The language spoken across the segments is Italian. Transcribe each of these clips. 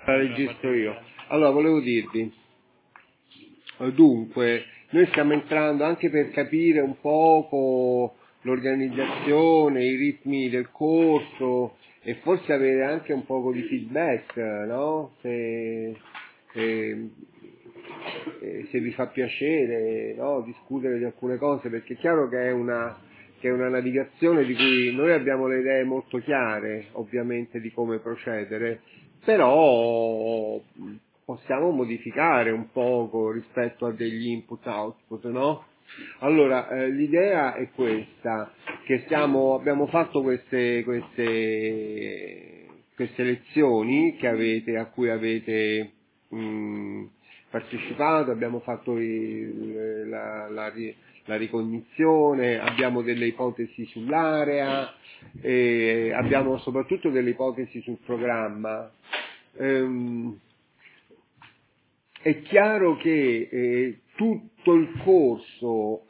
La registro io. Allora, volevo dirvi, dunque, noi stiamo entrando anche per capire un poco l'organizzazione, i ritmi del corso e forse avere anche un poco di feedback, no? Se vi fa piacere, no? Discutere di alcune cose, perché è chiaro che è una navigazione di cui noi abbiamo le idee molto chiare, ovviamente, di come procedere, però possiamo modificare un poco rispetto a degli input-output, no? Allora, l'idea è questa, che abbiamo fatto queste lezioni a cui avete partecipato, abbiamo fatto la ricognizione, abbiamo delle ipotesi sull'area, abbiamo soprattutto delle ipotesi sul programma. È chiaro che tutto il corso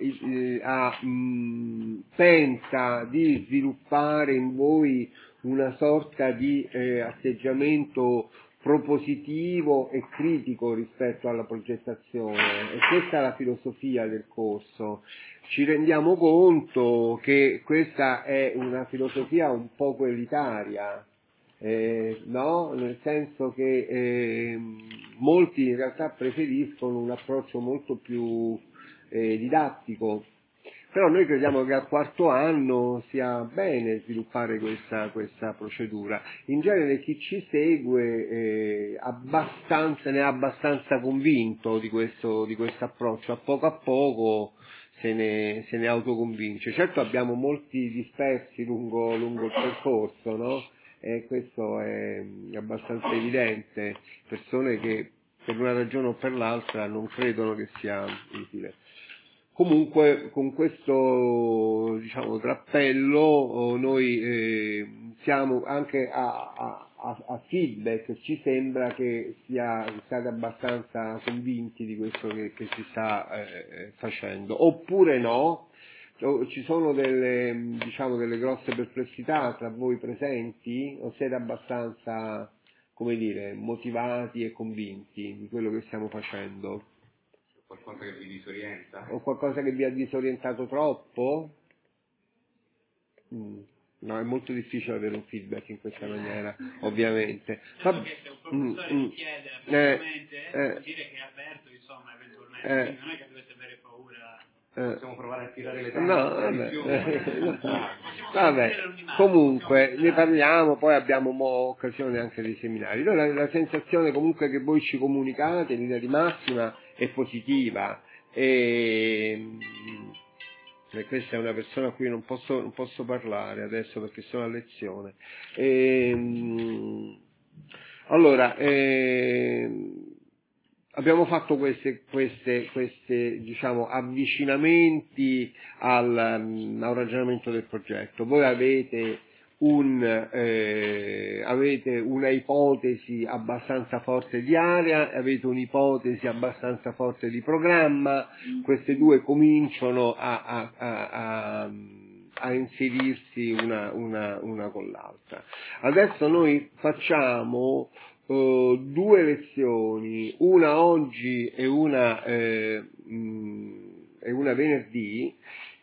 tenta di sviluppare in voi una sorta di atteggiamento propositivo e critico rispetto alla progettazione, e questa è la filosofia del corso. Ci rendiamo conto che questa è una filosofia un poco elitaria, no? Nel senso che molti in realtà preferiscono un approccio molto più didattico, però noi crediamo che al quarto anno sia bene sviluppare questa procedura. In genere chi ci segue ne è abbastanza convinto di questo approccio, a poco se ne autoconvince. Certo, abbiamo molti dispersi lungo il percorso, no? E questo è abbastanza evidente, persone che per una ragione o per l'altra non credono che sia utile. Comunque, con questo, diciamo, drappello, noi siamo anche a feedback, ci sembra che siate abbastanza convinti di questo che si sta facendo, oppure no. Ci sono delle grosse perplessità tra voi presenti, o siete abbastanza, come dire, motivati e convinti di quello che stiamo facendo? Qualcosa che vi disorienta? O qualcosa che vi ha disorientato troppo? No, è molto difficile avere un feedback in questa maniera, ovviamente. Certo che se un professore vi chiede apertamente, vuol dire che è aperto, insomma, eventualmente, quindi non è che dovete avere paura. Possiamo provare a tirare le No, vabbè, comunque ne parliamo, poi abbiamo occasione anche dei seminari. Allora, la sensazione comunque che voi ci comunicate in linea di massima è positiva, e questa è una persona a cui non posso parlare adesso perché sono a lezione. Allora, abbiamo fatto queste diciamo avvicinamenti al ragionamento del progetto. Voi avete una ipotesi abbastanza forte di area, avete un'ipotesi abbastanza forte di programma, queste due cominciano a inserirsi una con l'altra. Adesso noi facciamo due lezioni, una oggi e una venerdì,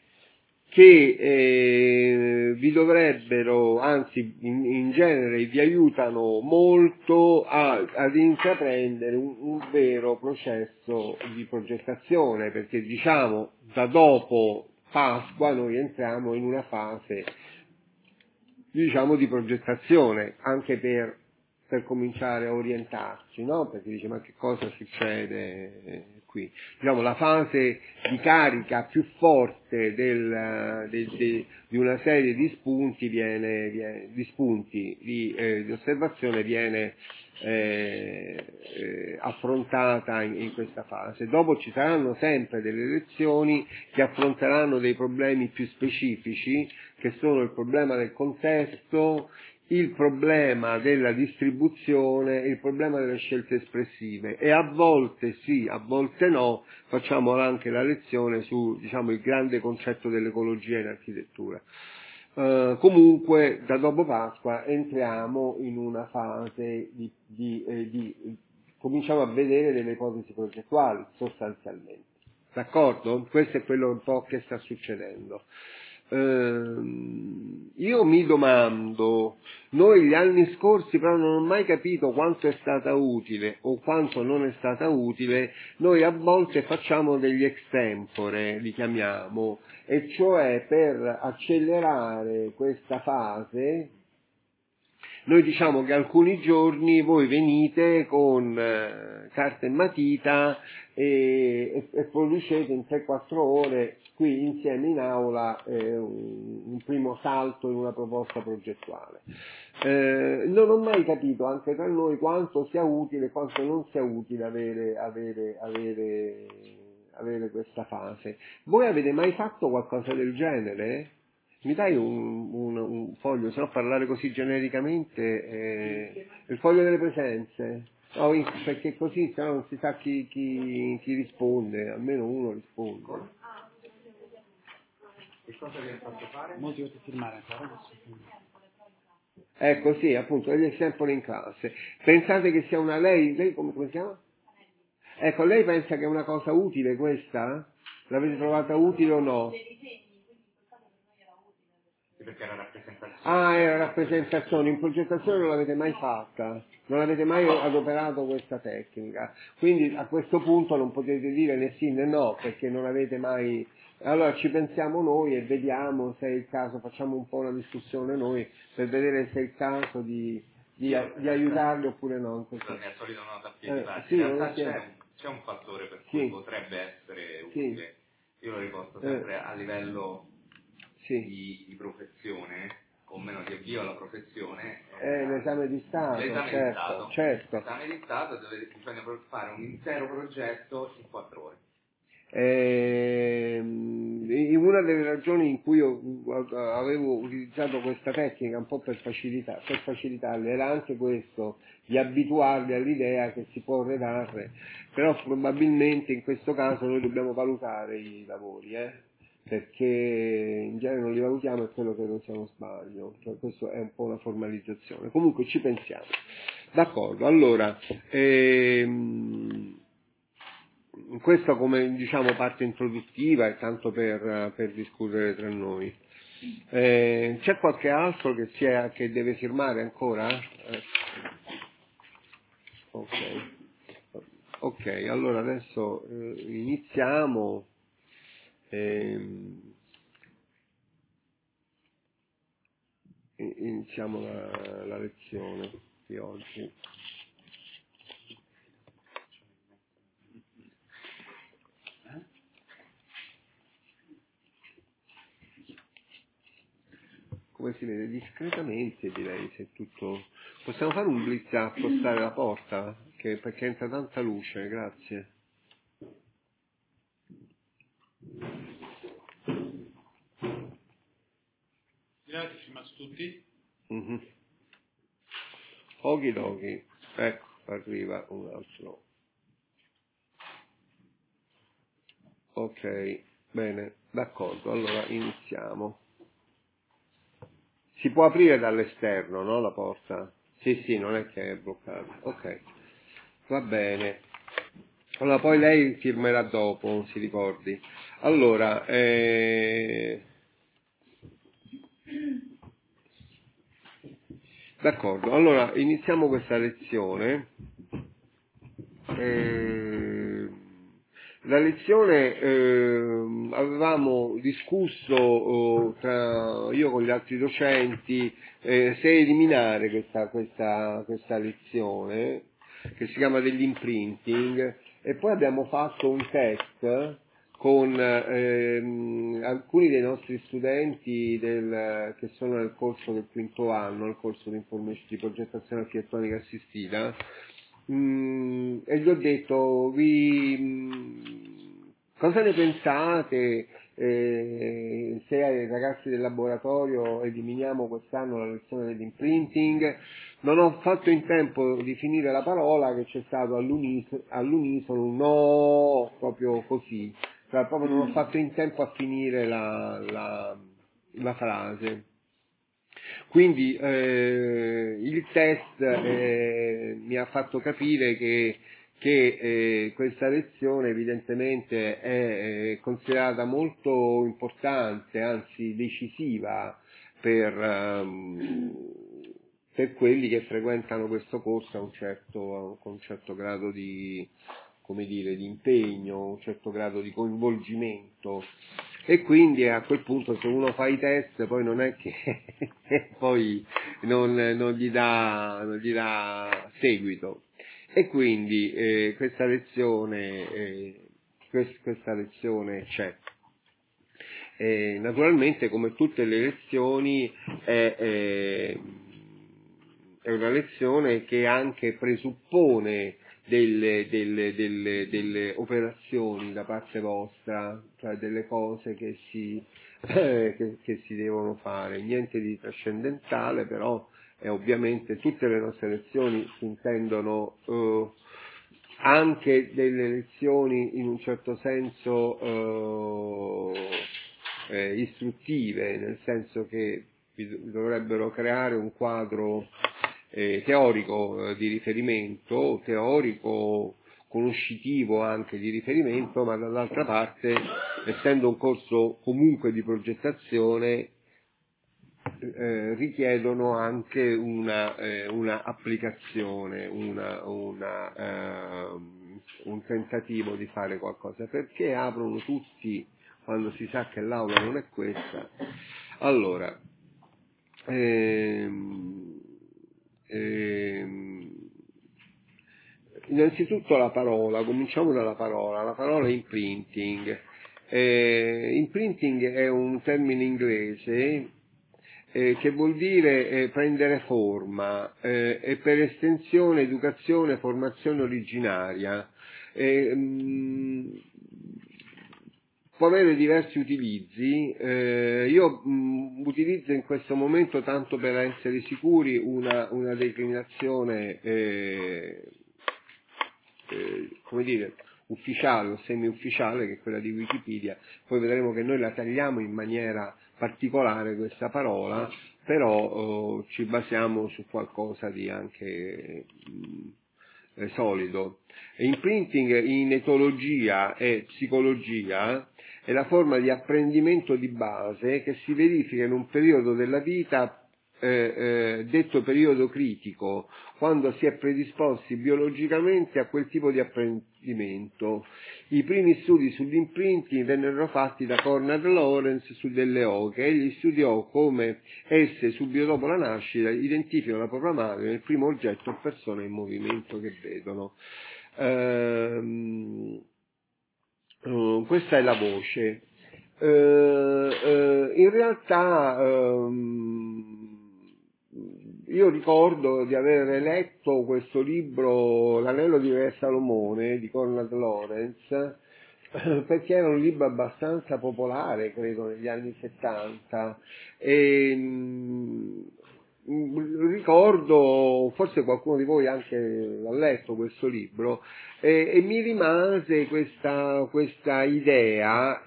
che vi dovrebbero, anzi in genere vi aiutano molto ad intraprendere un vero processo di progettazione, perché diciamo da dopo Pasqua noi entriamo in una fase, diciamo, di progettazione, anche per cominciare a orientarci, no? Perché dice, ma che cosa succede qui? Diciamo, la fase di carica più forte di una serie di spunti di osservazione viene affrontata in questa fase. Dopo ci saranno sempre delle lezioni che affronteranno dei problemi più specifici, che sono il problema del contesto, il problema della distribuzione, il problema delle scelte espressive, e a volte sì, a volte no, facciamo anche la lezione su, diciamo, il grande concetto dell'ecologia in architettura. Comunque da dopo Pasqua entriamo in una fase di cominciamo a vedere delle ipotesi progettuali, sostanzialmente. D'accordo? Questo è quello un po' che sta succedendo. Io mi domando, noi gli anni scorsi però non ho mai capito quanto è stata utile o quanto non è stata utile, noi a volte facciamo degli extempore, li chiamiamo, e cioè per accelerare questa fase noi diciamo che alcuni giorni voi venite con carta e matita e producete in 3-4 ore qui insieme in aula un primo salto in una proposta progettuale. Non ho mai capito anche tra noi quanto sia utile e quanto non sia utile avere questa fase. Voi avete mai fatto qualcosa del genere? Mi dai un foglio, se no parlare così genericamente, il foglio delle presenze? No, perché così se no non si sa chi risponde, almeno uno risponde. Che cosa vi ha fatto fare? Molti dovete firmare ancora. Ecco, sì, appunto, degli esempi in classe. Pensate che sia una lei come si chiama? Ecco, lei pensa che è una cosa utile questa? L'avete trovata utile o no? Perché era rappresentazione. Ah, era rappresentazione, in progettazione non l'avete mai fatta, non avete mai adoperato questa tecnica, quindi a questo punto non potete dire né sì né no, perché non avete mai... Allora ci pensiamo noi e vediamo se è il caso, facciamo un po' una discussione noi per vedere se è il caso di aiutarli oppure no. Questa è la mia solita nota a piedi bassi. Sì, In realtà c'è un fattore per cui sì, potrebbe essere sì, utile. Io lo riporto sempre a livello sì. di professione, o meno di avvio alla professione. L'esame di Stato, L'esame di Stato. certo. L'esame di Stato dove bisogna fare un intero progetto in 4 ore. Una delle ragioni in cui io avevo utilizzato questa tecnica un po' per facilitarli era anche questo, di abituarli all'idea che si può redare, però probabilmente in questo caso noi dobbiamo valutare i lavori, perché in genere non li valutiamo e quello credo sia uno sbaglio, cioè questo è un po' una formalizzazione, comunque ci pensiamo. D'accordo, allora questo come diciamo parte introduttiva e tanto per discutere tra noi. C'è qualche altro che deve firmare ancora? Ok, allora adesso iniziamo. Iniziamo la lezione di oggi. Come si vede discretamente, direi, se tutto... Possiamo fare un blitz a accostare la porta? Perché entra tanta luce, grazie. Grazie, firmato tutti. Mm-hmm. Okidoki, ecco, arriva un altro. Ok, bene, d'accordo, allora iniziamo. Si può aprire dall'esterno, no, la porta? Sì, non è che è bloccata. Ok, va bene. Allora, poi lei firmerà dopo, si ricordi. Allora, d'accordo, allora iniziamo questa lezione. La lezione avevamo discusso io con gli altri docenti se eliminare questa lezione che si chiama dell'imprinting e poi abbiamo fatto un test con alcuni dei nostri studenti che sono nel corso del 5º anno, nel corso di progettazione architettonica assistita, e gli ho detto, cosa ne pensate se ai ragazzi del laboratorio eliminiamo quest'anno la lezione dell'imprinting? Non ho fatto in tempo di finire la parola che c'è stato all'unisono un no, proprio così, cioè proprio non ho fatto in tempo a finire la frase. Quindi il test mi ha fatto capire che che questa lezione evidentemente è considerata molto importante, anzi decisiva per quelli che frequentano questo corso con un certo grado di, come dire, di impegno, un certo grado di coinvolgimento, e quindi a quel punto se uno fa i test poi non è che poi non gli dà seguito. E quindi questa lezione c'è. Naturalmente, come tutte le lezioni, è una lezione che anche presuppone delle operazioni da parte vostra, cioè delle cose che si devono fare, niente di trascendentale, però ovviamente tutte le nostre lezioni si intendono anche delle lezioni in un certo senso istruttive, nel senso che dovrebbero creare un quadro teorico di riferimento, teorico, conoscitivo anche di riferimento, ma dall'altra parte, essendo un corso comunque di progettazione, richiedono anche una applicazione, un tentativo di fare qualcosa, perché aprono tutti quando si sa che l'aula non è questa. Allora, innanzitutto la parola, cominciamo dalla parola. La parola imprinting. Imprinting è un termine inglese che vuol dire prendere forma, e per estensione educazione, formazione originaria. Può avere diversi utilizzi, io utilizzo in questo momento, tanto per essere sicuri, una declinazione come dire, ufficiale o semi-ufficiale, che è quella di Wikipedia. Poi vedremo che noi la tagliamo in maniera particolare questa parola, però ci basiamo su qualcosa di anche solido. Imprinting in etologia e psicologia è la forma di apprendimento di base che si verifica in un periodo della vita detto periodo critico, quando si è predisposti biologicamente a quel tipo di apprendimento. I primi studi sull'imprinting vennero fatti da Konrad Lorenz su delle oche. Egli studiò come esse, subito dopo la nascita, identificano la propria madre nel primo oggetto o persona in movimento che vedono. Questa è la voce. In realtà io ricordo di aver letto questo libro, L'anello di Re Salomone, di Konrad Lorenz, perché era un libro abbastanza popolare, credo, negli anni 70, e ricordo, forse qualcuno di voi anche l'ha letto questo libro, e mi rimase questa idea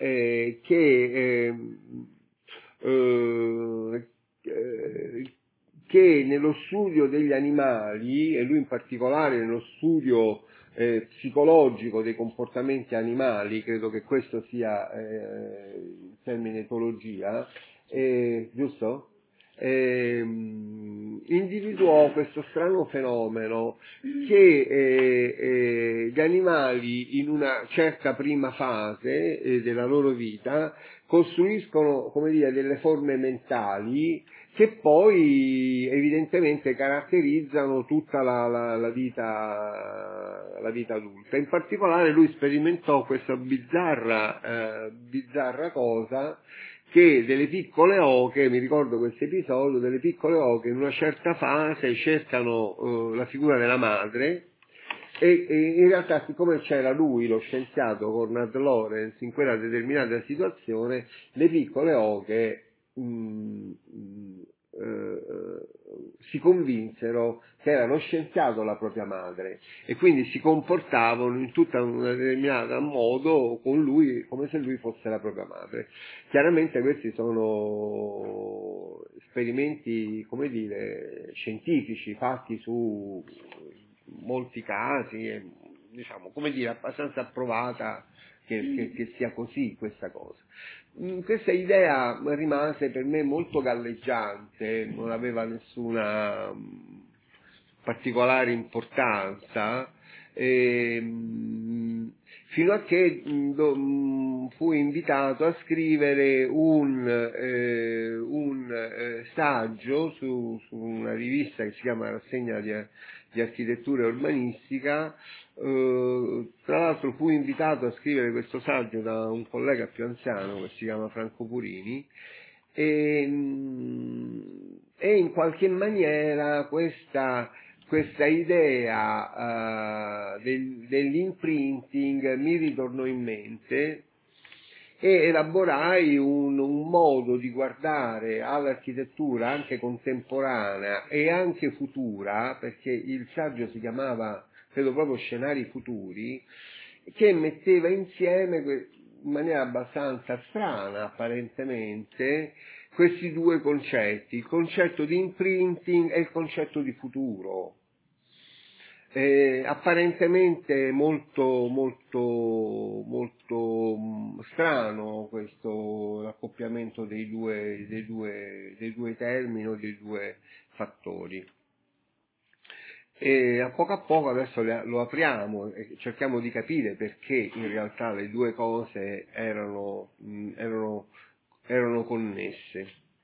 che nello studio degli animali, e lui in particolare nello studio psicologico dei comportamenti animali, credo che questo sia il termine etologia, giusto? Individuò questo strano fenomeno che gli animali in una certa prima fase della loro vita costruiscono, come dire, delle forme mentali che poi evidentemente caratterizzano tutta la vita adulta. In particolare lui sperimentò questa bizzarra cosa, che delle piccole oche, mi ricordo questo episodio, delle piccole oche in una certa fase cercano la figura della madre, e in realtà, siccome c'era lui, lo scienziato Konrad Lorenz, in quella determinata situazione, le piccole oche si convinsero che era lo scienziato la propria madre, e quindi si comportavano in tutta una determinata modo con lui, come se lui fosse la propria madre. Chiaramente questi sono esperimenti, come dire, scientifici, fatti su molti casi, diciamo, come dire, abbastanza approvata che sia così questa cosa. Questa idea rimase per me molto galleggiante, non aveva nessuna particolare importanza, fino a che fui invitato a scrivere un saggio su una rivista che si chiama Rassegna di Architettura e Urbanistica. Tra l'altro fui invitato a scrivere questo saggio da un collega più anziano che si chiama Franco Purini, e in qualche maniera questa idea dell'imprinting mi ritornò in mente, e elaborai un modo di guardare all'architettura anche contemporanea e anche futura, perché il saggio si chiamava, credo, proprio Scenari futuri, che metteva insieme in maniera abbastanza strana apparentemente questi due concetti, il concetto di imprinting e il concetto di futuro. Apparentemente molto strano questo accoppiamento dei due termini o dei due fattori. E a poco adesso lo apriamo e cerchiamo di capire perché in realtà le due cose erano connesse.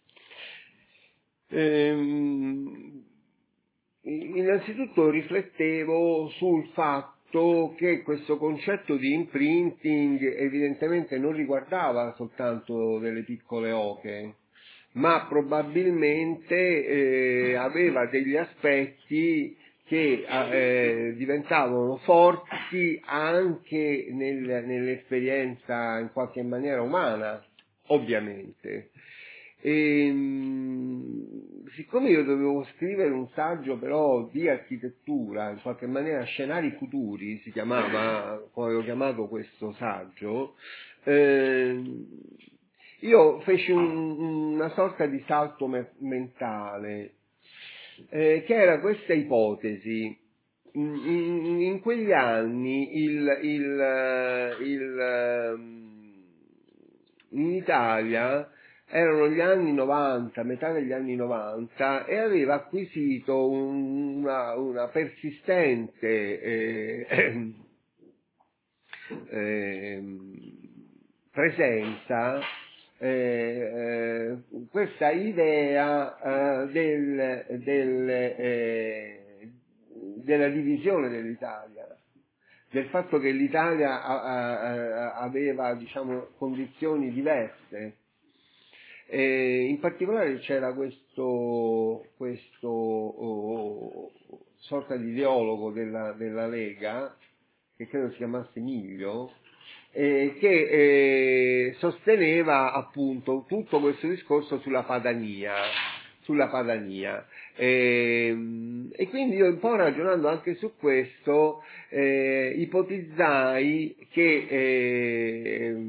Innanzitutto riflettevo sul fatto che questo concetto di imprinting evidentemente non riguardava soltanto delle piccole oche, ma probabilmente aveva degli aspetti che diventavano forti anche nell'esperienza in qualche maniera umana, ovviamente. Siccome io dovevo scrivere un saggio però di architettura, in qualche maniera Scenari futuri si chiamava, come avevo chiamato questo saggio, io feci una sorta di salto mentale, che era questa ipotesi. In quegli anni in Italia erano gli anni 90, metà degli anni 90, e aveva acquisito una persistente presenza questa idea della divisione dell'Italia, del fatto che l'Italia aveva, diciamo, condizioni diverse. In particolare c'era questo sorta di ideologo della Lega, che credo si chiamasse Miglio, che sosteneva appunto tutto questo discorso sulla padania. E quindi io, un po' ragionando anche su questo, ipotizzai che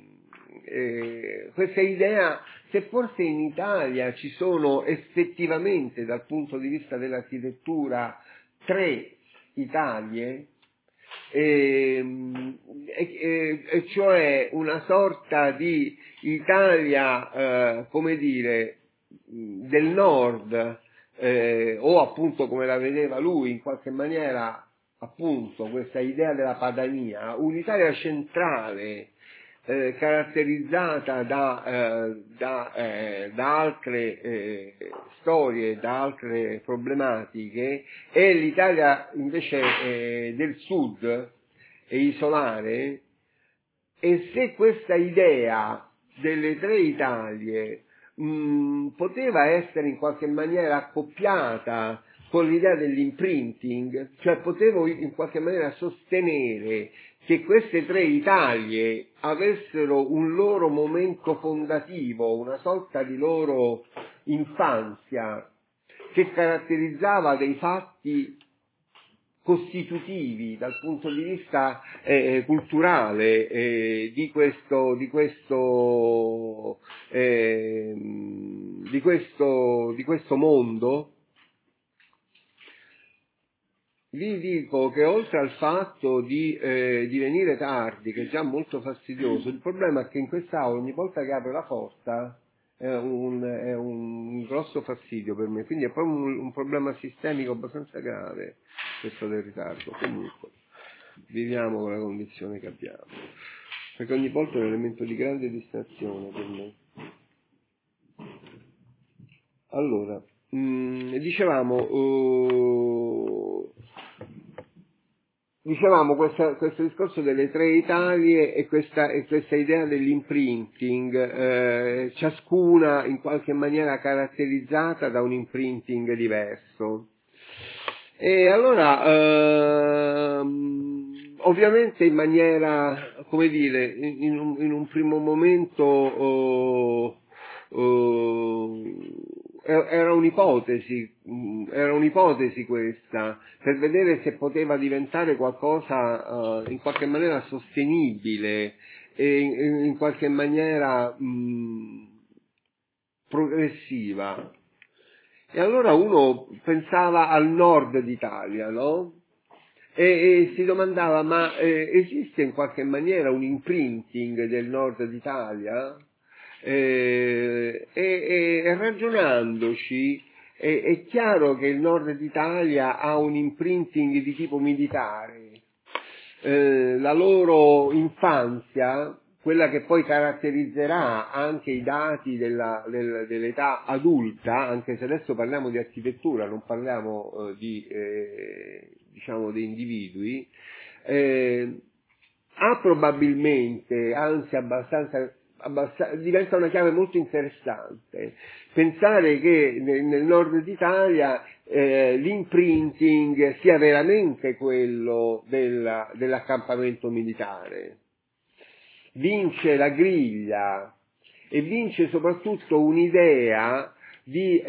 questa idea, se forse in Italia ci sono effettivamente dal punto di vista dell'architettura 3 Italie, cioè una sorta di Italia, come dire, del nord, o appunto come la vedeva lui, in qualche maniera, appunto, questa idea della padania, un'Italia centrale, caratterizzata da altre storie, da altre problematiche, e l'Italia invece del sud è isolare. E se questa idea delle 3 Italie poteva essere in qualche maniera accoppiata con l'idea dell'imprinting, cioè potevo in qualche maniera sostenere che queste 3 Italie avessero un loro momento fondativo, una sorta di loro infanzia che caratterizzava dei fatti costitutivi dal punto di vista culturale di questo mondo, vi dico che oltre al fatto di venire tardi, che è già molto fastidioso, il problema è che in quest'aula ogni volta che apro la porta è un grosso fastidio per me, quindi è proprio un problema sistemico abbastanza grave questo del ritardo. Comunque viviamo con la condizione che abbiamo, perché ogni volta è un elemento di grande distrazione per me. Allora, dicevamo questo discorso delle 3 Italie e questa idea dell'imprinting, ciascuna in qualche maniera caratterizzata da un imprinting diverso. E allora, ovviamente in maniera, come dire, in un primo momento era un'ipotesi questa, per vedere se poteva diventare qualcosa in qualche maniera sostenibile e in qualche maniera progressiva. E allora uno pensava al nord d'Italia, no? E si domandava, ma esiste in qualche maniera un imprinting del nord d'Italia? E ragionandoci è chiaro che il nord d'Italia ha un imprinting di tipo militare. La loro infanzia, quella che poi caratterizzerà anche i dati dell'età adulta, anche se adesso parliamo di architettura, non parliamo di individui, ha probabilmente, anzi abbastanza, diventa una chiave molto interessante pensare che nel nord d'Italia l'imprinting sia veramente quello dell'accampamento militare. Vince la griglia e vince soprattutto un'idea di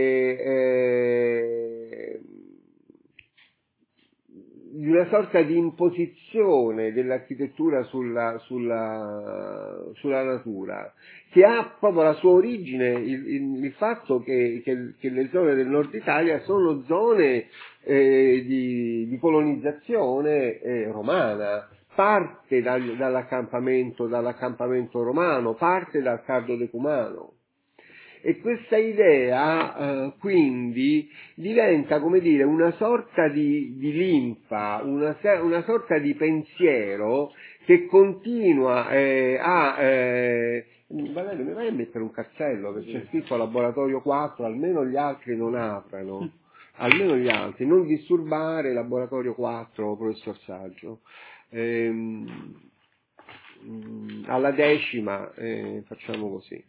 una sorta di imposizione dell'architettura sulla natura, che ha proprio la sua origine il fatto che le zone del nord Italia sono zone di colonizzazione romana, parte dall'accampamento romano, parte dal Cardo Decumano. E questa idea quindi diventa, come dire, una sorta di linfa, una sorta di pensiero che continua Valerio, mi vai a mettere un cartello che c'è scritto laboratorio 4, almeno gli altri non aprano, almeno gli altri, non disturbare laboratorio 4, professor Saggio. Alla 10ª facciamo così,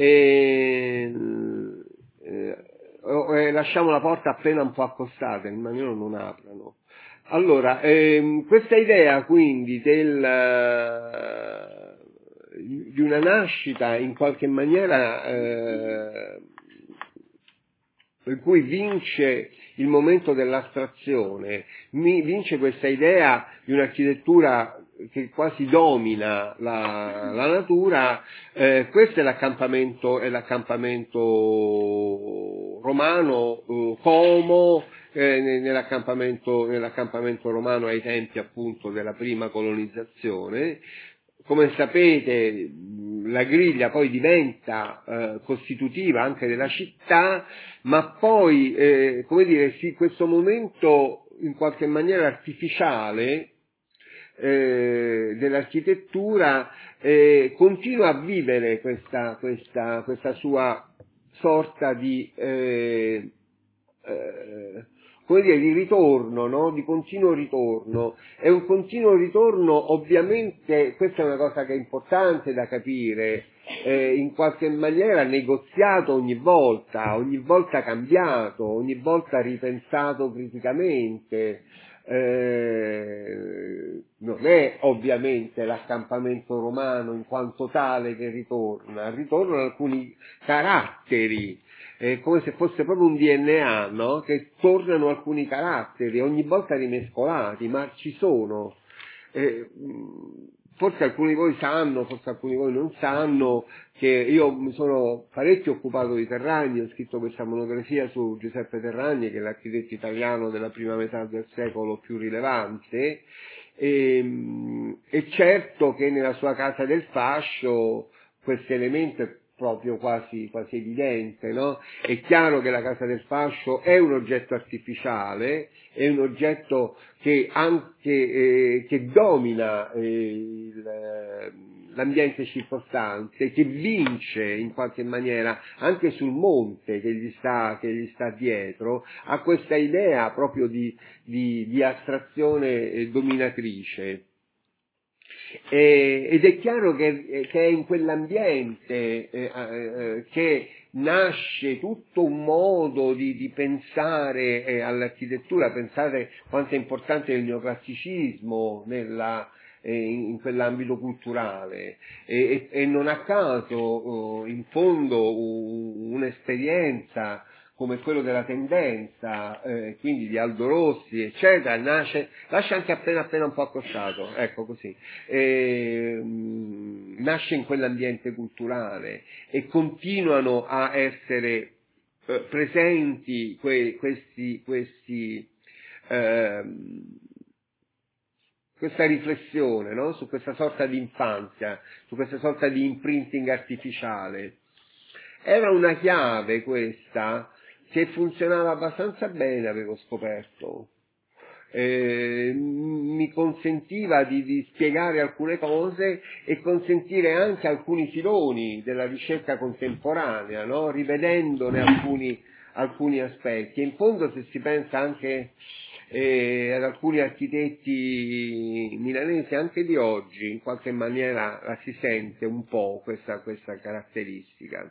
lasciamo la porta appena un po' accostata in maniera non aprano. Allora, questa idea quindi di una nascita in qualche maniera per cui vince il momento dell'astrazione, vince questa idea di un'architettura che quasi domina la natura, questo è l'accampamento romano, Como, nell'accampamento romano ai tempi appunto della prima colonizzazione. Come sapete, la griglia poi diventa costitutiva anche della città, ma poi, questo momento in qualche maniera artificiale dell'architettura continua a vivere questa sua sorta di di ritorno, no? Di continuo ritorno. È un continuo ritorno, ovviamente, questa è una cosa che è importante da capire, in qualche maniera negoziato ogni volta cambiato, ogni volta ripensato criticamente. Non è ovviamente l'accampamento romano in quanto tale che ritornano alcuni caratteri, come se fosse proprio un DNA, no? Che tornano alcuni caratteri, ogni volta rimescolati, ma ci sono. forse alcuni di voi sanno, forse alcuni di voi non sanno, che io mi sono parecchio occupato di Terragni, ho scritto questa monografia su Giuseppe Terragni, che è l'architetto italiano della prima metà del secolo più rilevante, e certo che nella sua Casa del Fascio questo elemento è proprio quasi evidente, no? È chiaro che la Casa del Fascio è un oggetto artificiale, è un oggetto che anche che domina l'ambiente circostante, che vince in qualche maniera anche sul monte che gli sta dietro, ha questa idea proprio di astrazione dominatrice. Ed è chiaro che è in quell'ambiente che nasce tutto un modo di pensare all'architettura. Pensate quanto è importante il neoclassicismo in quell'ambito culturale, e non a caso in fondo un'esperienza come quello della tendenza, quindi di Aldo Rossi, eccetera, lascia anche appena un po' accostato, ecco così, nasce in quell'ambiente culturale e continuano a essere presenti questa riflessione, no? Su questa sorta di infanzia, su questa sorta di imprinting artificiale. Era una chiave questa che funzionava abbastanza bene, avevo scoperto. Mi consentiva di spiegare alcune cose e consentire anche alcuni filoni della ricerca contemporanea, no? Rivedendone alcuni aspetti. E in fondo, se si pensa anche ad alcuni architetti milanesi anche di oggi, in qualche maniera la si sente un po' questa caratteristica.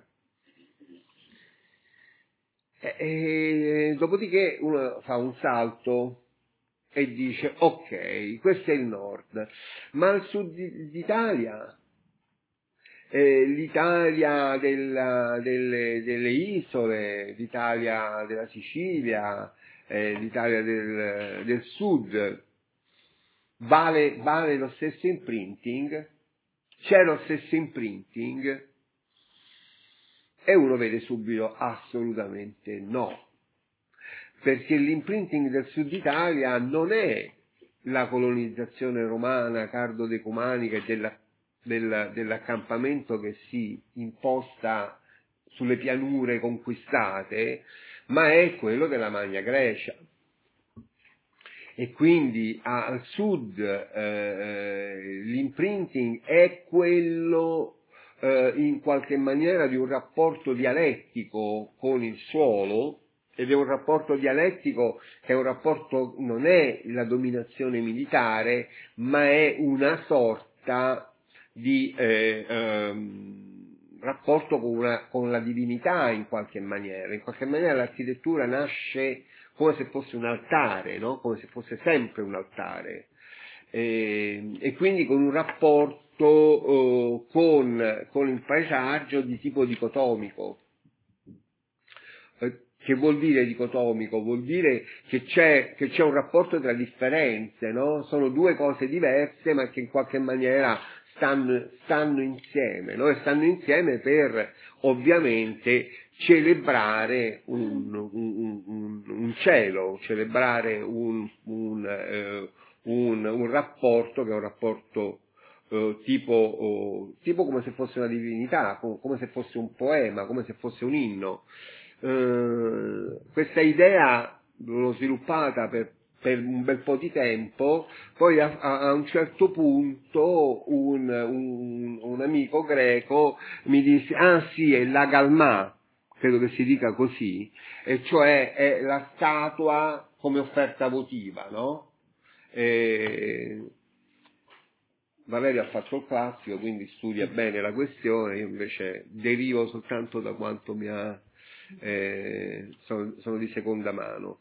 Dopodiché uno fa un salto e dice ok, questo è il nord, ma al sud d'Italia, l'Italia delle isole, l'Italia della Sicilia, l'Italia del sud, vale lo stesso imprinting? C'è lo stesso imprinting? E uno vede subito assolutamente no, perché l'imprinting del sud Italia non è la colonizzazione romana cardo-decumanica dell'accampamento che si imposta sulle pianure conquistate, ma è quello della Magna Grecia. E quindi al sud l'imprinting è quello in qualche maniera di un rapporto dialettico con il suolo, ed è un rapporto dialettico che è un rapporto, non è la dominazione militare, ma è una sorta di rapporto con la divinità in qualche maniera. In qualche maniera l'architettura nasce come se fosse un altare, no? Come se fosse sempre un altare. E quindi con un rapporto con il paesaggio di tipo dicotomico. Che vuol dire dicotomico? Vuol dire che c'è un rapporto tra differenze, no? Sono due cose diverse ma che in qualche maniera stanno insieme, no? E stanno insieme per ovviamente celebrare un cielo, celebrare un rapporto che è un rapporto tipo come se fosse una divinità, come se fosse un poema, come se fosse un inno. Questa idea l'ho sviluppata per un bel po' di tempo, poi a un certo punto un amico greco mi disse: ah sì, è la Galma, credo che si dica così, e cioè è la statua come offerta votiva, no? Valerio ha fatto il classico, quindi studia bene la questione, io invece derivo soltanto da quanto mi ha sono di seconda mano.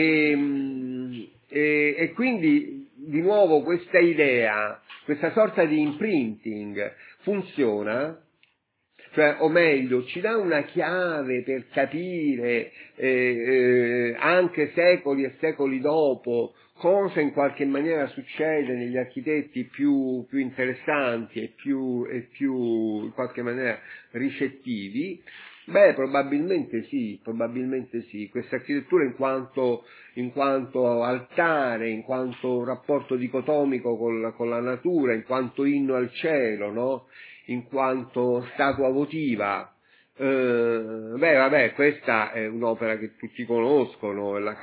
E quindi di nuovo questa idea, questa sorta di imprinting funziona, cioè, o meglio, ci dà una chiave per capire anche secoli e secoli dopo cosa in qualche maniera succede negli architetti più interessanti e più in qualche maniera ricettivi? Beh, probabilmente sì. Questa architettura in quanto altare, in quanto rapporto dicotomico con la natura, in quanto inno al cielo, no? In quanto statua votiva. Questa è un'opera che tutti conoscono, è la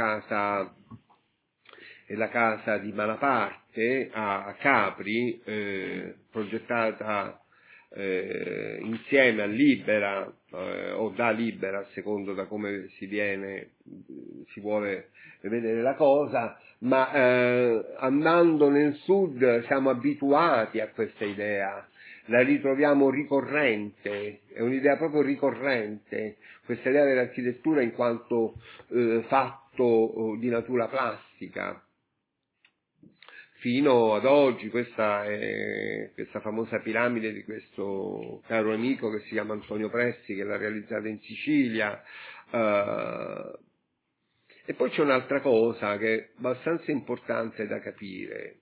casa di Malaparte a Capri, progettata insieme a Libera o da Libera, a secondo da come si vuole vedere la cosa, ma andando nel sud siamo abituati a questa idea, la ritroviamo ricorrente, è un'idea proprio ricorrente, questa idea dell'architettura in quanto fatto di natura plastica. Fino ad oggi questa famosa piramide di questo caro amico che si chiama Antonio Pressi, che l'ha realizzata in Sicilia. E poi c'è un'altra cosa che è abbastanza importante da capire.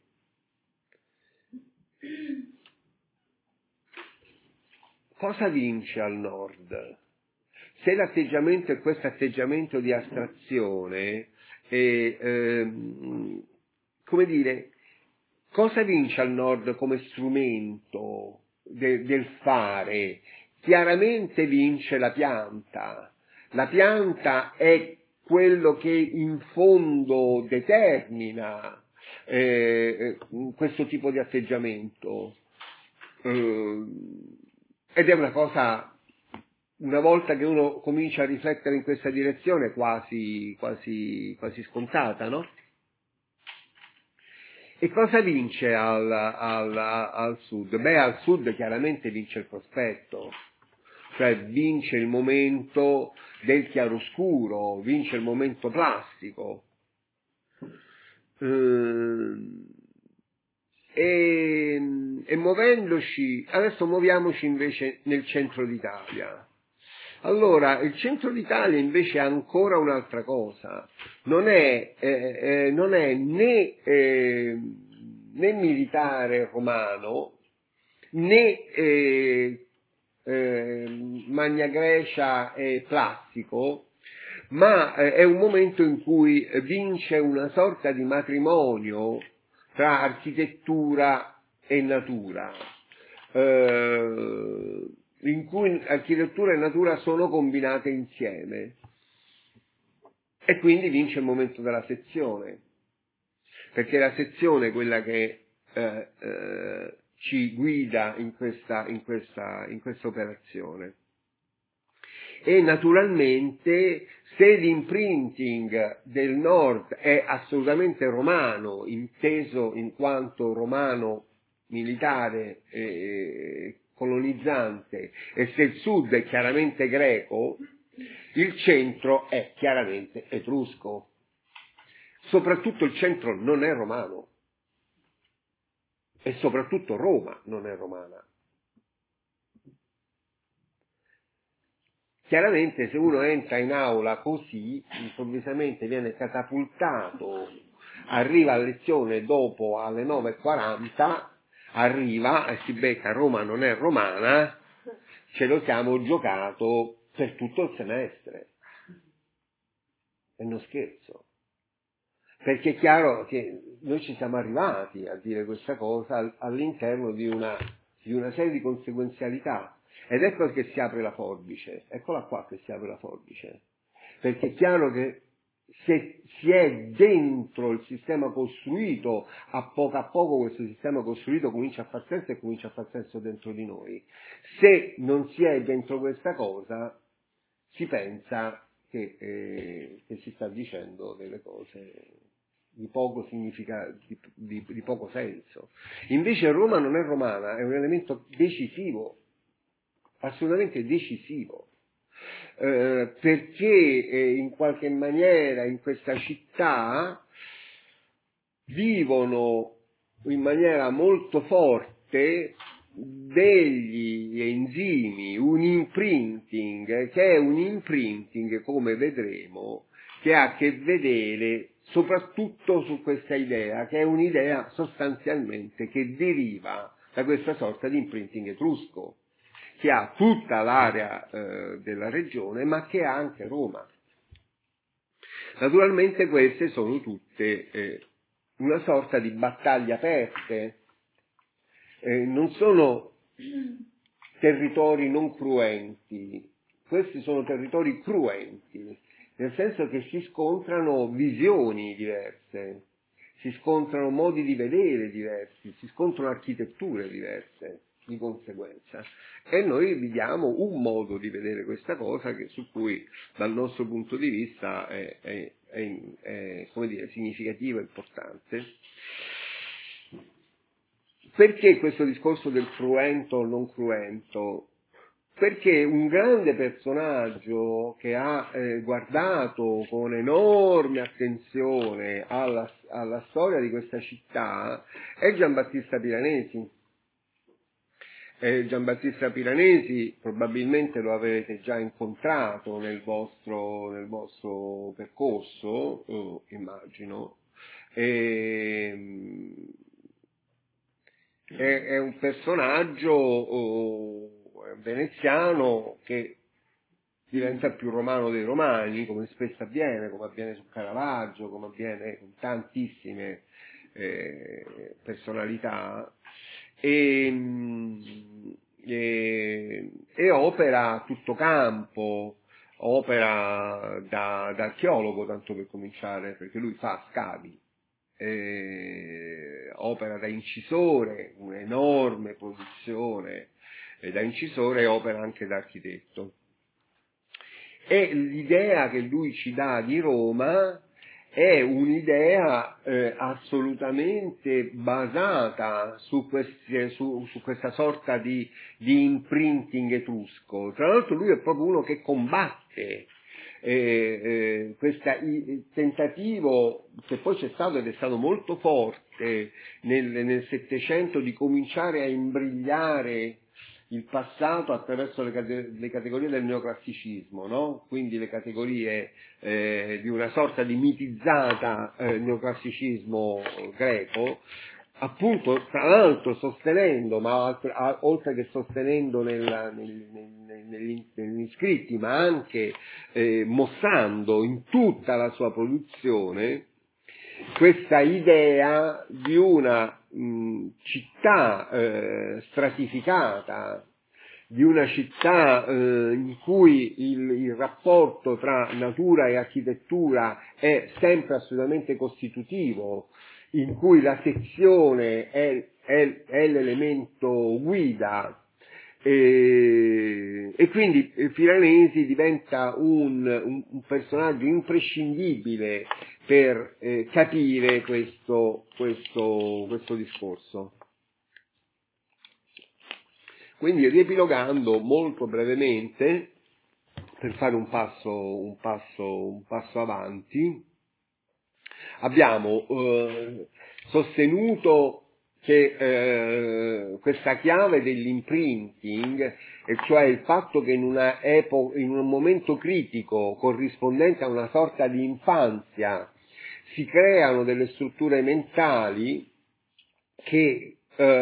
Cosa vince al nord? Se l'atteggiamento è questo atteggiamento di astrazione, come dire, cosa vince al nord come strumento del fare? Chiaramente vince la pianta. La pianta è quello che in fondo determina questo tipo di atteggiamento. Ed è una cosa, una volta che uno comincia a riflettere in questa direzione, quasi scontata, no? E cosa vince al sud? Beh, al sud chiaramente vince il prospetto, cioè vince il momento del chiaroscuro, vince il momento plastico. E muovendoci, adesso muoviamoci invece nel centro d'Italia. Allora, il centro d'Italia invece è ancora un'altra cosa, non è né militare romano, né Magna Grecia e plastico, ma è un momento in cui vince una sorta di matrimonio tra architettura e natura, in cui architettura e natura sono combinate insieme, e quindi vince il momento della sezione, perché la sezione è quella che ci guida in questa operazione. E naturalmente, se l'imprinting del nord è assolutamente romano, inteso in quanto romano militare colonizzante, e se il sud è chiaramente greco, il centro è chiaramente etrusco. Soprattutto il centro non è romano, e soprattutto Roma non è romana. Chiaramente se uno entra in aula così, improvvisamente viene catapultato, arriva a lezione dopo alle 9:40, arriva e si becca Roma non è romana, ce lo siamo giocato per tutto il semestre. E non scherzo. Perché è chiaro che noi ci siamo arrivati a dire questa cosa all'interno di una serie di conseguenzialità. Ed ecco che si apre la forbice, eccola qua che si apre la forbice, perché è chiaro che se si è dentro il sistema costruito, a poco questo sistema costruito comincia a far senso, e comincia a far senso dentro di noi. Se non si è dentro questa cosa, si pensa che si sta dicendo delle cose di poco di poco senso. Invece Roma non è romana, è un elemento decisivo, assolutamente decisivo, perché in qualche maniera in questa città vivono in maniera molto forte degli enzimi, un imprinting, che è un imprinting, come vedremo, che ha a che vedere soprattutto su questa idea, che è un'idea sostanzialmente che deriva da questa sorta di imprinting etrusco, che ha tutta l'area della regione, ma che ha anche Roma. Naturalmente queste sono tutte una sorta di battaglie aperte, non sono territori non cruenti, questi sono territori cruenti, nel senso che si scontrano visioni diverse, si scontrano modi di vedere diversi, si scontrano architetture diverse di conseguenza. E noi viviamo un modo di vedere questa cosa su cui dal nostro punto di vista è come dire, significativo e importante. Perché questo discorso del cruento o non cruento? Perché un grande personaggio che ha guardato con enorme attenzione alla storia di questa città è Giambattista Piranesi. Giambattista Piranesi probabilmente lo avete già incontrato nel vostro percorso, immagino. È un personaggio veneziano che diventa il più romano dei romani, come spesso avviene, come avviene su Caravaggio, come avviene con tantissime personalità, e opera a tutto campo, opera da archeologo, tanto per cominciare, perché lui fa scavi. Opera da incisore, un'enorme produzione da incisore, e opera anche da architetto. E l'idea che lui ci dà di Roma è un'idea assolutamente basata su questa sorta di imprinting etrusco. Tra l'altro lui è proprio uno che combatte questo tentativo, che poi c'è stato ed è stato molto forte nel Settecento, di cominciare a imbrigliare il passato attraverso le categorie del neoclassicismo, no? Quindi le categorie di una sorta di mitizzata neoclassicismo greco, appunto, tra l'altro sostenendo, ma oltre che sostenendo negli scritti, ma anche mostrando in tutta la sua produzione questa idea di una città stratificata, di una città in cui il rapporto tra natura e architettura è sempre assolutamente costitutivo, in cui la sezione è l'elemento guida, e quindi Piranesi diventa un personaggio imprescindibile per capire questo discorso. Quindi, riepilogando molto brevemente, per fare un passo avanti, abbiamo sostenuto che questa chiave dell'imprinting, e cioè il fatto che in un momento critico corrispondente a una sorta di infanzia si creano delle strutture mentali che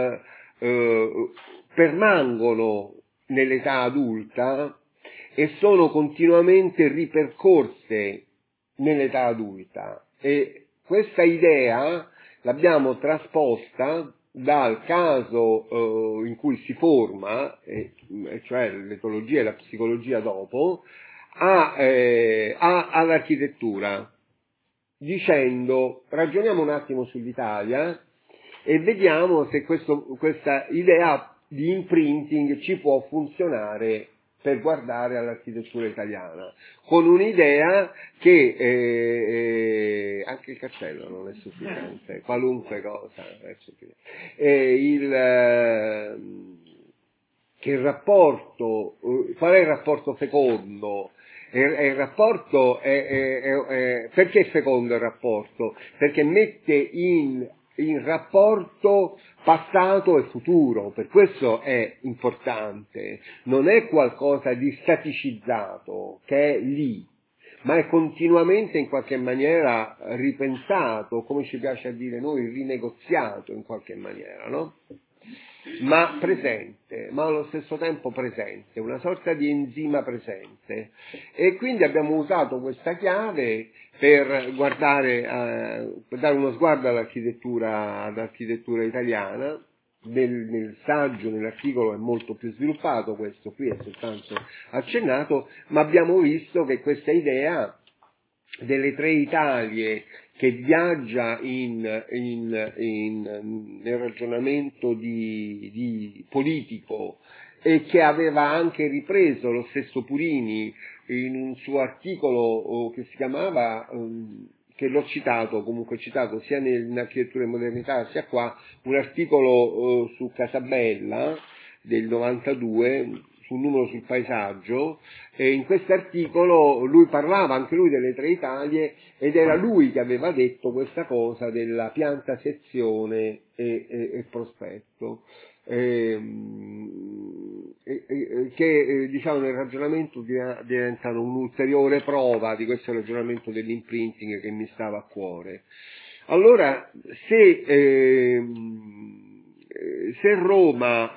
permangono nell'età adulta e sono continuamente ripercorse nell'età adulta, e questa idea l'abbiamo trasposta dal caso in cui si forma, cioè l'etologia e la psicologia dopo, all'architettura, dicendo: ragioniamo un attimo sull'Italia e vediamo se questa idea di imprinting ci può funzionare per guardare all'architettura italiana, con un'idea che anche il castello non è sufficiente, qualunque cosa è sufficiente, che il rapporto, qual è il rapporto fecondo? Il rapporto perché è fecondo il rapporto? Perché mette in rapporto passato e futuro, per questo è importante, non è qualcosa di staticizzato, che è lì, ma è continuamente in qualche maniera ripensato, come ci piace a dire noi, rinegoziato in qualche maniera, no? Ma presente, ma allo stesso tempo presente, una sorta di enzima presente. E quindi abbiamo usato questa chiave per guardare, per dare uno sguardo all'architettura italiana. Nel saggio, nell'articolo è molto più sviluppato, questo qui è soltanto accennato, ma abbiamo visto che questa idea delle tre Italie che viaggia nel ragionamento di politico e che aveva anche ripreso lo stesso Purini in un suo articolo che si chiamava, che l'ho citato, comunque citato sia in Architettura e Modernità sia qua, un articolo su Casabella del 92, sul numero sul paesaggio, e in questo articolo lui parlava anche lui delle tre Italie ed era lui che aveva detto questa cosa della pianta sezione e prospetto, che diciamo nel ragionamento diventano un'ulteriore prova di questo ragionamento dell'imprinting che mi stava a cuore. Allora, se Roma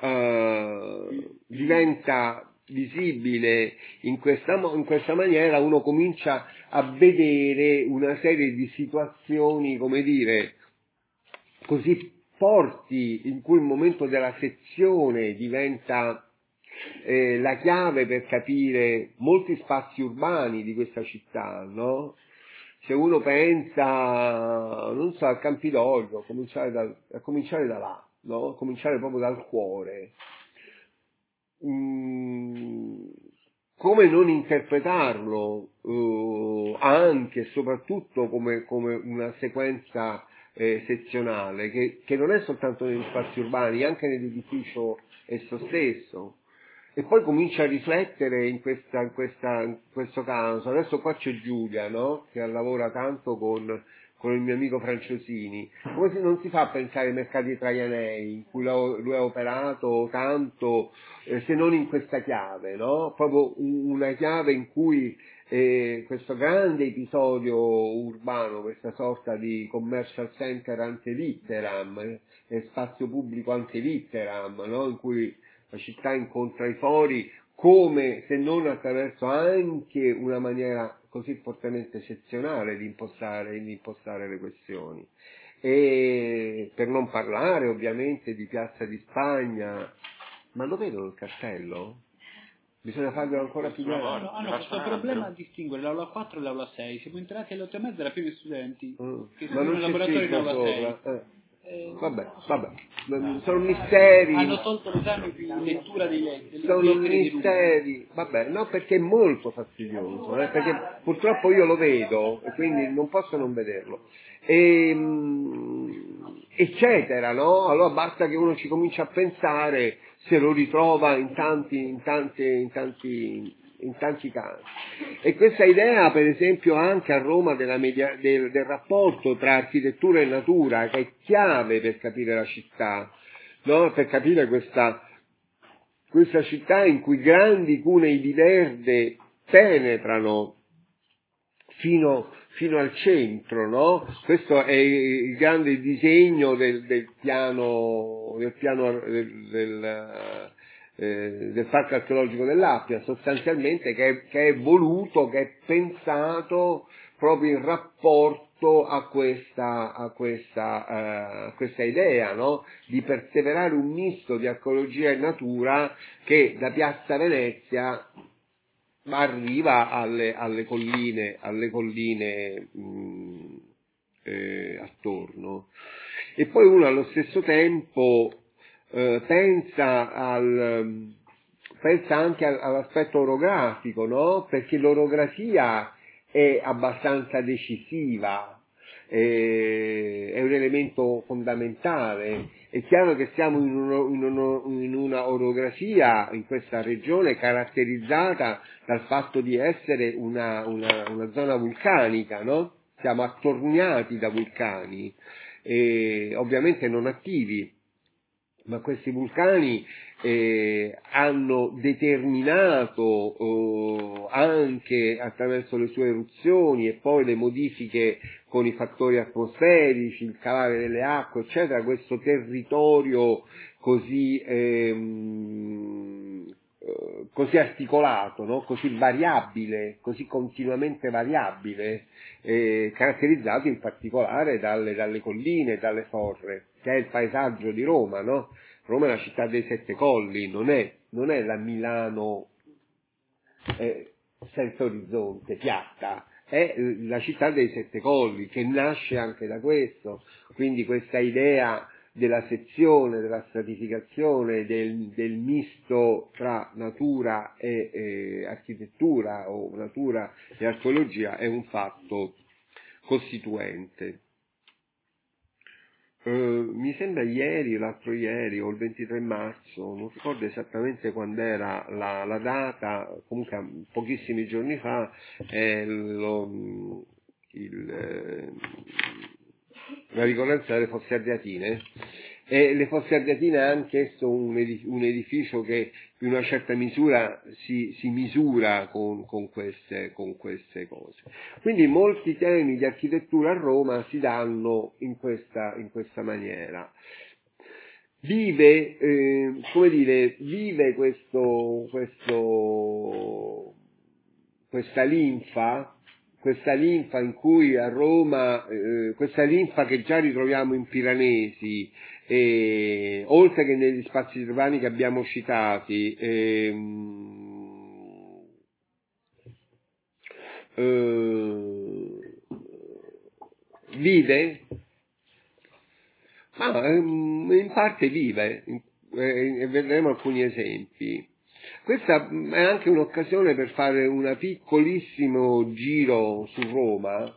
diventa visibile in questa maniera, uno comincia a vedere una serie di situazioni, come dire, così forti, in cui il momento della sezione diventa la chiave per capire molti spazi urbani di questa città, no? Se uno pensa, non so, al Campidoglio, a cominciare da là, no? A cominciare proprio dal cuore. Come non interpretarlo anche e soprattutto come una sequenza sezionale che non è soltanto negli spazi urbani, anche nell'edificio esso stesso. E poi comincia a riflettere in questo caso. Adesso qua c'è Giulia, no? Che lavora tanto con il mio amico Franciosini. Come se non si fa a pensare ai mercati traianei, in cui lui ha operato tanto, se non in questa chiave, no? Proprio una chiave in cui questo grande episodio urbano, questa sorta di commercial center ante litteram, spazio pubblico ante litteram, no? In cui la città incontra i fori, come se non attraverso anche una maniera così fortemente sezionale di impostare le questioni. E per non parlare ovviamente di Piazza di Spagna, ma lo vedono il cartello? Bisogna farlo ancora più grande. Hanno questo problema a distinguere l'aula 4 e l'aula 6. Siamo entrati alle 8:30, era pieno di studenti che ma non in laboratorio in aula 6. Vabbè, sono misteri. Hanno tolto l'esame di lettura dei letti. Sono misteri, vabbè, no, perché è molto fastidioso, perché purtroppo io lo vedo e quindi non posso non vederlo. Eccetera, no? Allora basta che uno ci comincia a pensare, se lo ritrova in tanti casi. E questa idea, per esempio, anche a Roma del rapporto tra architettura e natura, che è chiave per capire la città, no? Per capire questa città in cui grandi cunei di verde penetrano fino al centro, no? Questo è il grande disegno del parco archeologico dell'Appia, sostanzialmente che è voluto, che è pensato proprio in rapporto a questa idea, no? Di perseverare un misto di archeologia e natura che da Piazza Venezia arriva alle colline attorno. E poi uno allo stesso tempo pensa anche all'aspetto orografico, no? Perché l'orografia è abbastanza decisiva, è un elemento fondamentale. È chiaro che siamo in una orografia in questa regione caratterizzata dal fatto di essere una zona vulcanica, no? Siamo attorniati da vulcani, ovviamente non attivi, ma questi vulcani hanno determinato anche attraverso le sue eruzioni e poi le modifiche con i fattori atmosferici, il calare delle acque, eccetera, questo territorio così articolato, no? Così variabile, così continuamente variabile, caratterizzato in particolare dalle colline, dalle forre, che è il paesaggio di Roma, no? Roma è la città dei sette colli, non è la Milano senza orizzonte, piatta, è la città dei sette colli, che nasce anche da questo, quindi questa idea della sezione, della stratificazione, del misto tra natura e architettura, o natura e archeologia, è un fatto costituente. Mi sembra ieri, l'altro ieri, o il 23 marzo, non ricordo esattamente quando era la data, comunque pochissimi giorni fa, la ricorrenza delle Fosse Ardeatine, e le Fosse Ardeatine è anch'esso un edificio che in una certa misura si misura con queste cose. Quindi molti temi di architettura a Roma si danno in questa maniera. Vive questa linfa in cui a Roma, questa linfa che già ritroviamo in Piranesi, oltre che negli spazi urbani che abbiamo citati, vive? Ma in parte vive, e vedremo alcuni esempi. Questa è anche un'occasione per fare un piccolissimo giro su Roma,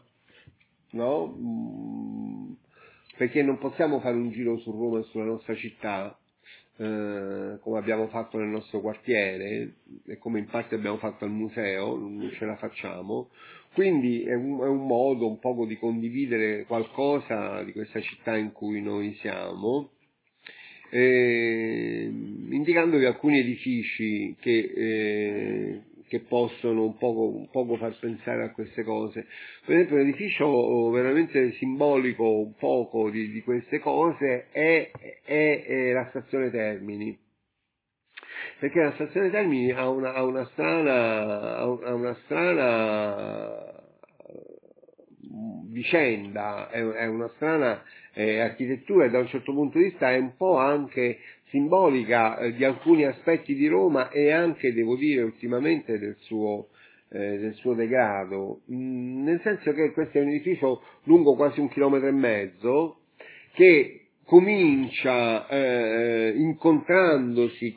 no? Perché non possiamo fare un giro su Roma e sulla nostra città, come abbiamo fatto nel nostro quartiere, e come in parte abbiamo fatto al museo, non ce la facciamo. Quindi è un modo un poco di condividere qualcosa di questa città in cui noi siamo, indicandovi alcuni edifici che possono un poco far pensare a queste cose. Per esempio, un edificio veramente simbolico un poco di queste cose è la stazione Termini, perché la stazione Termini ha una strana vicenda, è una strana architettura, e da un certo punto di vista è un po' anche simbolica di alcuni aspetti di Roma, e anche, devo dire, ultimamente del suo degrado, nel senso che questo è un edificio lungo quasi 1,5 chilometri, che comincia incontrandosi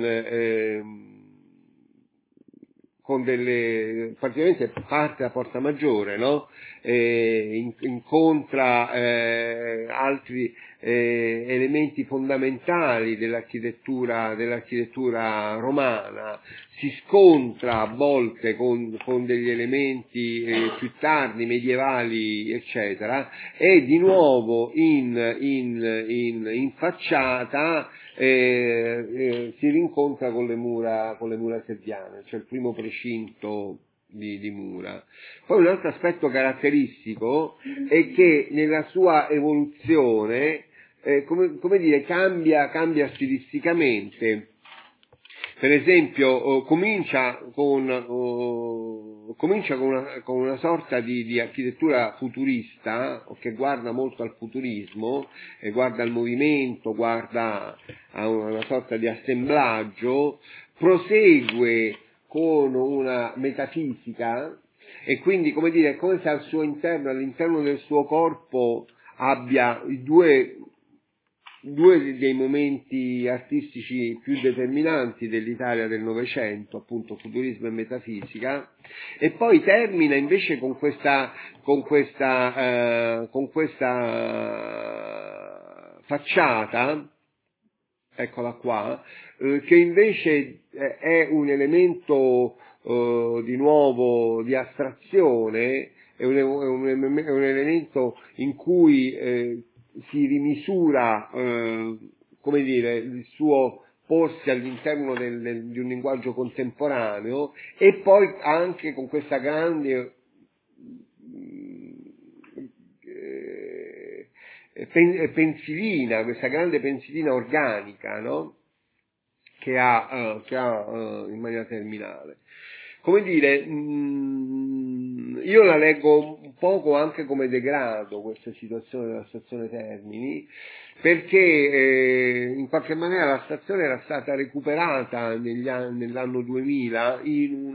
praticamente parte da Porta Maggiore, no? Incontra altri elementi fondamentali dell'architettura romana, si scontra a volte con degli elementi più tardi, medievali, eccetera, e di nuovo in facciata si rincontra con le mura serviane, cioè il primo precinto di mura. Poi un altro aspetto caratteristico è che nella sua evoluzione cambia stilisticamente. Per esempio, comincia con una sorta di architettura futurista, che guarda molto al futurismo, e guarda al movimento, guarda a una sorta di assemblaggio, prosegue con una metafisica, e quindi, come se al suo interno, all'interno del suo corpo, abbia due dei momenti artistici più determinanti dell'Italia del Novecento, appunto futurismo e metafisica, e poi termina invece con questa facciata, eccola qua, che invece è un elemento di nuovo di astrazione, è un elemento in cui si rimisura come dire, il suo porsi all'interno di un linguaggio contemporaneo, e poi anche con questa grande pensilina, questa grande pensilina organica, no? Che ha in maniera terminale. Come dire, io la leggo un poco anche come degrado questa situazione della stazione Termini, perché in qualche maniera la stazione era stata recuperata nell'anno 2000 in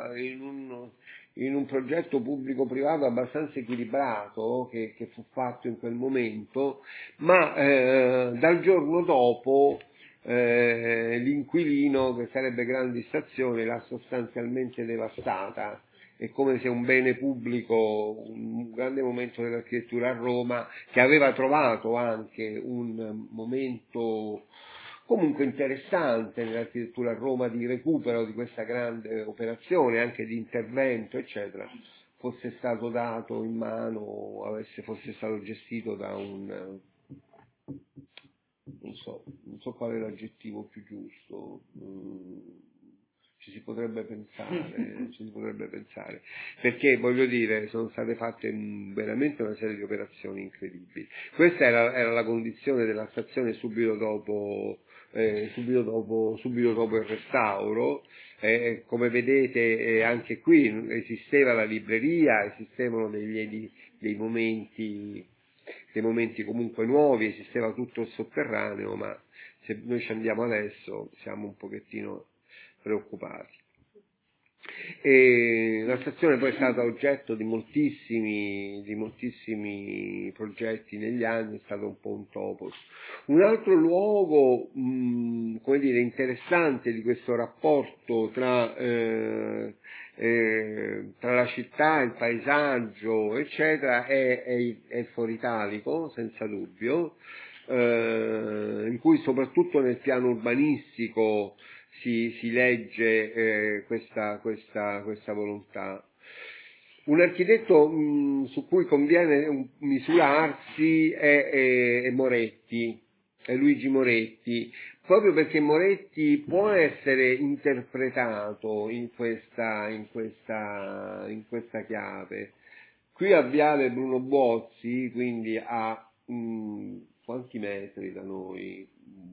un progetto pubblico-privato abbastanza equilibrato che fu fatto in quel momento, ma dal giorno dopo l'inquilino, che sarebbe Grandi Stazioni, l'ha sostanzialmente devastata. È come se un bene pubblico, un grande momento dell'architettura a Roma, che aveva trovato anche un momento comunque interessante nell'architettura a Roma di recupero di questa grande operazione, anche di intervento, eccetera, fosse stato dato in mano, fosse stato gestito da un, non so qual è l'aggettivo più giusto, ci si potrebbe pensare, perché voglio dire, sono state fatte veramente una serie di operazioni incredibili. Questa era la condizione della stazione subito dopo il restauro. Come vedete, anche qui esisteva la libreria, esistevano dei momenti comunque nuovi, esisteva tutto il sotterraneo, ma se noi ci andiamo adesso siamo un pochettino preoccupati. E la stazione poi è stata oggetto di moltissimi progetti negli anni, è stato un po' un topos. Un altro luogo, come dire, interessante di questo rapporto tra la città, il paesaggio, eccetera, è il Foro Italico, senza dubbio, in cui soprattutto nel piano urbanistico si legge questa volontà. Un architetto su cui conviene misurarsi è Moretti, è Luigi Moretti, proprio perché Moretti può essere interpretato in questa chiave. Qui a Viale Bruno Buozzi, quindi a quanti metri da noi?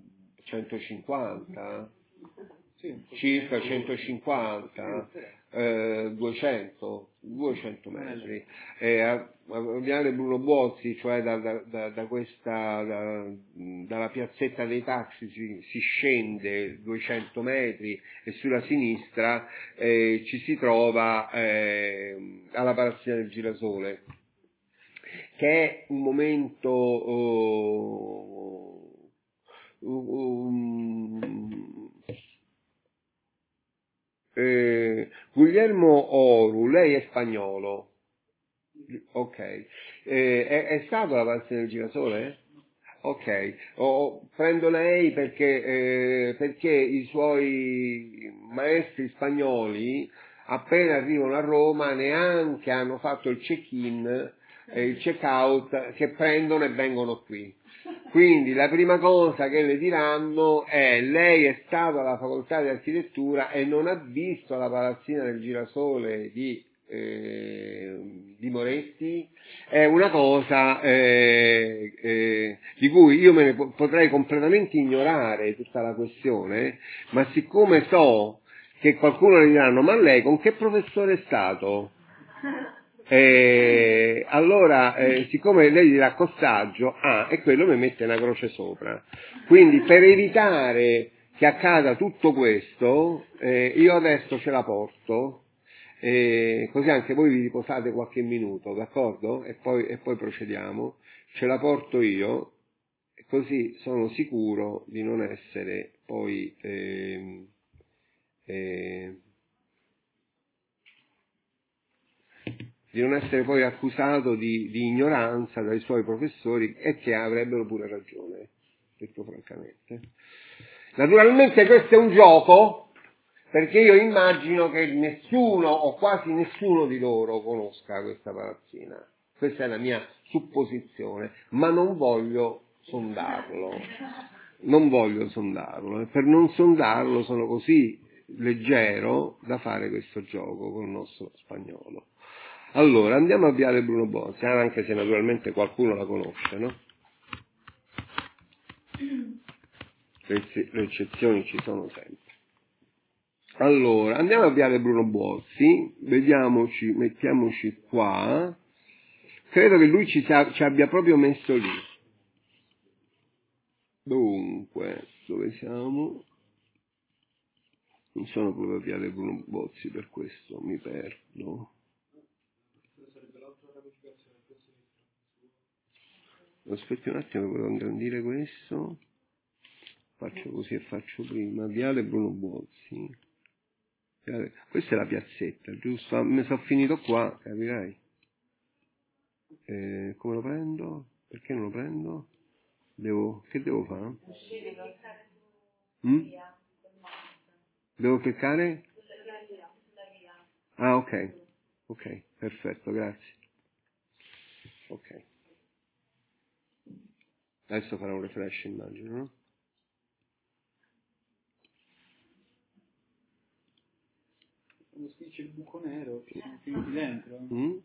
150? Circa 150, 200 metri. A Viale Bruno Buozzi, cioè dalla piazzetta dei taxi si scende 200 metri e sulla sinistra ci si trova alla Palazzina del Girasole, che è un momento Guglielmo Oru, lei è spagnolo, ok, è stato alla Palazzina del Girasole? Ok, prendo lei perché i suoi maestri spagnoli appena arrivano a Roma neanche hanno fatto il check-in, il check-out, che prendono e vengono qui. Quindi la prima cosa che le diranno è: lei è stato alla facoltà di architettura e non ha visto la Palazzina del Girasole di Moretti? È una cosa di cui io me ne potrei completamente ignorare tutta la questione, ma siccome so che qualcuno le diranno: ma lei con che professore è stato? Allora, siccome lei dirà Cossaggio, e quello mi mette una croce sopra. Quindi, per evitare che accada tutto questo, io adesso ce la porto, così anche voi vi riposate qualche minuto, d'accordo? E poi procediamo. Ce la porto io, così sono sicuro di non essere poi accusato di ignoranza dai suoi professori, e che avrebbero pure ragione, detto francamente. Naturalmente questo è un gioco, perché io immagino che nessuno o quasi nessuno di loro conosca questa palazzina. Questa è la mia supposizione, ma non voglio sondarlo. non voglio sondarlo, e per non sondarlo sono così leggero da fare questo gioco con il nostro spagnolo. Allora, andiamo a Viale Bruno Bozzi, anche se naturalmente qualcuno la conosce, no? Le eccezioni ci sono sempre. Allora, andiamo a Viale Bruno Bozzi, vediamoci, mettiamoci qua. Credo che lui ci abbia proprio messo lì. Dunque, dove siamo? Non sono proprio a Viale Bruno Bozzi, per questo mi perdo. Aspetti un attimo, volevo ingrandire questo. Faccio così e faccio prima. Viale Bruno Bozzi. Questa è la piazzetta, giusto? Mi sono finito qua, capirai. Come lo prendo? Perché non lo prendo? Che devo fare? Devo cliccare? Ah, ok. Ok, perfetto, grazie. Ok. Adesso farò un refresh, immagino, no? Quando spicci il buco nero, ci siamo finiti dentro.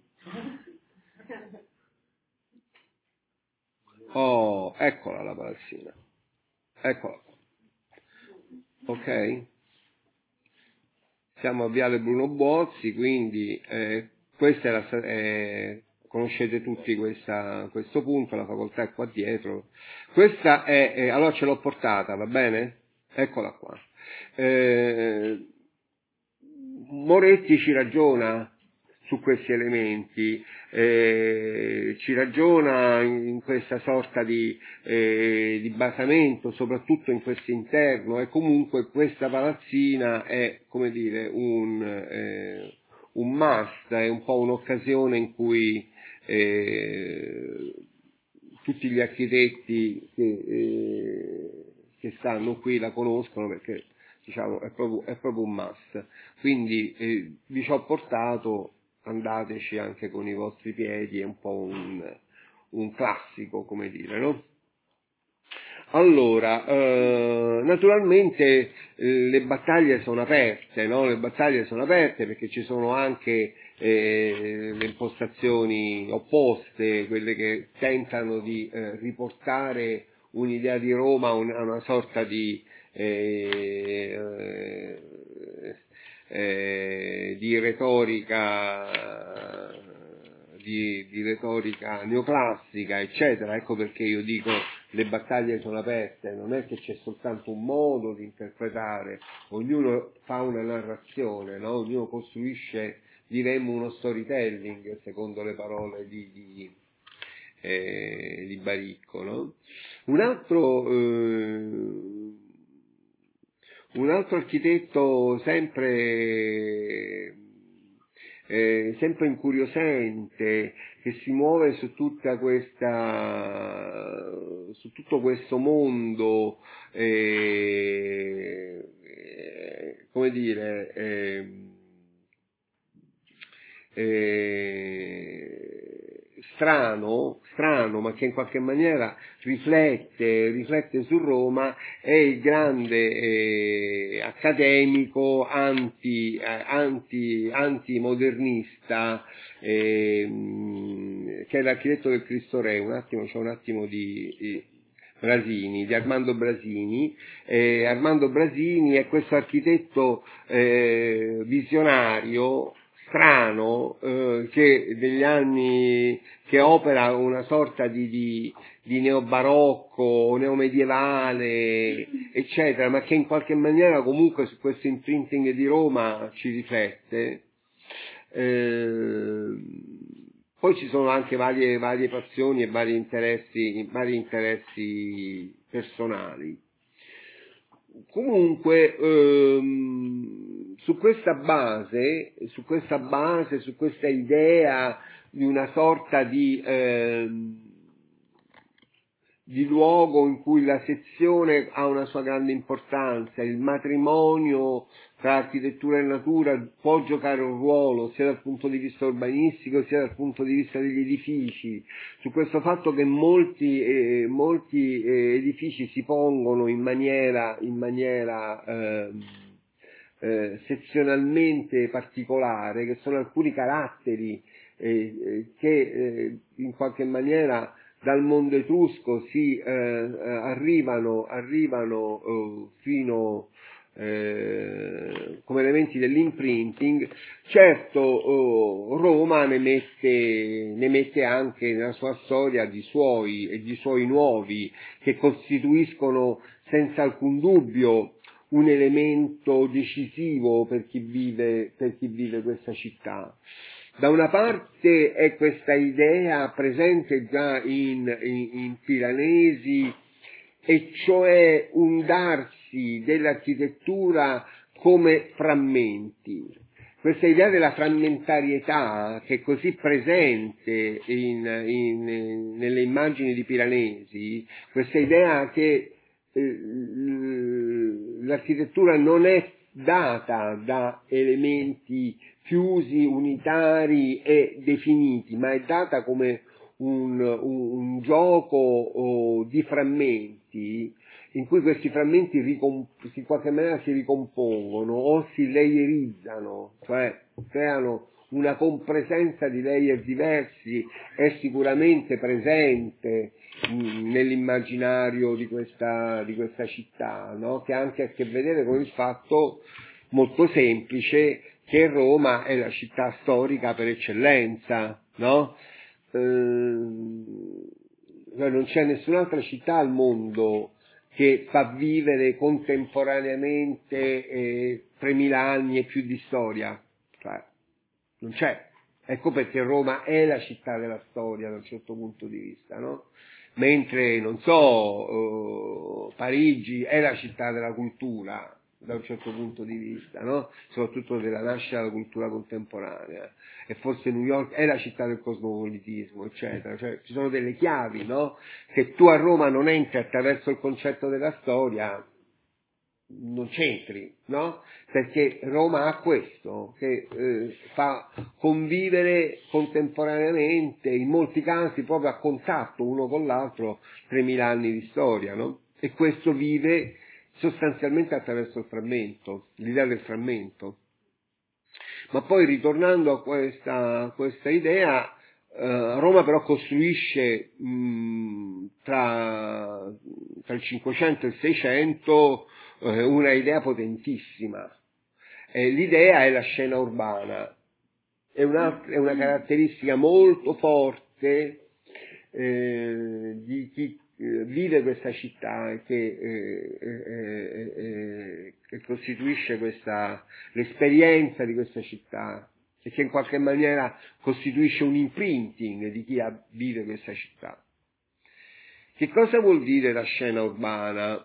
Oh, eccola la palazzina. Eccola qua. Ok? Siamo a Viale Bruno Bozzi, quindi questa è conoscete tutti questo punto, la facoltà è qua dietro. Questa allora ce l'ho portata, va bene? Eccola qua. Moretti ci ragiona su questi elementi, ci ragiona in questa sorta di basamento, soprattutto in questo interno, e comunque questa palazzina è, come dire, un must, è un po' un'occasione in cui tutti gli architetti che stanno qui la conoscono, perché diciamo è proprio un must. Quindi vi ci ho portato, andateci anche con i vostri piedi, è un po' un classico, come dire, no? Allora, naturalmente le battaglie sono aperte, no? Le battaglie sono aperte perché ci sono anche le impostazioni opposte, quelle che tentano di riportare un'idea di Roma a una sorta di retorica neoclassica, eccetera. Ecco perché io dico le battaglie sono aperte, non è che c'è soltanto un modo di interpretare, ognuno fa una narrazione, no? Ognuno costruisce, diremmo, uno storytelling, secondo le parole di Baricco, no? Un altro architetto sempre incuriosente, che si muove su tutto questo mondo, come dire, strano, ma che in qualche maniera riflette su Roma, è il grande accademico antimodernista, che è l'architetto del Cristo Re. C'è un attimo di Brasini, di Armando Brasini. Armando Brasini è questo architetto visionario, strano, che degli anni, che opera una sorta di neobarocco, neomedievale, eccetera, ma che in qualche maniera comunque su questo imprinting di Roma ci riflette. Poi ci sono anche varie passioni e vari interessi personali. Comunque, su questa base, su questa idea di una sorta di di luogo in cui la sezione ha una sua grande importanza, il matrimonio tra architettura e natura può giocare un ruolo sia dal punto di vista urbanistico sia dal punto di vista degli edifici, su questo fatto che molti edifici si pongono in maniera sezionalmente particolare, che sono alcuni caratteri che in qualche maniera dal mondo etrusco arrivano fino come elementi dell'imprinting. Certo, Roma ne mette anche nella sua storia di suoi nuovi, che costituiscono senza alcun dubbio un elemento decisivo per chi vive questa città. Da una parte è questa idea presente già in Piranesi, e cioè un darsi dell'architettura come frammenti. Questa idea della frammentarietà, che è così presente nelle immagini di Piranesi, questa idea che l'architettura non è data da elementi chiusi, unitari e definiti, ma è data come un gioco di frammenti in cui questi frammenti in qualche maniera si ricompongono o si layerizzano, cioè creano una compresenza di layer diversi. È sicuramente presente nell'immaginario di questa città, no? Che ha anche a che vedere con il fatto molto semplice che Roma è la città storica per eccellenza, no? Non c'è nessun'altra città al mondo che fa vivere contemporaneamente 3000 anni e più di storia, cioè non c'è. Ecco perché Roma è la città della storia da un certo punto di vista, no? Mentre, non so, Parigi è la città della cultura da un certo punto di vista, no? Soprattutto della nascita della cultura contemporanea, e forse New York è la città del cosmopolitismo, eccetera. Cioè ci sono delle chiavi, no? Se tu a Roma non entri attraverso il concetto della storia, non c'entri, no? Perché Roma ha questo, che fa convivere contemporaneamente, in molti casi proprio a contatto uno con l'altro, 3000 anni di storia, no? E questo vive sostanzialmente attraverso il frammento, l'idea del frammento. Ma poi, ritornando a questa idea, Roma però costruisce tra il 500 e il 600 una idea potentissima. L'idea è la scena urbana, è una caratteristica molto forte di chi vive questa città e che costituisce l'esperienza di questa città, e che in qualche maniera costituisce un imprinting di chi vive questa città. Che cosa vuol dire la scena urbana?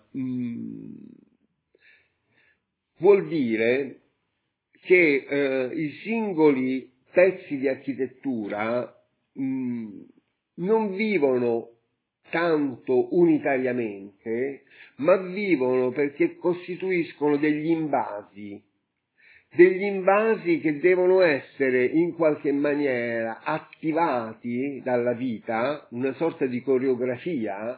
Vuol dire che i singoli pezzi di architettura non vivono tanto unitariamente, ma vivono perché costituiscono degli invasi che devono essere in qualche maniera attivati dalla vita, una sorta di coreografia,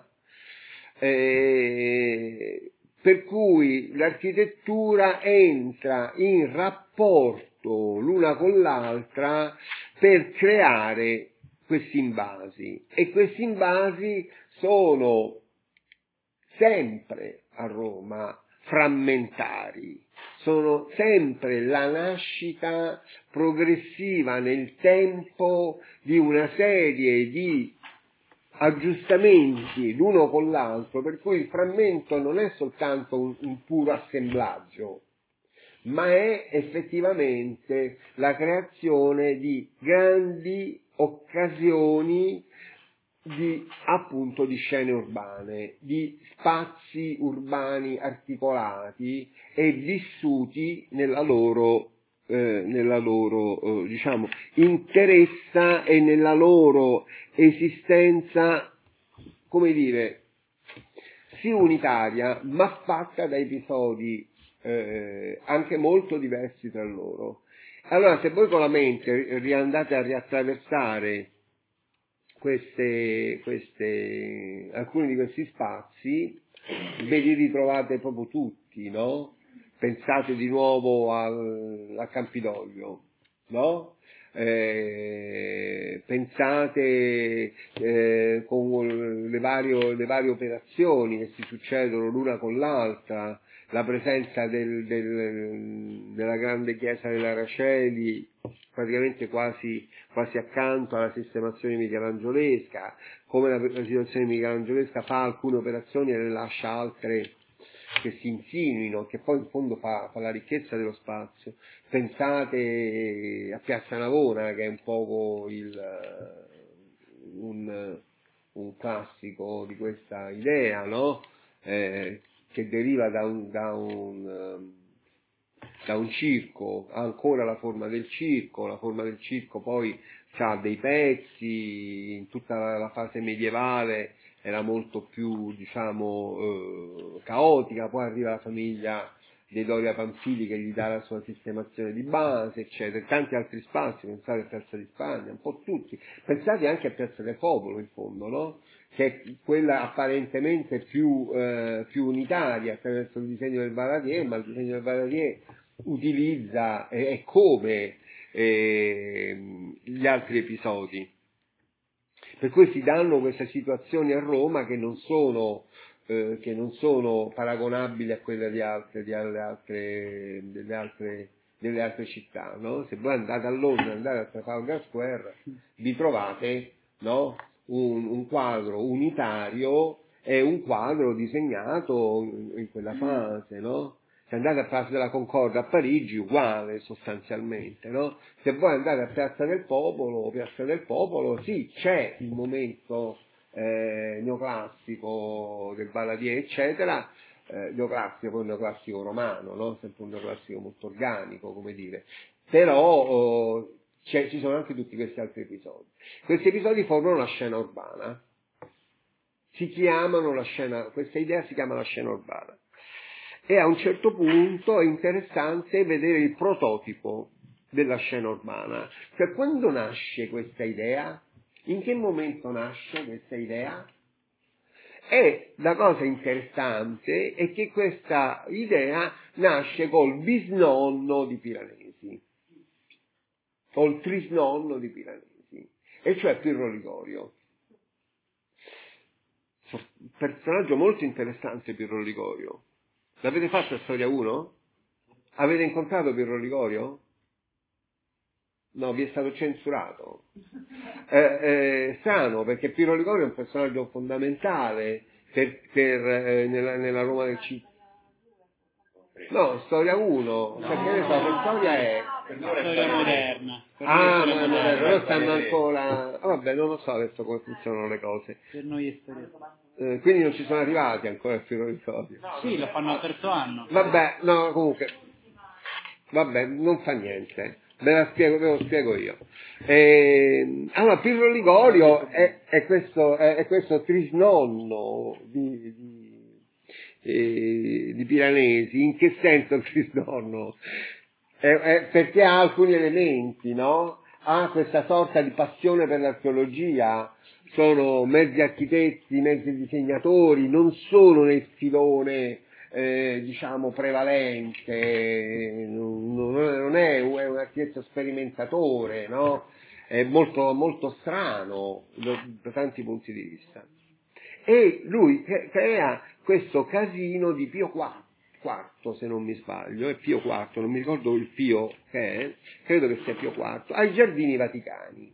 per cui l'architettura entra in rapporto l'una con l'altra per creare questi invasi, e questi invasi sono sempre a Roma frammentari, sono sempre la nascita progressiva nel tempo di una serie di aggiustamenti l'uno con l'altro, per cui il frammento non è soltanto un puro assemblaggio, ma è effettivamente la creazione di grandi occasioni appunto di scene urbane, di spazi urbani articolati e vissuti nella loro diciamo interezza e nella loro esistenza, come dire, sì unitaria, ma fatta da episodi anche molto diversi tra loro. Allora, se voi con la mente riandate a riattraversare alcuni di questi spazi, ve li ritrovate proprio tutti, no? Pensate di nuovo a Campidoglio, no? Pensate con le varie operazioni che si succedono l'una con l'altra, la presenza della grande chiesa dell'Araceli praticamente quasi accanto alla sistemazione michelangiolesca, come la situazione michelangiolesca fa alcune operazioni e ne lascia altre che si insinuino, che poi in fondo fa la ricchezza dello spazio. Pensate a Piazza Navona, che è un poco un classico di questa idea, no? Che deriva da un circo, ha ancora la forma del circo poi ha dei pezzi, in tutta la fase medievale era molto più, caotica, poi arriva la famiglia dei Doria Pamphili che gli dà la sua sistemazione di base, eccetera, tanti altri spazi, pensate a Piazza di Spagna, un po' tutti, pensate anche a Piazza del Popolo in fondo, no? Che è quella apparentemente più unitaria attraverso il disegno del Baradier, ma il disegno del Baradier utilizza e come gli altri episodi, per cui si danno queste situazioni a Roma che non sono paragonabili a quelle delle altre città, no? Se voi andate a Londra, andate a Trafalgar Square, vi trovate, no? un quadro unitario e un quadro disegnato in quella fase, no? Se andate a Piazza della Concordia a Parigi, uguale sostanzialmente, no? Se voi andate a Piazza del Popolo, sì, c'è il momento neoclassico del Baradier, eccetera, neoclassico romano, no? Sempre un neoclassico molto organico, come dire, però ci sono anche tutti questi altri episodi. Questi episodi formano la scena urbana, questa idea si chiama la scena urbana. E a un certo punto è interessante vedere il prototipo della scena urbana. Cioè, quando nasce questa idea? In che momento nasce questa idea? E la cosa interessante è che questa idea nasce col bisnonno di Piranesi, col trisnonno di Piranesi, e cioè Pirro Ligorio. Personaggio molto interessante Pirro Ligorio. L'avete fatto a Storia 1? Avete incontrato Pirro Ligorio? No, vi è stato censurato. Strano, perché Pirro Ligorio è un personaggio fondamentale nella Roma del Cinque. No, Storia 1, perché ne so, che storia è? Storia moderna. Moderna, però stanno ancora. Vabbè, non lo so adesso come funzionano le cose. Per noi è storia. Quindi non ci sono arrivati ancora al Pirro Ligorio. Sì, lo fanno al terzo anno. Vabbè, no, comunque. Vabbè, non fa niente. Ve lo spiego io. Allora, Pirro Ligorio è questo trisnonno di Piranesi. In che senso trisnonno? Perché ha alcuni elementi, no? Ha questa sorta di passione per l'archeologia, sono mezzi architetti, mezzi disegnatori, non sono nel filone prevalente, non è un architetto sperimentatore, no? È molto, molto strano da tanti punti di vista. E lui crea questo casino di Pio IV, se non mi sbaglio, è Pio IV, non mi ricordo il Pio che è, credo che sia Pio IV, ai Giardini Vaticani.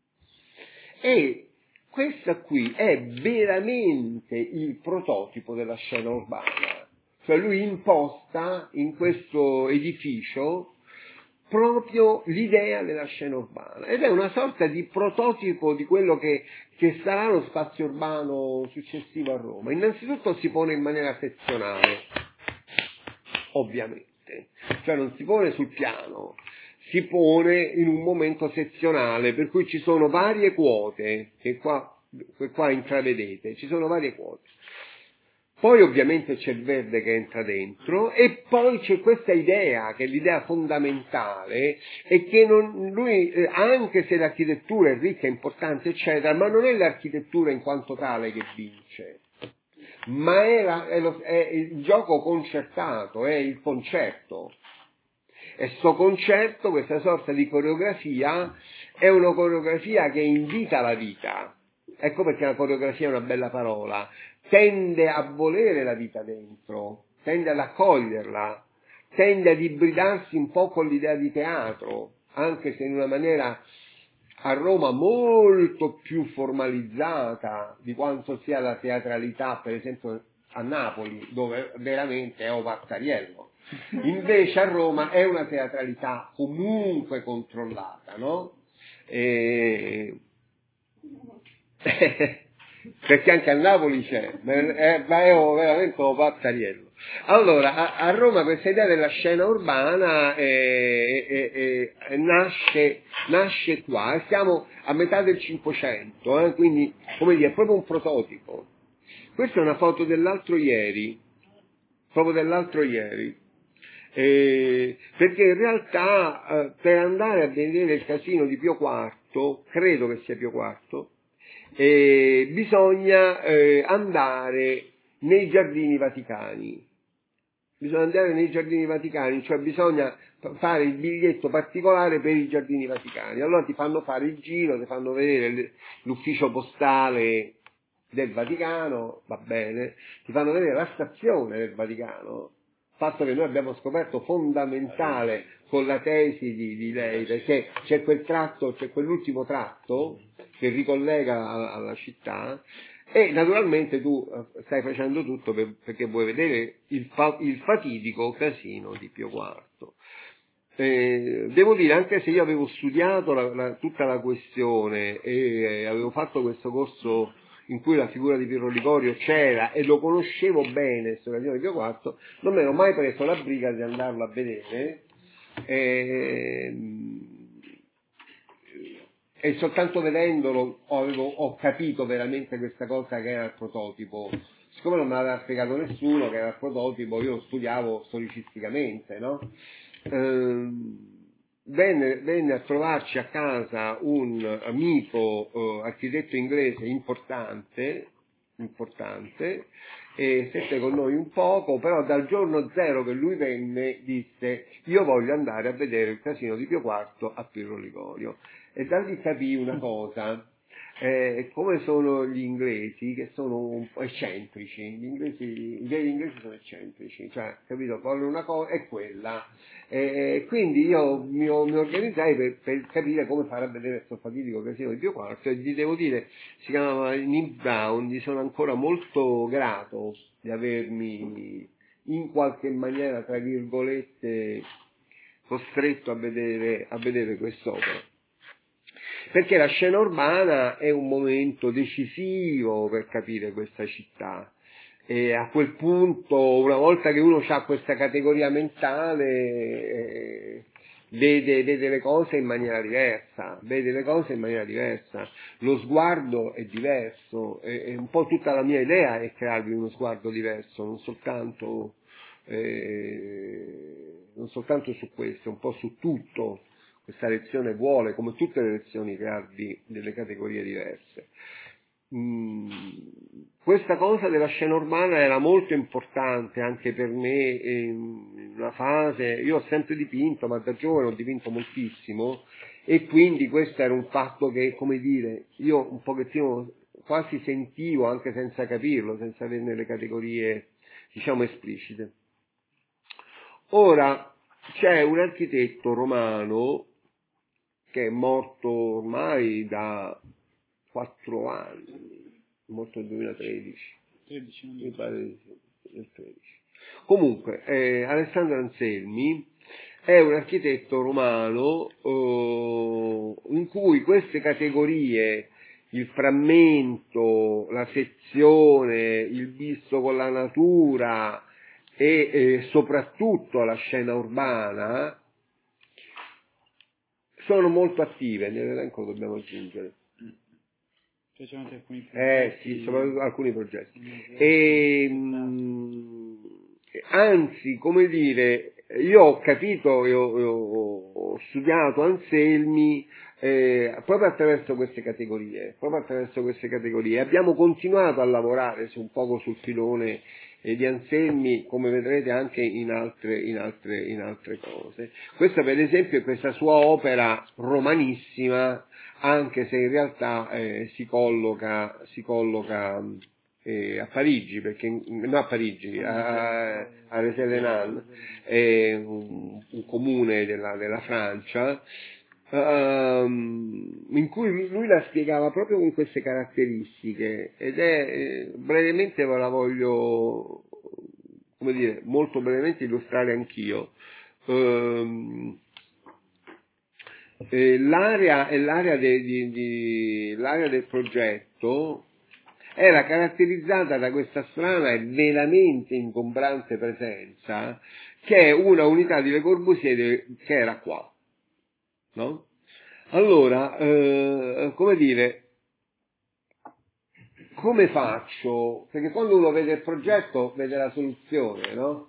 E questa qui è veramente il prototipo della scena urbana. Cioè lui imposta in questo edificio proprio l'idea della scena urbana ed è una sorta di prototipo di quello che sarà lo spazio urbano successivo a Roma. Innanzitutto si pone in maniera sezionale, ovviamente, cioè non si pone sul piano, si pone in un momento sezionale, per cui ci sono varie quote che qua intravedete, ci sono varie quote. Poi ovviamente c'è il verde che entra dentro e poi c'è questa idea, che è l'idea fondamentale, e che lui, anche se l'architettura è ricca, importante, eccetera, ma non è l'architettura in quanto tale che vince, ma è il gioco concertato, è il concerto. E sto concerto, questa sorta di coreografia, è una coreografia che invita la vita. Ecco perché la coreografia è una bella parola. Tende a volere la vita dentro, tende ad accoglierla, tende ad ibridarsi un po' con l'idea di teatro, anche se in una maniera a Roma molto più formalizzata di quanto sia la teatralità, per esempio a Napoli, dove veramente è Ovattariello. Invece a Roma è una teatralità comunque controllata, no? Perché anche a Napoli c'è, ma è veramente Ovattariello. Allora, a Roma questa idea della scena urbana nasce qua, siamo a metà del Cinquecento, quindi, come dire, è proprio un prototipo. Questa è una foto dell'altro ieri, proprio dell'altro ieri, perché in realtà per andare a vedere il casino di Pio IV, credo che sia Pio IV, bisogna andare nei Giardini Vaticani. Bisogna andare nei Giardini Vaticani, cioè bisogna fare il biglietto particolare per i Giardini Vaticani. Allora ti fanno fare il giro, ti fanno vedere l'ufficio postale del Vaticano, va bene, ti fanno vedere la stazione del Vaticano, fatto che noi abbiamo scoperto fondamentale con la tesi di lei, perché c'è quel tratto, c'è quell'ultimo tratto che ricollega alla città, e naturalmente tu stai facendo tutto perché vuoi vedere il fatidico casino di Pio IV. Devo dire, anche se io avevo studiato tutta la questione e avevo fatto questo corso in cui la figura di Piero Ligorio c'era e lo conoscevo bene, questo casino di Pio IV, non mi ero mai preso la briga di andarlo a vedere, e soltanto vedendolo ho capito veramente questa cosa che era il prototipo. Siccome non me l'aveva spiegato nessuno che era il prototipo, io lo studiavo storicisticamente, no? Venne a trovarci a casa un amico architetto inglese importante, e stette con noi un poco, però dal giorno zero che lui venne disse: io voglio andare a vedere il casino di Pio IV a Pirro Ligorio. E da lì capì una cosa, come sono gli inglesi, che sono un po' eccentrici, i veri inglesi sono eccentrici, cioè, capito, vogliono una cosa e quella. Quindi io mi organizzai per capire come fare a vedere questo fatidico casino di Pio IV, e gli devo dire, si chiamava Nick Brown, gli sono ancora molto grato di avermi in qualche maniera, tra virgolette, costretto a vedere quest'opera. Perché la scena urbana è un momento decisivo per capire questa città, e a quel punto, una volta che uno ha questa categoria mentale, vede le cose in maniera diversa, lo sguardo è diverso, e un po' tutta la mia idea è crearvi uno sguardo diverso, non soltanto su questo, un po' su tutto. Questa lezione vuole, come tutte le lezioni, crearvi delle categorie diverse. Questa cosa della scena urbana era molto importante anche per me in una fase. Io ho sempre dipinto, ma da giovane ho dipinto moltissimo, e quindi questo era un fatto che, come dire, io un pochettino quasi sentivo, anche senza capirlo, senza averne le categorie, diciamo, esplicite. Ora, c'è un architetto romano che è morto ormai da 4 anni, morto nel 2013. 13, Mi pare di sì, nel 13. Comunque, Alessandro Anselmi è un architetto romano in cui queste categorie, il frammento, la sezione, il visto con la natura e soprattutto la scena urbana, sono molto attive, nell'elenco dobbiamo aggiungere. specialmente alcuni progetti. Sì, soprattutto alcuni progetti. Anzi, come dire, io ho capito, ho studiato Anselmi proprio attraverso queste categorie, Abbiamo continuato a lavorare un poco sul filone di Anselmi, come vedrete anche in altre cose. Questa per esempio è questa sua opera romanissima, anche se in realtà si colloca a Parigi, a Resellenan, un comune della Francia, in cui lui la spiegava proprio con queste caratteristiche, ed è brevemente ve la voglio, come dire, molto brevemente illustrare anch'io. L'area del progetto era caratterizzata da questa strana e veramente ingombrante presenza, che è una unità di Le Corbusier che era qua, no? Allora, come dire, come faccio? Perché quando uno vede il progetto vede la soluzione, no?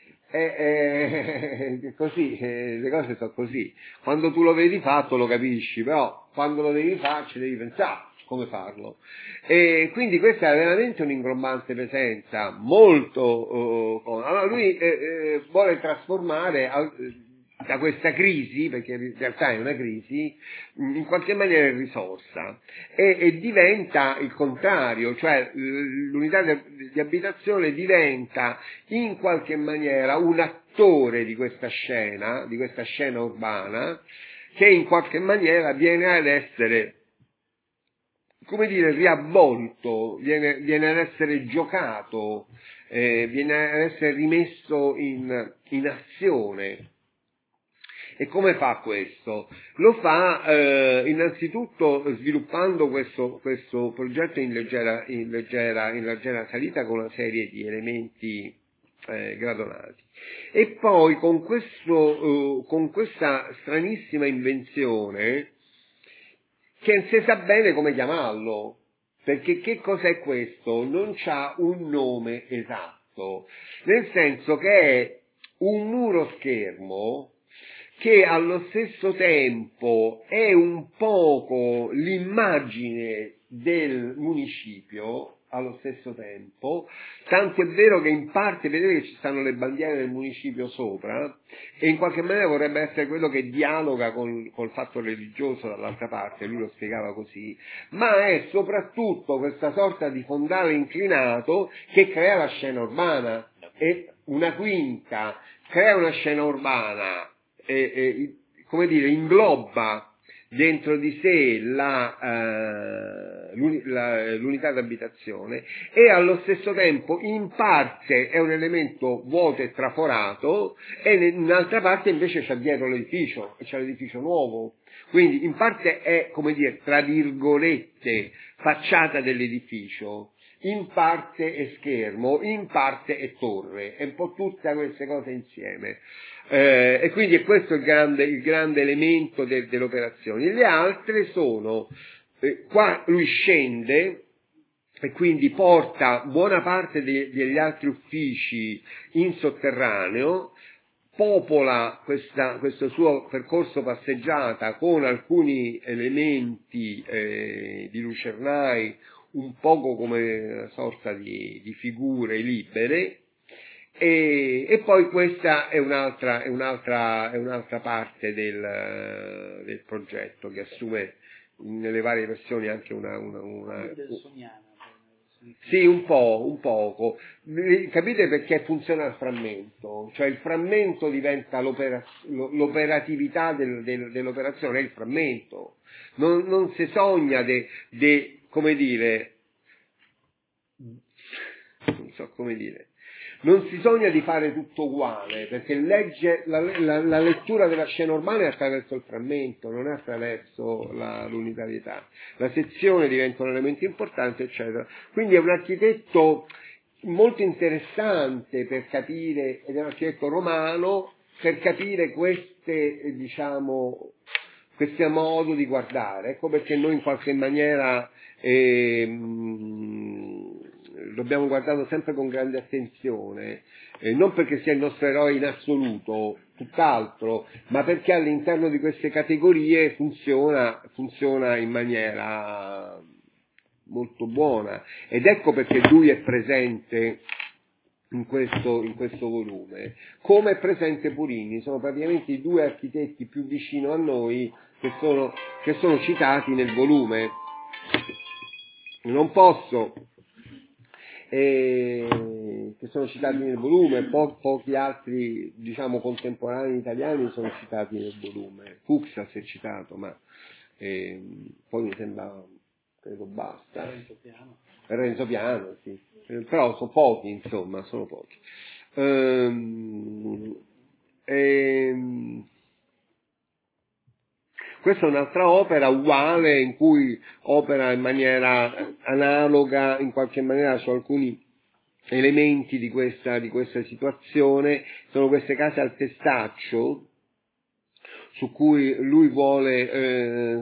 Così, le cose sono così. Quando tu lo vedi fatto lo capisci, però quando lo devi fare ci devi pensare come farlo. E quindi questa è veramente un'ingrombante presenza, molto... allora lui vuole trasformare da questa crisi, perché in realtà è una crisi, in qualche maniera in risorsa, e diventa il contrario, cioè l'unità di abitazione diventa in qualche maniera un attore di questa scena urbana, che in qualche maniera viene ad essere, come dire, riavvolto, viene ad essere giocato, viene ad essere rimesso in azione. E come fa questo? Lo fa innanzitutto sviluppando questo progetto in leggera salita con una serie di elementi gradonati. E poi con questa stranissima invenzione, che non si sa bene come chiamarlo, perché che cos'è questo? Non c'ha un nome esatto, nel senso che è un muro schermo che allo stesso tempo è un poco l'immagine del municipio, allo stesso tempo, tanto è vero che in parte vedete che ci stanno le bandiere del municipio sopra, e in qualche maniera vorrebbe essere quello che dialoga col fatto religioso dall'altra parte, lui lo spiegava così, ma è soprattutto questa sorta di fondale inclinato che crea la scena urbana, e una quinta crea una scena urbana, come dire, ingloba dentro di sé l'unità d'abitazione, e allo stesso tempo in parte è un elemento vuoto e traforato, e in un'altra parte invece c'è dietro l'edificio, e c'è l'edificio nuovo, quindi in parte è, come dire, tra virgolette, facciata dell'edificio, in parte è schermo, in parte è torre, è un po' tutte queste cose insieme. E quindi è questo il grande elemento delle operazioni. Le altre sono, qua lui scende e quindi porta buona parte degli altri uffici in sotterraneo, popola questo suo percorso passeggiata con alcuni elementi di lucernai, un poco come una sorta di figure libere, e poi questa è un'altra parte del progetto, che assume nelle varie versioni anche sì, un poco. Capite perché funziona il frammento? Cioè il frammento diventa l'operatività dell'operazione, è il frammento. Non si sogna come dire, non so come dire, non si sogna di fare tutto uguale, perché la lettura della scena urbana è attraverso il frammento, non è attraverso l'unitarietà. La sezione diventa un elemento importante, eccetera. Quindi è un architetto molto interessante per capire, ed è un architetto romano, per capire queste, diciamo, questo modo di guardare. Ecco perché noi in qualche maniera l'abbiamo guardato sempre con grande attenzione, non perché sia il nostro eroe in assoluto, tutt'altro, ma perché all'interno di queste categorie funziona in maniera molto buona, ed ecco perché lui è presente in questo volume, come è presente Purini. Sono praticamente i due architetti più vicino a noi che sono citati nel volume. Non posso che sono citati nel volume, pochi altri, diciamo, contemporanei italiani sono citati nel volume. Fuchsas è citato, ma poi mi sembra, credo basta. Renzo Piano, sì. Però sono pochi, insomma, sono pochi. Questa è un'altra opera uguale, in cui opera in maniera analoga, in qualche maniera, su alcuni elementi di questa situazione. Sono queste case al testaccio, su cui lui vuole,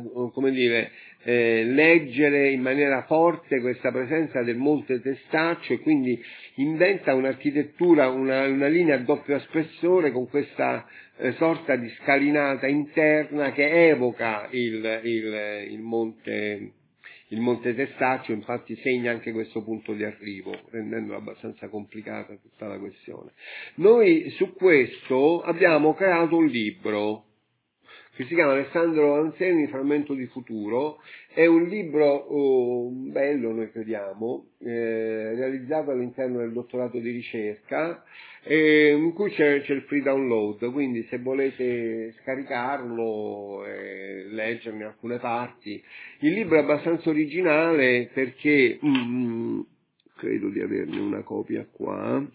leggere in maniera forte questa presenza del monte Testaccio, e quindi inventa un'architettura, una linea a doppio spessore con questa sorta di scalinata interna che evoca il monte Testaccio. Infatti segna anche questo punto di arrivo, rendendola abbastanza complicata tutta la questione. Noi su questo abbiamo creato un libro che si chiama Alessandro Anselmi, Frammento di futuro. È un libro bello, noi crediamo, realizzato all'interno del dottorato di ricerca, in cui c'è il free download, quindi se volete scaricarlo e leggerne alcune parti. Il libro è abbastanza originale perché credo di averne una copia qua.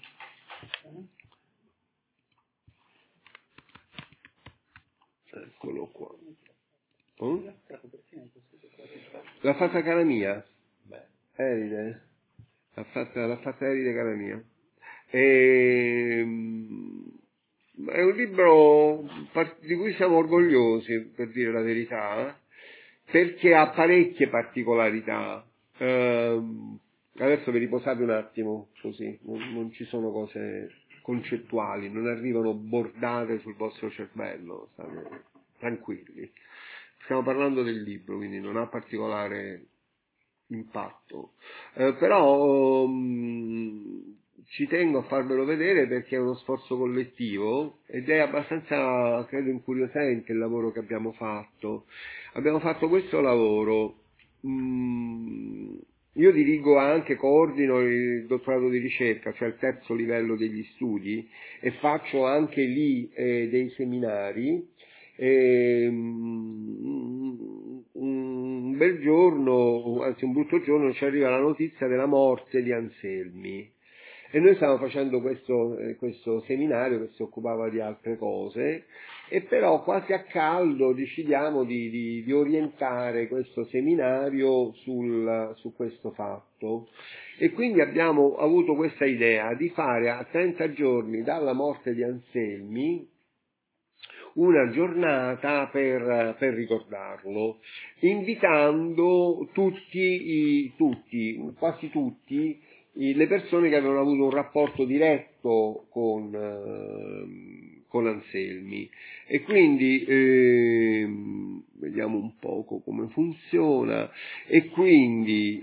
Eccolo qua. L'ha fatta cara mia. Eride. L'ha fatta Eride cara mia. È un libro di cui siamo orgogliosi, per dire la verità, perché ha parecchie particolarità. Adesso vi riposate un attimo, così, non ci sono cose concettuali, non arrivano bordate sul vostro cervello, state tranquilli. Stiamo parlando del libro, quindi non ha particolare impatto, però ci tengo a farvelo vedere perché è uno sforzo collettivo ed è abbastanza, credo, incuriosente il lavoro che abbiamo fatto. Abbiamo fatto questo lavoro. Io coordino il dottorato di ricerca, cioè il terzo livello degli studi, e faccio anche lì dei seminari. Un bel giorno, anzi un brutto giorno, ci arriva la notizia della morte di Anselmi, e noi stavamo facendo questo seminario che si occupava di altre cose, e però quasi a caldo decidiamo di orientare questo seminario su questo fatto, e quindi abbiamo avuto questa idea di fare a 30 giorni dalla morte di Anselmi una giornata per ricordarlo, invitando quasi tutti le persone che avevano avuto un rapporto diretto con Anselmi. E quindi vediamo un poco come funziona. E quindi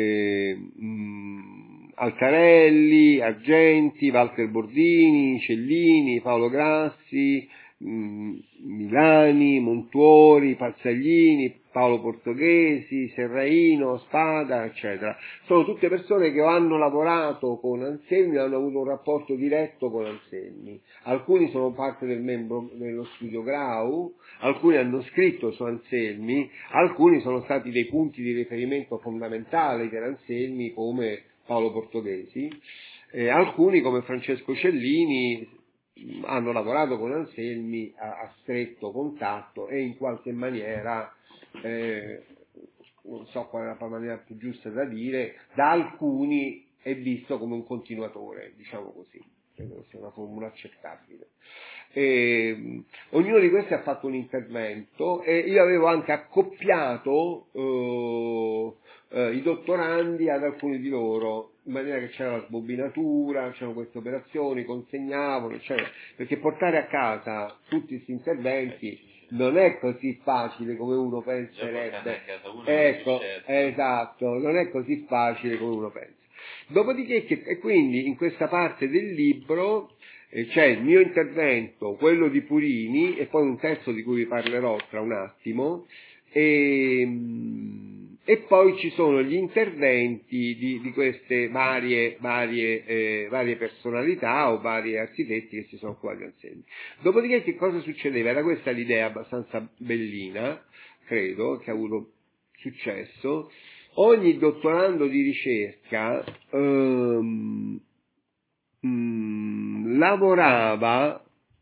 Altarelli, Argenti, Walter Bordini, Cellini, Paolo Grassi, Milani, Montuori, Pazzaglini, Paolo Portoghesi, Serraino, Spada, eccetera. Sono tutte persone che hanno lavorato con Anselmi, hanno avuto un rapporto diretto con Anselmi. Alcuni sono parte dello studio Grau, alcuni hanno scritto su Anselmi, alcuni sono stati dei punti di riferimento fondamentali per Anselmi, come Paolo Portoghesi, alcuni come Francesco Cellini hanno lavorato con Anselmi a stretto contatto, e in qualche maniera, non so qual è la maniera più giusta da dire, da alcuni è visto come un continuatore, diciamo così. credo sia una formula accettabile. Ognuno di questi ha fatto un intervento e io avevo anche accoppiato i dottorandi ad alcuni di loro, in maniera che c'era la sbobinatura, c'erano queste operazioni, consegnavano, eccetera, perché portare a casa tutti questi interventi non è così facile come uno penserebbe. Ecco, esatto, non è così facile come uno pensa. Dopodiché, e quindi in questa parte del libro c'è il mio intervento, quello di Purini e poi un testo di cui vi parlerò tra un attimo, e poi ci sono gli interventi di queste varie personalità o vari architetti che si sono occupati di Anselmi. Dopodiché che cosa succedeva? Era questa l'idea abbastanza bellina, credo, che ha avuto successo. Ogni dottorando di ricerca lavorava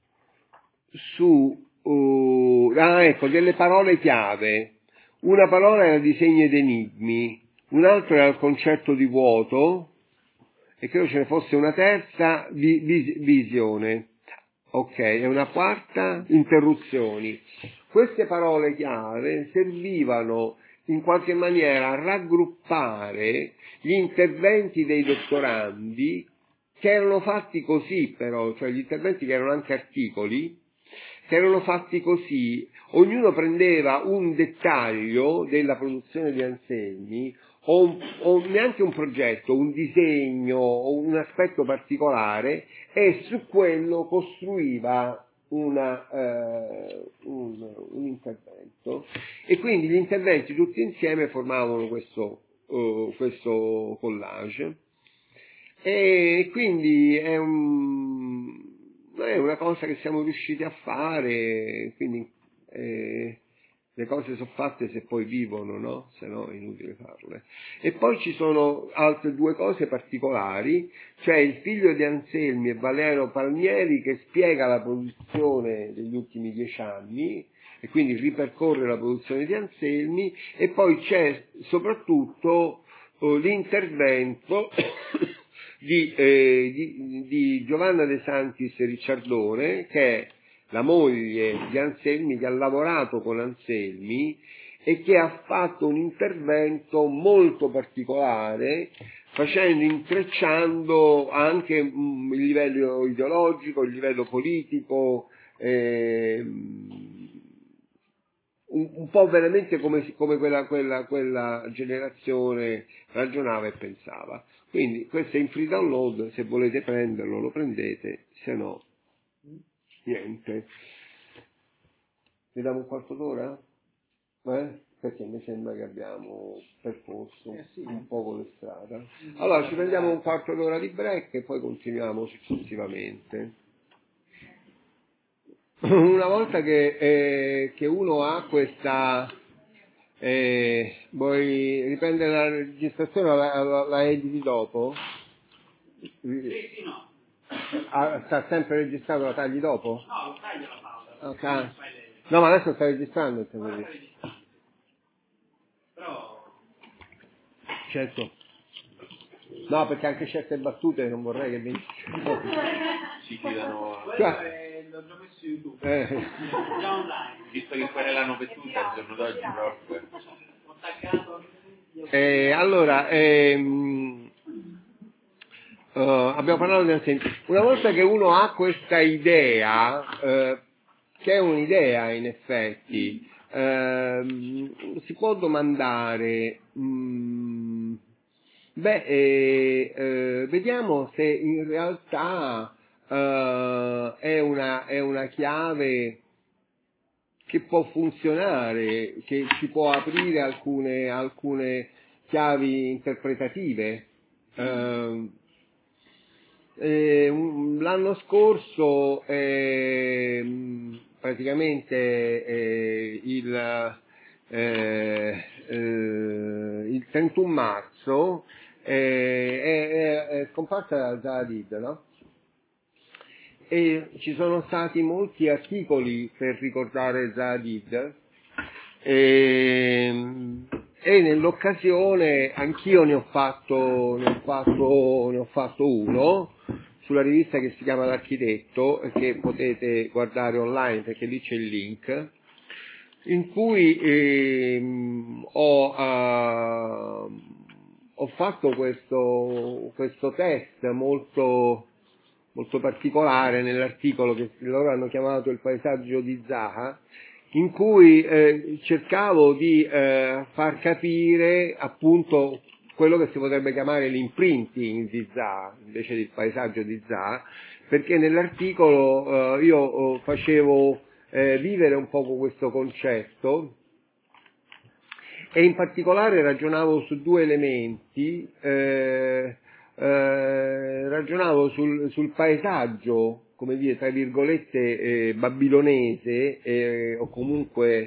su delle parole chiave. Una parola era disegno ed enigmi, un altro era il concetto di vuoto e credo ce ne fosse una terza, visione, ok, e una quarta, interruzioni. Queste parole chiave servivano in qualche maniera a raggruppare gli interventi dei dottorandi, che erano fatti così però, cioè gli interventi che erano anche articoli, che erano fatti così, ognuno prendeva un dettaglio della produzione di Anselmi, o neanche un progetto, un disegno, o un aspetto particolare, e su quello costruiva un intervento, e quindi gli interventi tutti insieme formavano questo collage, e quindi è una cosa che siamo riusciti a fare, quindi le cose sono fatte se poi vivono, no? Se no è inutile farle. E poi ci sono altre due cose particolari, cioè il figlio di Anselmi è Valero Palmieri, che spiega la produzione degli ultimi 10 anni e quindi ripercorre la produzione di Anselmi, e poi c'è soprattutto l'intervento di Giovanna De Santis Ricciardone, che è la moglie di Anselmi, che ha lavorato con Anselmi e che ha fatto un intervento molto particolare, intrecciando anche il livello ideologico, il livello politico, un po' veramente come quella generazione ragionava e pensava. Quindi questo è in free download, se volete prenderlo lo prendete, se no niente. Vediamo un quarto d'ora? Perché mi sembra che abbiamo percorso un po' le strade. Allora ci prendiamo un quarto d'ora di break e poi continuiamo successivamente. Una volta che uno ha questa... vuoi riprendere la registrazione o la editi dopo? Sì, no. Sta sempre registrato, la tagli dopo? No, lo taglio la pausa. Ok. No, ma adesso sta registrando. Però... Certo. No, perché anche certe battute non vorrei che ci chiedano... L'ho già messo su YouTube. Già online. Visto che poi l'hanno veduta al giorno d'oggi proprio. Ho taggato... Allora, abbiamo parlato del senso. Una volta che uno ha questa idea, che è un'idea in effetti, si può domandare, vediamo se in realtà è una chiave che può funzionare, che ci può aprire alcune chiavi interpretative. L'anno scorso praticamente il 31 marzo è scomparsa Zaha Hadid, no? E ci sono stati molti articoli per ricordare Zaha Hadid, e nell'occasione anch'io ne ho fatto uno sulla rivista che si chiama L'Architetto, che potete guardare online perché lì c'è il link, in cui ho fatto questo test molto particolare nell'articolo che loro hanno chiamato Il paesaggio di Zaha, in cui cercavo di far capire appunto quello che si potrebbe chiamare l'imprinting di Zaha invece del paesaggio di Zaha, perché nell'articolo io facevo vivere un poco questo concetto e in particolare ragionavo su due elementi, ragionavo sul paesaggio, come dire, tra virgolette, babilonese o comunque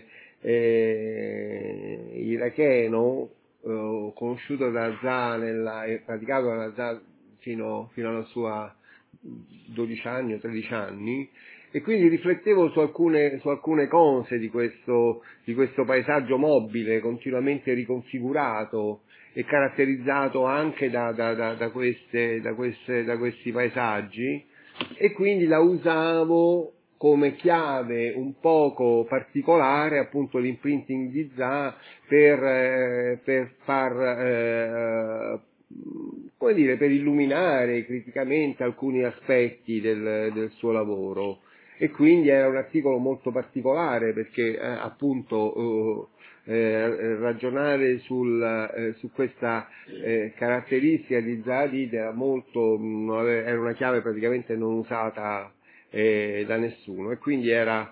iracheno, conosciuto da Zaha e praticato da Zaha fino alla sua 12 anni o 13 anni, e quindi riflettevo su alcune cose di questo paesaggio mobile, continuamente riconfigurato e caratterizzato anche da questi paesaggi, e quindi la usavo come chiave un poco particolare, appunto l'imprinting di Zaha, per far come dire, per illuminare criticamente alcuni aspetti del suo lavoro. E quindi era un articolo molto particolare perché appunto ragionare su questa caratteristica di Zaha Hadid era una chiave praticamente non usata da nessuno, e quindi era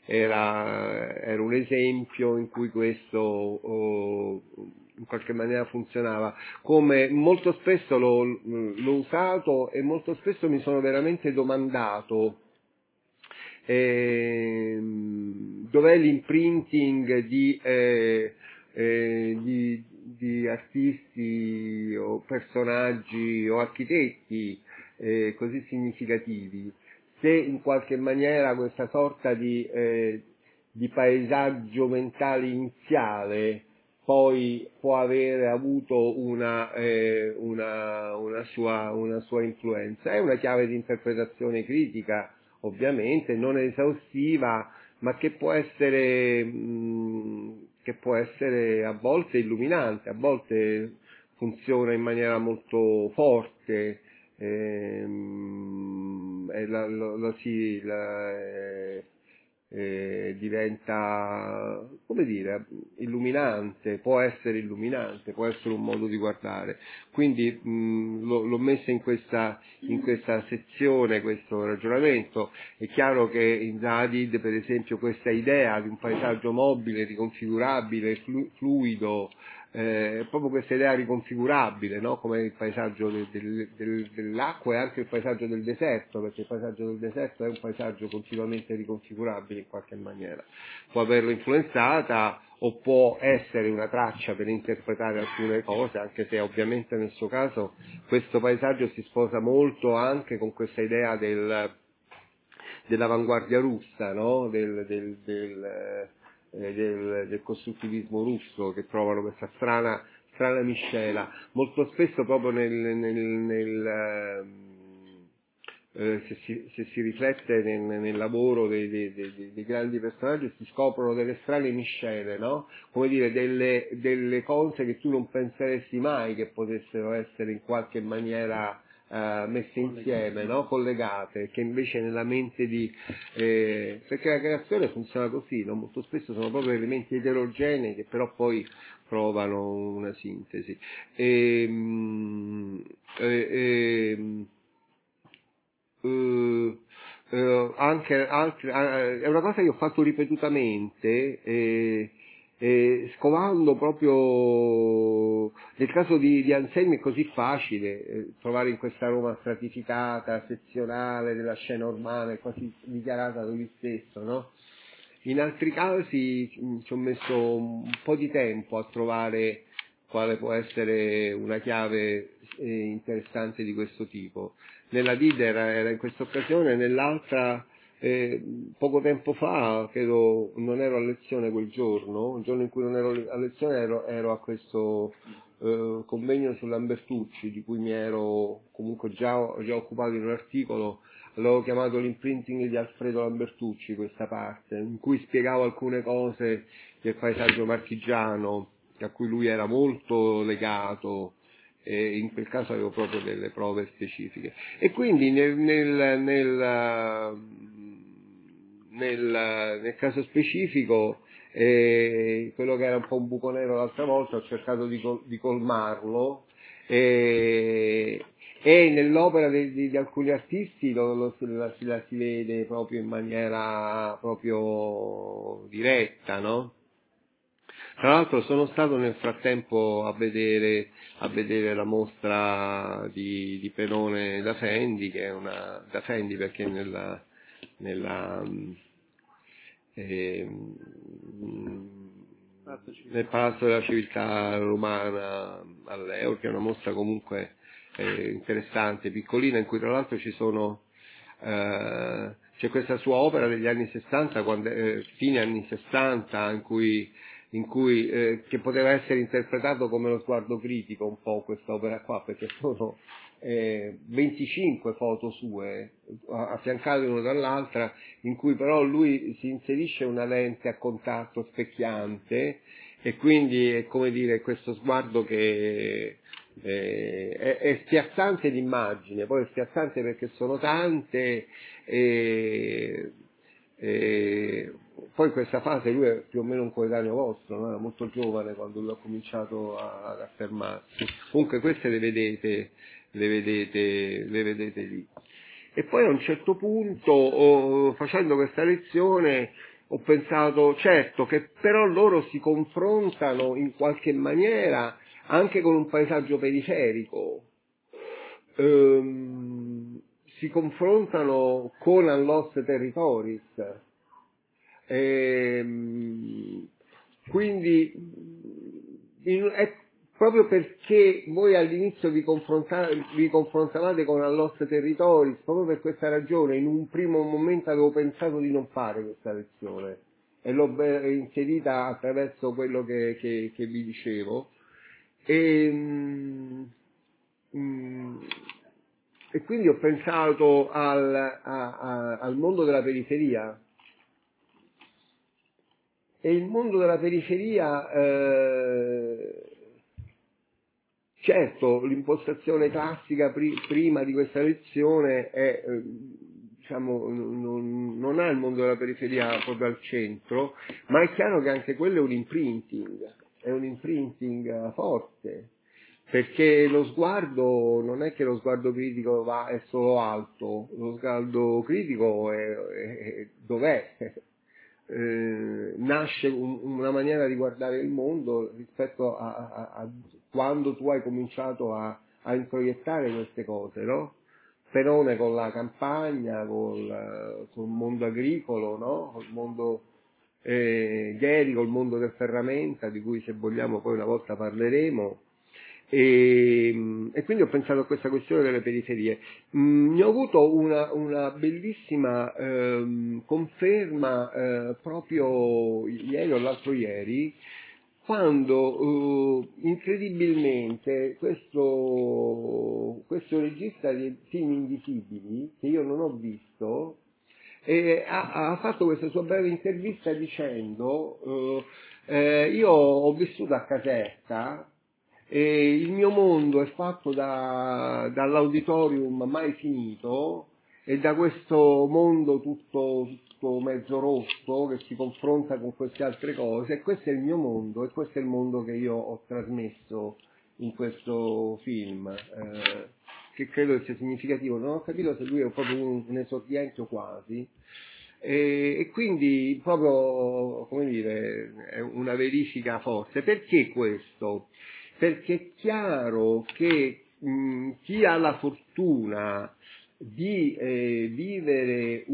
un esempio in cui questo in qualche maniera funzionava. Come molto spesso l'ho usato e molto spesso mi sono veramente domandato dov'è l'imprinting di artisti o personaggi o architetti così significativi, se in qualche maniera questa sorta di paesaggio mentale iniziale poi può avere avuto una sua influenza. È una chiave di interpretazione critica, ovviamente, non esaustiva, ma che può essere a volte illuminante, a volte funziona in maniera molto forte, diventa, come dire, illuminante, può essere un modo di guardare. Quindi l'ho messa in questa sezione, questo ragionamento. È chiaro che in Zaha Hadid, per esempio, questa idea di un paesaggio mobile, riconfigurabile, fluido, proprio questa idea riconfigurabile, no? Come il paesaggio dell'acqua e anche il paesaggio del deserto, perché il paesaggio del deserto è un paesaggio continuamente riconfigurabile in qualche maniera. Può averlo influenzata o può essere una traccia per interpretare alcune cose, anche se ovviamente nel suo caso questo paesaggio si sposa molto anche con questa idea dell'avanguardia russa, no? Del costruttivismo russo, che trovano questa strana miscela. Molto spesso proprio se si riflette nel lavoro dei grandi personaggi, si scoprono delle strane miscele, no? Come dire, delle cose che tu non penseresti mai che potessero essere in qualche maniera messe insieme, no? Collegate, che invece nella mente perché la creazione funziona così, no? Molto spesso sono proprio elementi eterogenei che però poi trovano una sintesi. È una cosa che ho fatto ripetutamente, scovando proprio nel caso di Anselmi. È così facile trovare in questa Roma stratificata, sezionale della scena urbana, quasi dichiarata da lui stesso, no? In altri casi ci ho messo un po' di tempo a trovare quale può essere una chiave interessante di questo tipo. Nella Hadid era in questa occasione, nell'altra poco tempo fa, credo, non ero a lezione quel giorno, il giorno in cui non ero a lezione ero a questo convegno su Lambertucci, di cui mi ero comunque già occupato in un articolo, l'avevo chiamato l'imprinting di Alfredo Lambertucci, questa parte, in cui spiegavo alcune cose del paesaggio marchigiano, a cui lui era molto legato, e in quel caso avevo proprio delle prove specifiche. E quindi nel caso specifico, quello che era un po' un buco nero l'altra volta, ho cercato di colmarlo, e nell'opera di alcuni artisti la si vede proprio in maniera proprio diretta, no? Tra l'altro sono stato nel frattempo a vedere la mostra di Penone da Fendi, che è da Fendi perché nel Palazzo della Civiltà Romana all'Eur, che è una mostra comunque interessante, piccolina, in cui tra l'altro c'è questa sua opera degli anni 60, fine anni 60, che poteva essere interpretato come lo sguardo critico, un po' questa opera qua, perché sono 25 foto sue affiancate l'una dall'altra, in cui però lui si inserisce una lente a contatto specchiante, e quindi è come dire questo sguardo che è spiazzante l'immagine, poi è spiazzante perché sono tante, poi in questa fase lui è più o meno un coetaneo vostro, no? Era molto giovane quando lui ha cominciato ad affermarsi. Comunque queste le vedete lì. E poi a un certo punto, facendo questa lezione, ho pensato, certo, che però loro si confrontano in qualche maniera anche con un paesaggio periferico, si confrontano con Lost Territories, quindi è proprio perché voi all'inizio vi confrontavate con Lost Territories, proprio per questa ragione in un primo momento avevo pensato di non fare questa lezione e l'ho inserita attraverso quello che vi dicevo, e quindi ho pensato al mondo della periferia. E il mondo della periferia, certo, l'impostazione classica prima di questa lezione è, diciamo, non ha il mondo della periferia proprio al centro, ma è chiaro che anche quello è un imprinting forte, perché lo sguardo non è che lo sguardo critico è solo alto, lo sguardo critico dov'è? Nasce una maniera di guardare il mondo rispetto a quando tu hai cominciato a introiettare queste cose, no? Penone con la campagna, col mondo agricolo, no? Col mondo Gheri, col mondo del ferramenta, di cui se vogliamo poi una volta parleremo. E quindi ho pensato a questa questione delle periferie. Ne ho avuto una bellissima conferma proprio ieri o l'altro ieri, quando incredibilmente questo regista di film invisibili, che io non ho visto, ha fatto questa sua breve intervista dicendo io ho vissuto a Caserta, e il mio mondo è fatto dall'auditorium mai finito e da questo mondo tutto mezzo rotto che si confronta con queste altre cose, e questo è il mio mondo, e questo è il mondo che io ho trasmesso in questo film, che credo sia significativo. Non ho capito se lui è proprio un esordiente o quasi, e quindi proprio, come dire, è una verifica forte. Perché questo? Perché è chiaro che chi ha la fortuna di vivere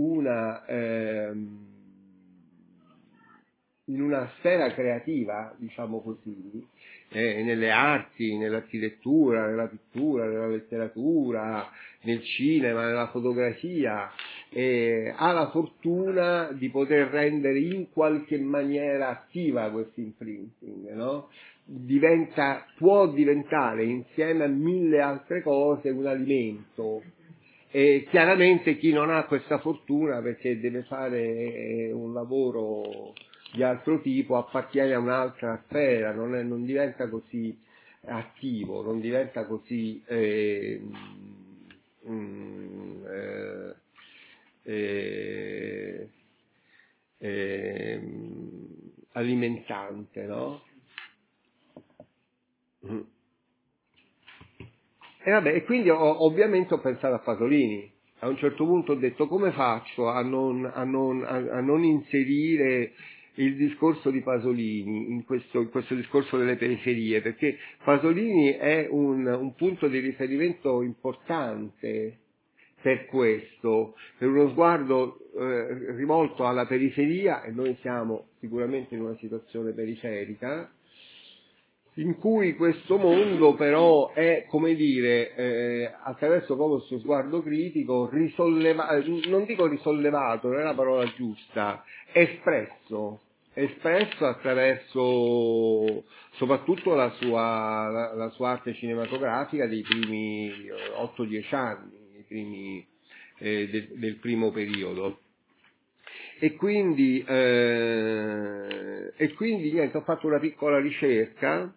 in una sfera creativa, diciamo così, nelle arti, nell'architettura, nella pittura, nella letteratura, nel cinema, nella fotografia, ha la fortuna di poter rendere in qualche maniera attiva questo imprinting, no? può diventare insieme a 1000 altre cose un alimento. E chiaramente chi non ha questa fortuna, perché deve fare un lavoro di altro tipo, appartiene a un'altra sfera, non diventa così attivo, non diventa così alimentante, no? E quindi ovviamente ho pensato a Pasolini. A un certo punto ho detto: come faccio a non inserire il discorso di Pasolini in questo discorso delle periferie? Perché Pasolini è un punto di riferimento importante per questo, per uno sguardo rivolto alla periferia, e noi siamo sicuramente in una situazione periferica, in cui questo mondo però è, come dire, attraverso proprio questo sguardo critico, non dico risollevato, non è la parola giusta, espresso attraverso soprattutto la sua arte cinematografica dei primi 8-10 anni, del primo periodo. E quindi niente, ho fatto una piccola ricerca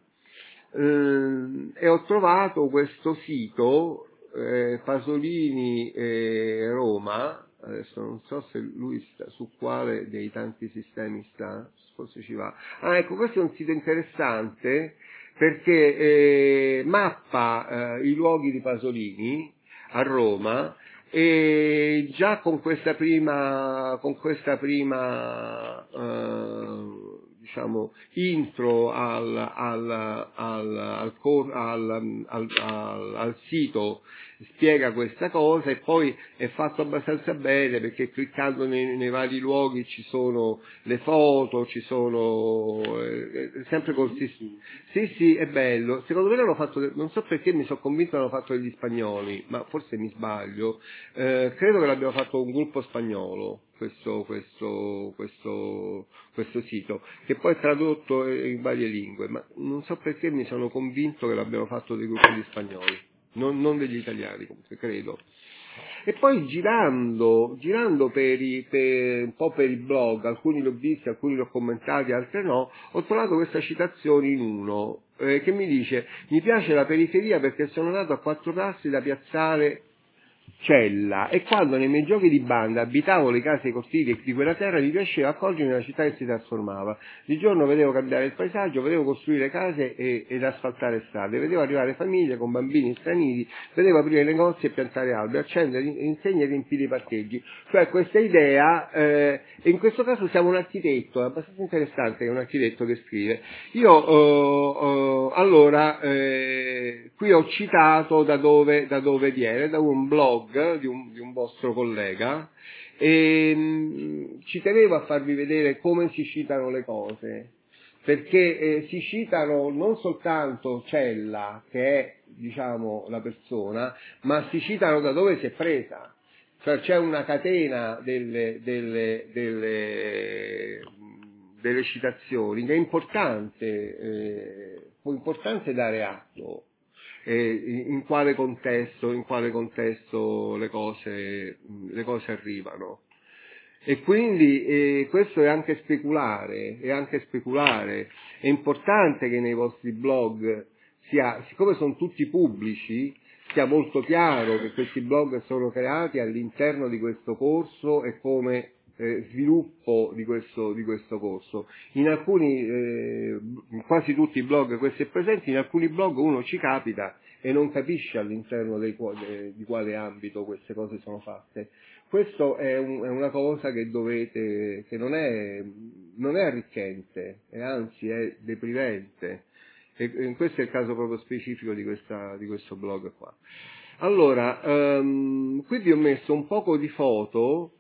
e ho trovato questo sito Pasolini Roma. Adesso non so se lui sta su quale dei tanti sistemi sta, forse ci va. Ecco, questo è un sito interessante perché mappa i luoghi di Pasolini a Roma, e già con questa prima diciamo intro al sito spiega questa cosa, e poi è fatto abbastanza bene perché cliccando nei vari luoghi ci sono le foto, ci sono sempre sì, è bello. Secondo me l'hanno fatto, non so perché mi sono convinto che l'hanno fatto degli spagnoli, ma forse mi sbaglio. Credo che l'abbiano fatto un gruppo spagnolo, questo sito, che poi è tradotto in varie lingue, ma non so perché mi sono convinto che l'abbiano fatto dei gruppi di spagnoli, non degli italiani, comunque, credo. E poi girando un po' per i blog, alcuni li ho visti, alcuni li ho commentati, altri no, ho trovato questa citazione in uno che mi dice: mi piace la periferia perché sono nato a 4 passi da Piazzale Cella, e quando nei miei giochi di banda abitavo le case e i cortili di quella terra mi piaceva accorgermi una città che si trasformava. Di giorno vedevo cambiare il paesaggio, vedevo costruire case ed asfaltare strade, vedevo arrivare famiglie con bambini stranieri, vedevo aprire negozi e piantare alberi, accendere insegne e riempire i parcheggi. Cioè questa idea, e in questo caso siamo un architetto, è abbastanza interessante che è un architetto che scrive. Io allora qui ho citato da dove viene, da un blog di un vostro collega, e ci tenevo a farvi vedere come si citano le cose, perché si citano non soltanto Cella, che è, diciamo, la persona, ma si citano da dove si è presa. Cioè c'è una catena delle citazioni che è importante dare atto. In quale contesto le cose arrivano. E quindi questo è anche speculare. È importante che nei vostri blog siccome sono tutti pubblici, sia molto chiaro che questi blog sono creati all'interno di questo corso e come sviluppo di questo corso. In quasi tutti i blog questo è presente, in alcuni blog uno ci capita e non capisce all'interno di quale ambito queste cose sono fatte. Questo è una cosa che non è arricchente, e anzi è deprimente. E questo è il caso proprio specifico di questo blog qua. Allora, qui vi ho messo un poco di foto,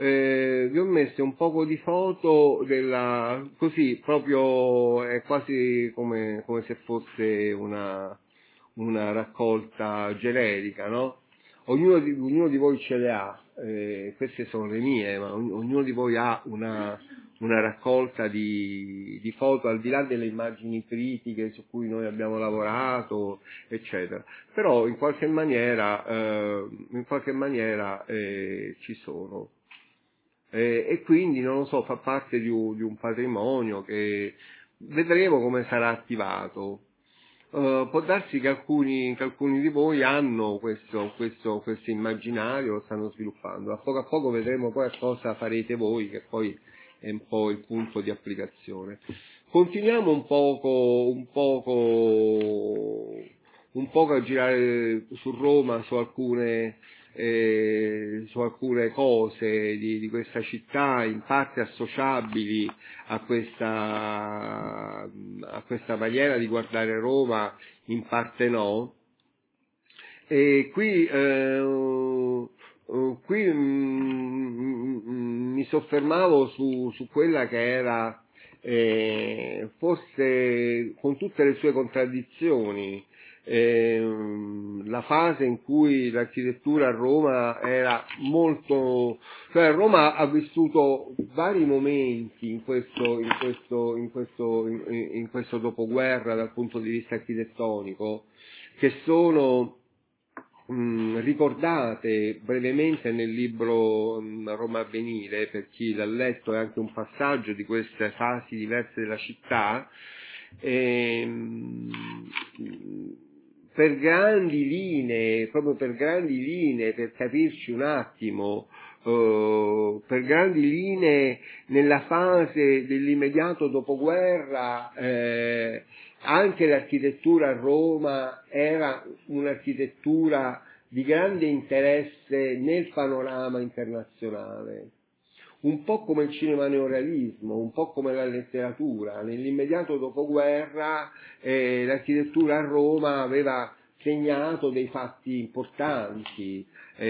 così proprio è quasi come se fosse una raccolta generica, no? Ognuno di voi ce le ha, queste sono le mie, ma ognuno di voi ha una raccolta di foto, al di là delle immagini critiche su cui noi abbiamo lavorato, eccetera. Però in qualche maniera ci sono. E quindi, non lo so, fa parte di un patrimonio che vedremo come sarà attivato. Può darsi che alcuni di voi hanno questo immaginario, lo stanno sviluppando. A poco vedremo poi a cosa farete voi, che poi è un po' il punto di applicazione. Continuiamo un poco a girare su Roma, su alcune cose di questa città, in parte associabili a questa maniera di guardare Roma, in parte no. E qui mi soffermavo su quella che era, forse con tutte le sue contraddizioni, la fase in cui l'architettura a Roma era molto, cioè Roma ha vissuto vari momenti in questo dopoguerra dal punto di vista architettonico, che sono ricordate brevemente nel libro Roma Avvenire, per chi l'ha letto. È anche un passaggio di queste fasi diverse della città. Per grandi linee, per capirci un attimo, per grandi linee nella fase dell'immediato dopoguerra, anche l'architettura a Roma era un'architettura di grande interesse nel panorama internazionale. Un po' come il cinema neorealismo, un po' come la letteratura. Nell'immediato dopoguerra l'architettura a Roma aveva segnato dei fatti importanti.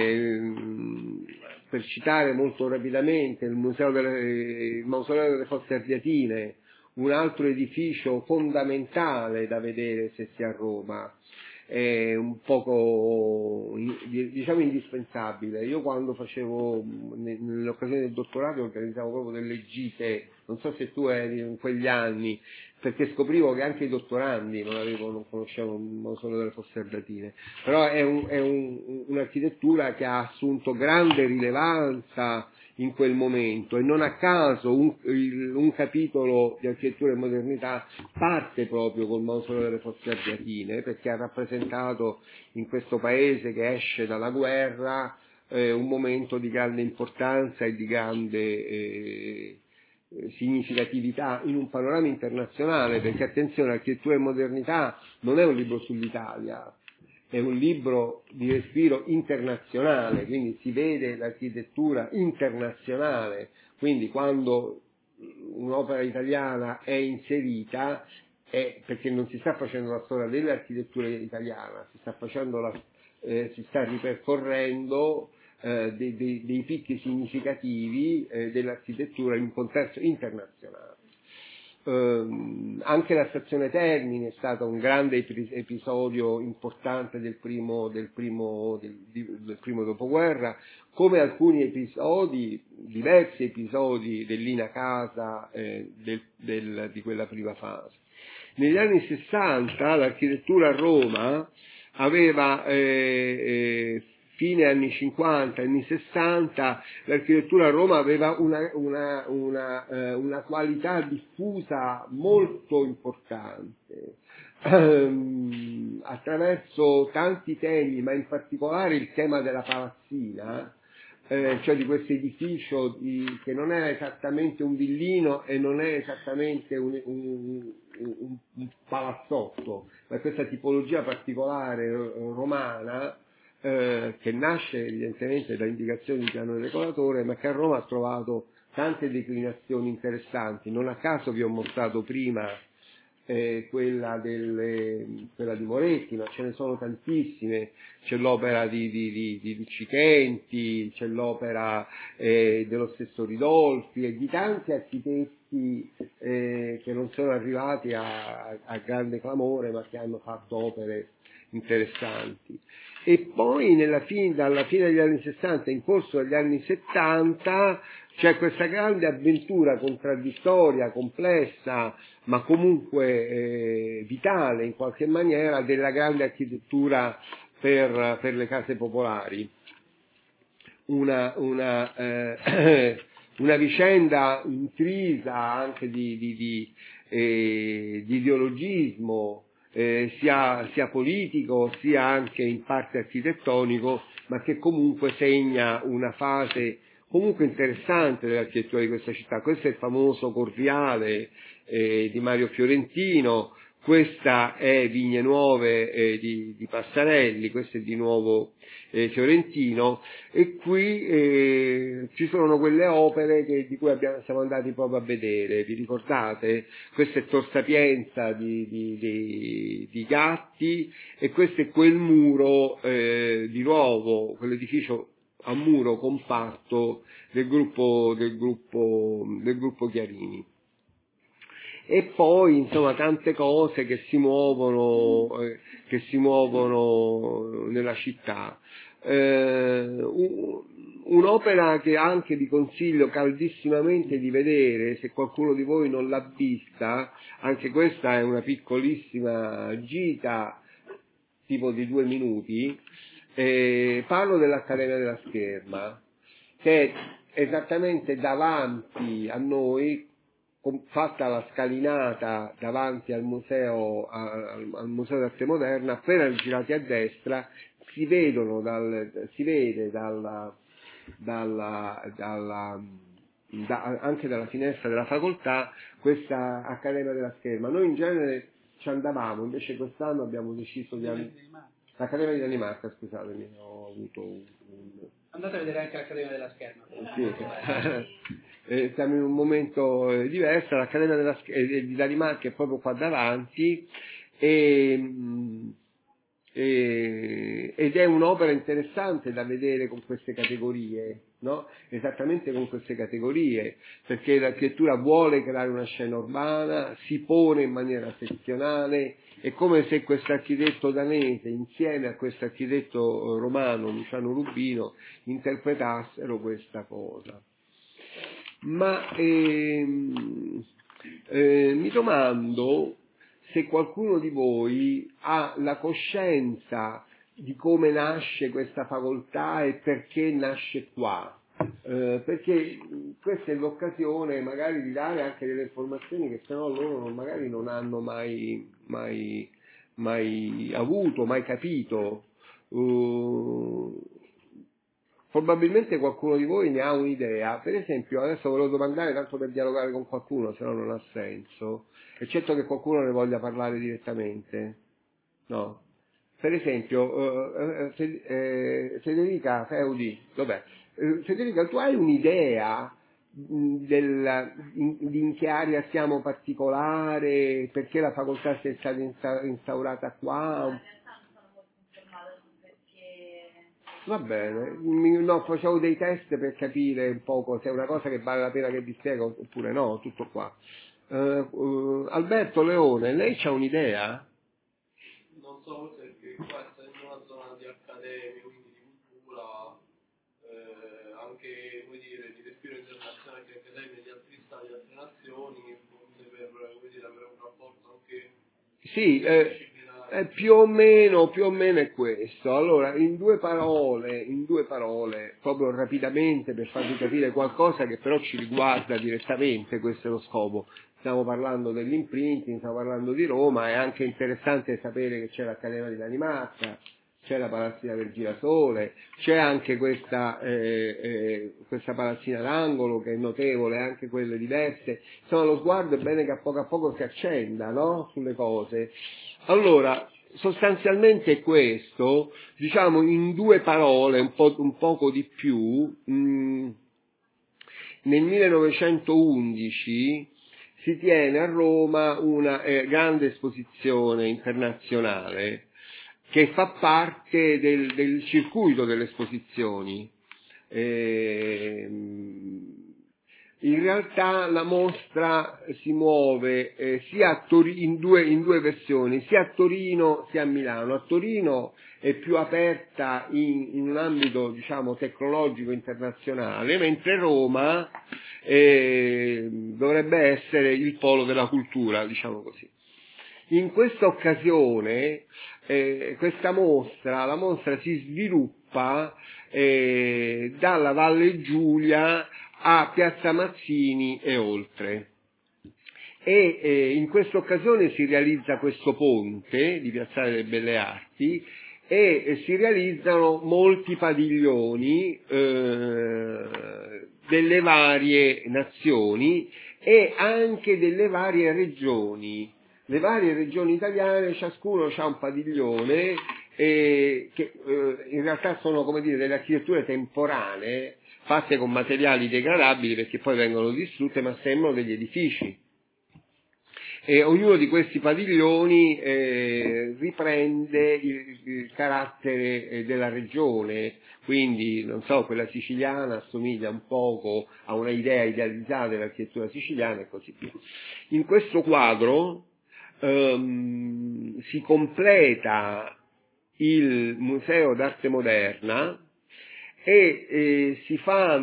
Per citare molto rapidamente il Mausoleo delle Fosse Ardeatine, un altro edificio fondamentale da vedere se si è a Roma. È un poco, diciamo, indispensabile. Io quando facevo, nell'occasione del dottorato, organizzavo proprio delle gite, non so se tu eri in quegli anni, perché scoprivo che anche i dottorandi non conoscevano il Mausoleo delle Fosse Ardeatine. Però è un'architettura che ha assunto grande rilevanza in quel momento, e non a caso un capitolo di architettura e modernità parte proprio col Mausoleo delle Fosse Ardeatine, perché ha rappresentato in questo paese che esce dalla guerra un momento di grande importanza e di grande significatività in un panorama internazionale, perché attenzione, architettura e modernità non è un libro sull'Italia, è un libro di respiro internazionale, quindi si vede l'architettura internazionale. Quindi quando un'opera italiana è inserita è perché non si sta facendo la storia dell'architettura italiana, si sta ripercorrendo dei picchi significativi dell'architettura in un contesto internazionale. Anche la stazione Termini è stato un grande episodio importante del primo dopoguerra, come alcuni diversi episodi dell'Ina Casa di quella prima fase. Negli anni 60 l'architettura a Roma aveva, fine anni 50, anni 60, l'architettura a Roma aveva una qualità diffusa molto importante, attraverso tanti temi, ma in particolare il tema della palazzina, cioè di questo edificio che non è esattamente un villino e non è esattamente un palazzotto, ma questa tipologia particolare romana, che nasce evidentemente da indicazioni di piano decoratore, ma che a Roma ha trovato tante declinazioni interessanti. Non a caso vi ho mostrato prima quella di Moretti, ma ce ne sono tantissime. C'è l'opera di Cicchenti, c'è l'opera dello stesso Ridolfi e di tanti architetti che non sono arrivati a grande clamore, ma che hanno fatto opere interessanti. e poi dalla fine degli anni 60 in corso degli anni 70 c'è questa grande avventura contraddittoria, complessa, ma comunque vitale in qualche maniera, della grande architettura per le case popolari. Una vicenda intrisa anche di ideologismo, sia politico sia anche in parte architettonico, ma che comunque segna una fase comunque interessante dell'architettura di questa città. Questo è il famoso Corviale di Mario Fiorentino, questa è Vigne Nuove di Passarelli, questo è di nuovo Fiorentino, e qui ci sono quelle opere di cui siamo andati proprio a vedere. Vi ricordate? Questo è Tor Sapienza di Gatti, e questo è quel muro di nuovo, quell'edificio a muro compatto del gruppo Chiarini. E poi insomma tante cose che si muovono nella città. Un'opera che anche vi consiglio caldissimamente di vedere, se qualcuno di voi non l'ha vista, anche questa è una piccolissima gita tipo di 2 minuti. Parlo dell'Accademia della Scherma, che è esattamente davanti a noi, fatta la scalinata davanti al museo d'arte moderna. Appena girati a destra si vede anche dalla finestra della facoltà questa Accademia della Scherma. Noi in genere ci andavamo, invece quest'anno abbiamo deciso di l'Accademia di Danimarca, scusatemi, ho avuto andate a vedere anche l'Accademia della Scherma. Sì. Siamo in un momento diverso. L'Accademia di Danimarca è proprio qua davanti, ed è un'opera interessante da vedere con queste categorie, no? Esattamente con queste categorie, perché l'architettura vuole creare una scena urbana, si pone in maniera sezionale. È come se questo architetto danese insieme a questo architetto romano Luciano Rubino interpretassero questa cosa. Ma mi domando se qualcuno di voi ha la coscienza di come nasce questa facoltà e perché nasce qua. Perché questa è l'occasione magari di dare anche delle informazioni che però loro magari non hanno mai avuto, mai capito. Probabilmente qualcuno di voi ne ha un'idea. Per esempio, adesso volevo domandare, tanto per dialogare con qualcuno, se no non ha senso, eccetto che qualcuno ne voglia parlare direttamente. No? Per esempio, Federica Feudi, dov'è? Federica, tu hai un'idea in che area siamo particolare, perché la facoltà sia stata instaurata qua? Va bene, no, facevo dei test per capire un poco se è una cosa che vale la pena che vi spiego oppure no, tutto qua. Alberto Leone, lei c'ha un'idea? Non so, perché qua è una zona di accademia, quindi di cultura, anche, come dire, di respiro internazionale, che accademie di altri stati, di altre nazioni, forse per, come dire, avere un rapporto anche... Sì, più o meno è questo. Allora, in due parole, proprio rapidamente per farvi capire qualcosa che però ci riguarda direttamente, questo è lo scopo. Stiamo parlando dell'imprinting, stiamo parlando di Roma, è anche interessante sapere che c'è l'Accademia di Danimarca, c'è la Palazzina del Girasole, c'è anche questa palazzina d'angolo che è notevole, anche quelle diverse. Insomma, lo sguardo è bene che a poco si accenda, no? Sulle cose. Allora, sostanzialmente è questo, diciamo in due parole, un poco di più. Nel 1911 si tiene a Roma una grande esposizione internazionale che fa parte del circuito delle esposizioni. in realtà la mostra si muove sia in due versioni, sia a Torino sia a Milano. A Torino è più aperta in un ambito, diciamo, tecnologico internazionale, mentre Roma dovrebbe essere il polo della cultura, diciamo così. In questa occasione la mostra si sviluppa dalla Valle Giulia a Piazza Mazzini e oltre. In questa occasione si realizza questo ponte di Piazzale delle Belle Arti e si realizzano molti padiglioni delle varie nazioni e anche delle varie regioni. Le varie regioni italiane, ciascuno ha un padiglione che in realtà sono, come dire, delle architetture temporanee fatte con materiali degradabili perché poi vengono distrutte, ma sembrano degli edifici. E ognuno di questi padiglioni riprende il carattere della regione, quindi, non so, quella siciliana assomiglia un poco a una idea idealizzata dell'architettura siciliana e così via. In questo quadro si completa il Museo d'Arte Moderna e si fa,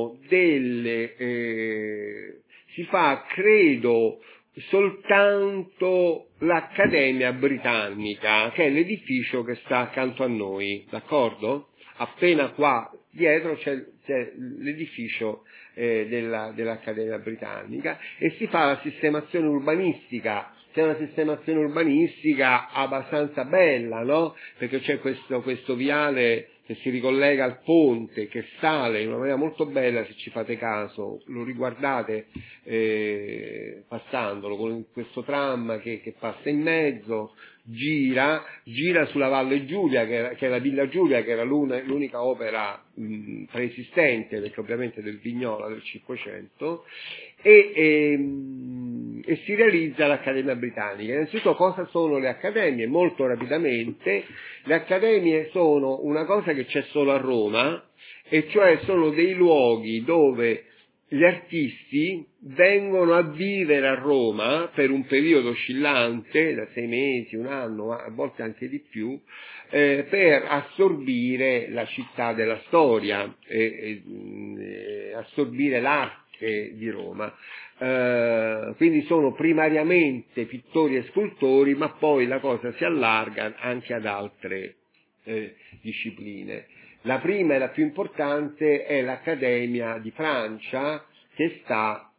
credo, soltanto l'Accademia Britannica, che è l'edificio che sta accanto a noi, d'accordo? Appena qua dietro c'è l'edificio dell'Accademia Britannica e si fa la sistemazione urbanistica. C'è una sistemazione urbanistica abbastanza bella, no? Perché c'è questo viale che si ricollega al ponte, che sale in una maniera molto bella, se ci fate caso, lo riguardate passandolo, con questo tram che passa in mezzo, gira sulla Valle Giulia, che è la Villa Giulia, che era l'unica opera preesistente, perché ovviamente del Vignola del Cinquecento, e si realizza l'Accademia Britannica. Innanzitutto, cosa sono le accademie? Molto rapidamente, le accademie sono una cosa che c'è solo a Roma, e cioè sono dei luoghi dove gli artisti vengono a vivere a Roma per un periodo oscillante, da 6 mesi, un anno, ma a volte anche di più, per assorbire la città della storia, assorbire l'arte di Roma. Quindi sono primariamente pittori e scultori, ma poi la cosa si allarga anche ad altre discipline. La prima e la più importante è l'Accademia di Francia, che sta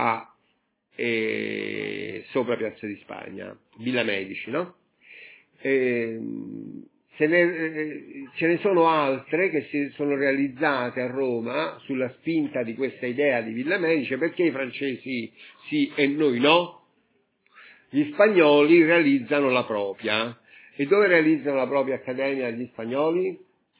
sopra Piazza di Spagna, Villa Medici, no? Ce ne sono altre che si sono realizzate a Roma sulla spinta di questa idea di Villa Medici, perché i francesi sì e noi no. Gli spagnoli realizzano la propria. E dove realizzano la propria accademia gli spagnoli?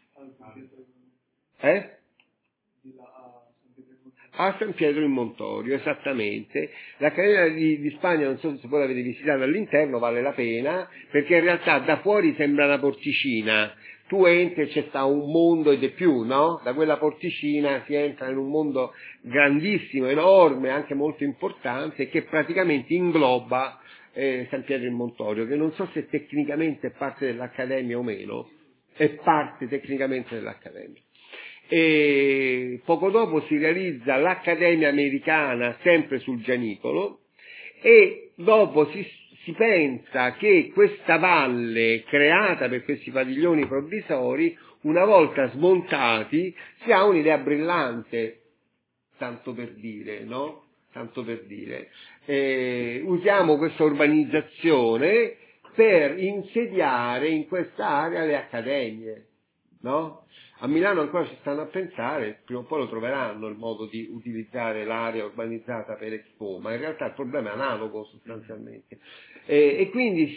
A San Pietro in Montorio, esattamente. L'Accademia di Spagna, non so se voi l'avete visitata all'interno, vale la pena, perché in realtà da fuori sembra una porticina. Tu entri e c'è sta un mondo ed è più, no? Da quella porticina si entra in un mondo grandissimo, enorme, anche molto importante, che praticamente ingloba San Pietro in Montorio, che non so se tecnicamente è parte dell'Accademia o meno, è parte tecnicamente dell'Accademia. E poco dopo si realizza l'Accademia Americana, sempre sul Gianicolo, e dopo si pensa che questa valle creata per questi padiglioni provvisori, una volta smontati, si ha un'idea brillante, tanto per dire, no? Tanto per dire. Usiamo questa urbanizzazione per insediare in questa area le accademie, no? A Milano ancora ci stanno a pensare, prima o poi lo troveranno il modo di utilizzare l'area urbanizzata per Expo, ma in realtà il problema è analogo sostanzialmente. E quindi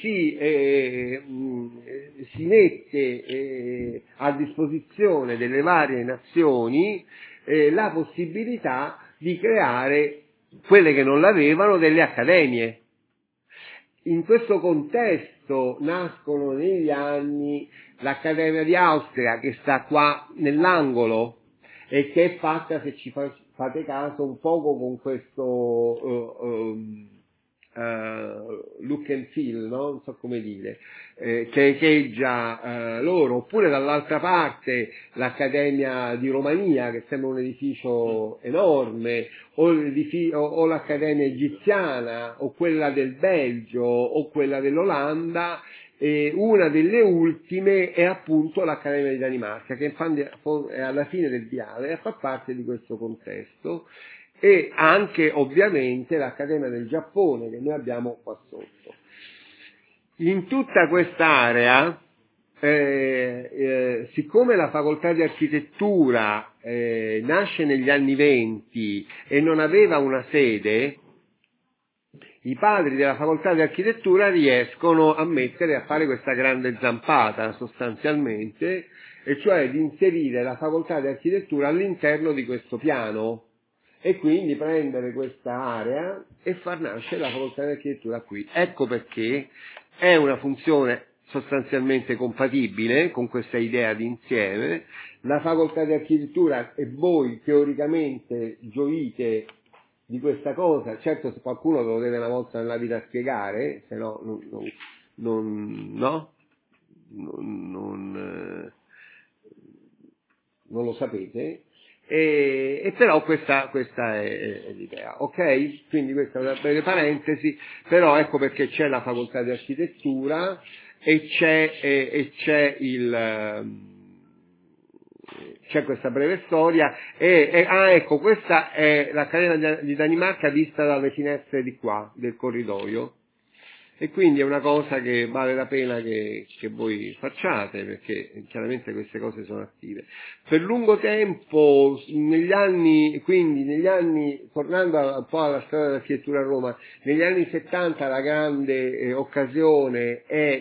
si mette a disposizione delle varie nazioni la possibilità di creare quelle che non l'avevano, delle accademie. In questo contesto nascono negli anni l'Accademia di Austria, che sta qua nell'angolo e che è fatta, se ci fate caso, un poco con questo look and feel, no? Non so come dire, che echeggia loro, oppure dall'altra parte l'Accademia di Romania, che sembra un edificio enorme, o l'Accademia egiziana, o quella del Belgio, o quella dell'Olanda. E una delle ultime è appunto l'Accademia di Danimarca, che è alla fine del viale e fa parte di questo contesto, e anche ovviamente l'Accademia del Giappone che noi abbiamo qua sotto. In tutta quest'area, siccome la facoltà di architettura nasce negli anni '20 e non aveva una sede, i padri della facoltà di architettura riescono a fare questa grande zampata sostanzialmente, e cioè di inserire la facoltà di architettura all'interno di questo piano, e quindi prendere questa area e far nascere la facoltà di architettura qui. Ecco perché è una funzione sostanzialmente compatibile con questa idea di insieme. La facoltà di architettura, e voi teoricamente gioite di questa cosa, certo se qualcuno ve lo deve una volta nella vita spiegare, se no non lo sapete, e però questa è l'idea, ok? Quindi questa è una breve parentesi, però ecco perché c'è la facoltà di architettura e c'è questa breve storia, ecco, questa è l'Accademia di Danimarca vista dalle finestre di qua, del corridoio, e quindi è una cosa che vale la pena che voi facciate, perché chiaramente queste cose sono attive. Per lungo tempo, negli anni, tornando un po' alla storia dell'architettura a Roma, negli anni 70 la grande occasione è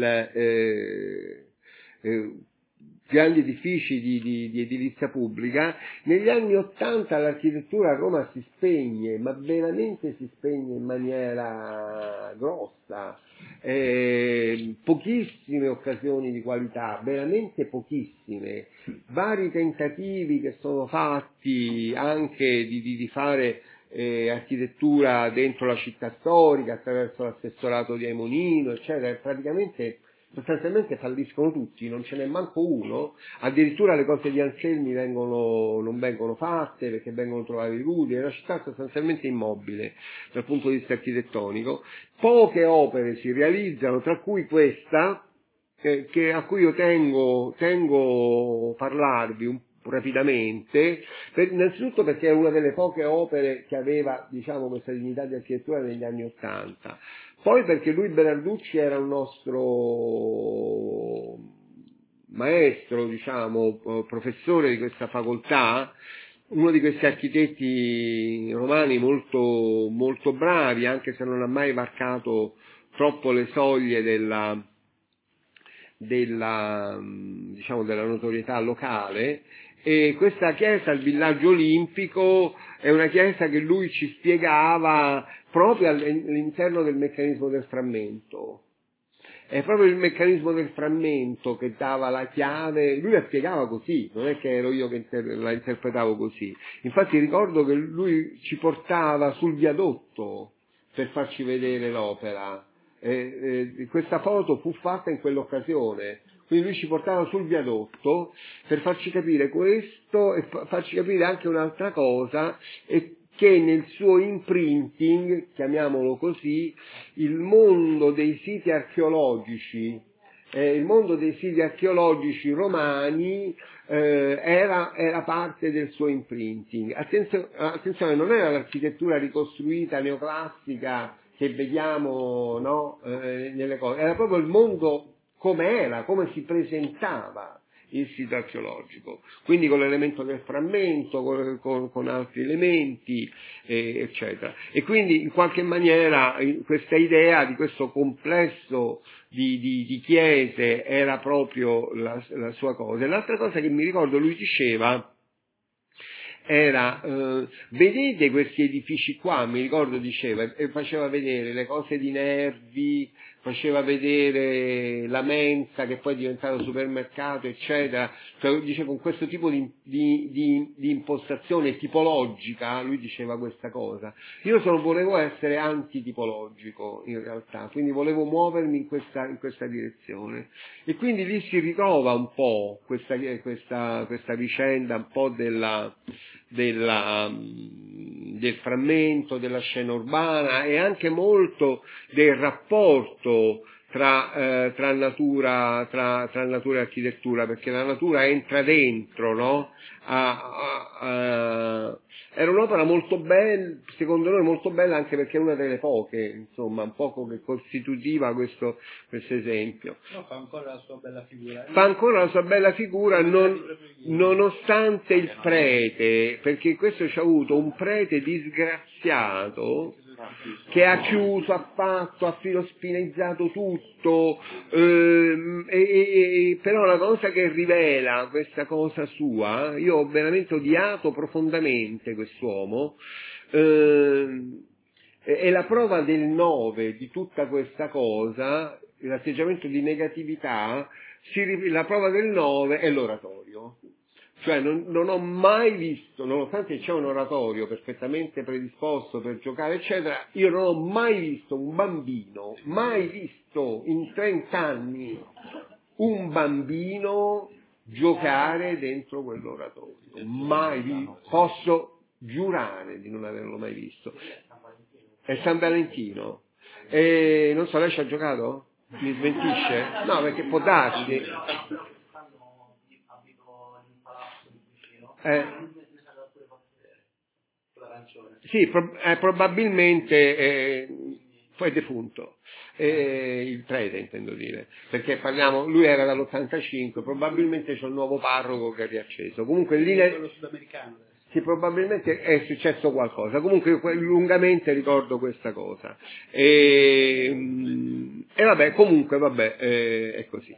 grandi edifici di edilizia pubblica. Negli anni 80 l'architettura a Roma si spegne, ma veramente si spegne in maniera grossa, pochissime occasioni di qualità, veramente pochissime, vari tentativi che sono fatti anche di fare architettura dentro la città storica attraverso l'assessorato di Aimonino, eccetera, sostanzialmente falliscono tutti, non ce n'è manco uno, addirittura le cose di Anselmi non vengono fatte perché vengono trovati rudi, è una città sostanzialmente immobile dal punto di vista architettonico. Poche opere si realizzano, tra cui questa, a cui io tengo parlarvi rapidamente, innanzitutto perché è una delle poche opere che aveva, diciamo, questa dignità di architettura negli anni '80, poi perché lui Bernarducci era un nostro maestro, diciamo, professore di questa facoltà, uno di questi architetti romani molto, molto bravi, anche se non ha mai varcato troppo le soglie della notorietà locale. E questa chiesa, il villaggio olimpico, è una chiesa che lui ci spiegava proprio all'interno del meccanismo del frammento. È proprio il meccanismo del frammento che dava la chiave, lui la spiegava così, non è che ero io che la interpretavo così. Infatti ricordo che lui ci portava sul viadotto per farci vedere l'opera. Questa foto fu fatta in quell'occasione, quindi lui ci portava sul viadotto per farci capire questo e farci capire anche un'altra cosa, e che nel suo imprinting, chiamiamolo così, il mondo dei siti archeologici romani era parte del suo imprinting. Attenzione, non era l'architettura ricostruita neoclassica che vediamo, no, nelle cose, era proprio il mondo come si presentava il sito archeologico, quindi con l'elemento del frammento, con altri elementi, eccetera. E quindi in qualche maniera questa idea di questo complesso di chiese era proprio la sua cosa. E l'altra cosa che mi ricordo lui diceva era, vedete questi edifici qua, mi ricordo diceva, e faceva vedere le cose di Nervi, faceva vedere la mensa che poi è diventata supermercato, eccetera, cioè dice con questo tipo di impostazione tipologica, lui diceva questa cosa. Io volevo essere antitipologico in realtà, quindi volevo muovermi in questa direzione, e quindi lì si ritrova un po' questa vicenda un po' del frammento della scena urbana, e anche molto del rapporto tra natura e architettura, perché la natura entra dentro, no? Era un'opera molto bella, secondo noi molto bella, anche perché è una delle poche, insomma, un poco che costitutiva questo esempio. No, fa ancora la sua bella figura. Fa ancora la sua bella figura, nonostante il prete, perché questo ci ha avuto un prete disgraziato che ha chiuso, ha fatto, ha filospinizzato tutto, però la cosa che rivela questa cosa sua, io ho veramente odiato profondamente quest'uomo, e la prova del 9 di tutta questa cosa, l'atteggiamento di negatività, la prova del 9 è l'oratorio. Cioè non ho mai visto, nonostante c'è un oratorio perfettamente predisposto per giocare, eccetera, io non ho mai visto un bambino, mai visto in 30 anni un bambino giocare dentro quell'oratorio. Mai visto. Posso giurare di non averlo mai visto. È San Valentino. E non so, lei ci ha giocato? Mi smentisce? No, perché può darsi. Sì, probabilmente poi è defunto, il prete intendo dire, perché lui era dall'85, probabilmente c'è un nuovo parroco che è riacceso. Comunque lì quello sudamericano. sì, probabilmente è successo qualcosa. Comunque lungamente ricordo questa cosa. E vabbè, comunque vabbè, è così.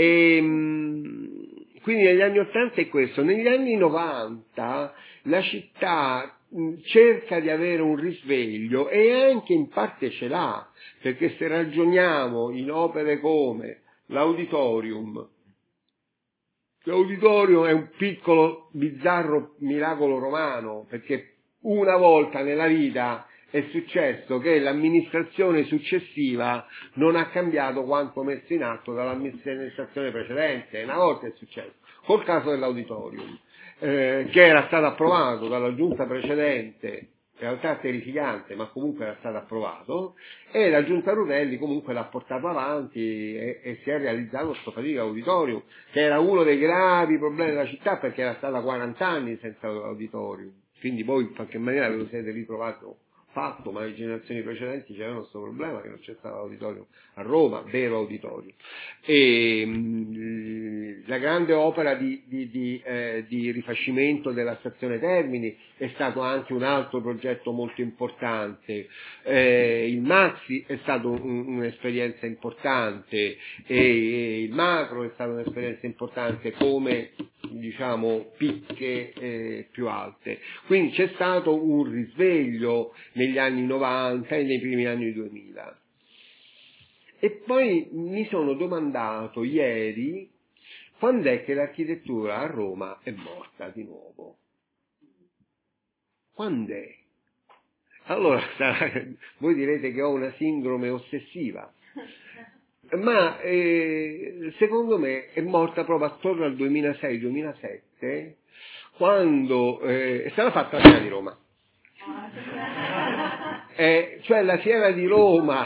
Quindi negli anni 80 è questo. Negli anni 90 la città cerca di avere un risveglio, e anche in parte ce l'ha, perché se ragioniamo in opere come l'Auditorium è un piccolo bizzarro miracolo romano, perché una volta nella vita è successo che l'amministrazione successiva non ha cambiato quanto messo in atto dall'amministrazione precedente. Una volta è successo, col caso dell'Auditorium, che era stato approvato dalla giunta precedente, in realtà terrificante, ma comunque era stato approvato, e la giunta Rutelli comunque l'ha portato avanti e si è realizzato questo fatico auditorium, che era uno dei gravi problemi della città, perché era stata 40 anni senza auditorium. Quindi voi in qualche maniera ve lo siete ritrovato fatto, ma le generazioni precedenti c'erano questo problema, che non c'è stato auditorium a Roma, vero auditorium. E la grande opera di rifacimento della stazione Termini è stato anche un altro progetto molto importante. Il Maxi è stato un'esperienza importante, e il Macro è stata un'esperienza importante, come diciamo picche più alte. Quindi c'è stato un risveglio negli anni 90 e nei primi anni 2000. E poi mi sono domandato ieri quando è che l'architettura a Roma è morta di nuovo. Quando è? Allora voi direte che ho una sindrome ossessiva, ma secondo me è morta proprio attorno al 2006-2007, quando è stata fatta la Fiera di Roma. Cioè la Fiera di Roma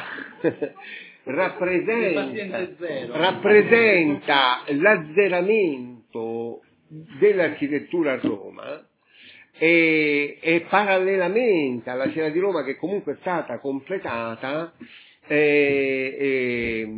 rappresenta l'azzeramento dell'architettura a Roma, e parallelamente alla Fiera di Roma, che comunque è stata completata, è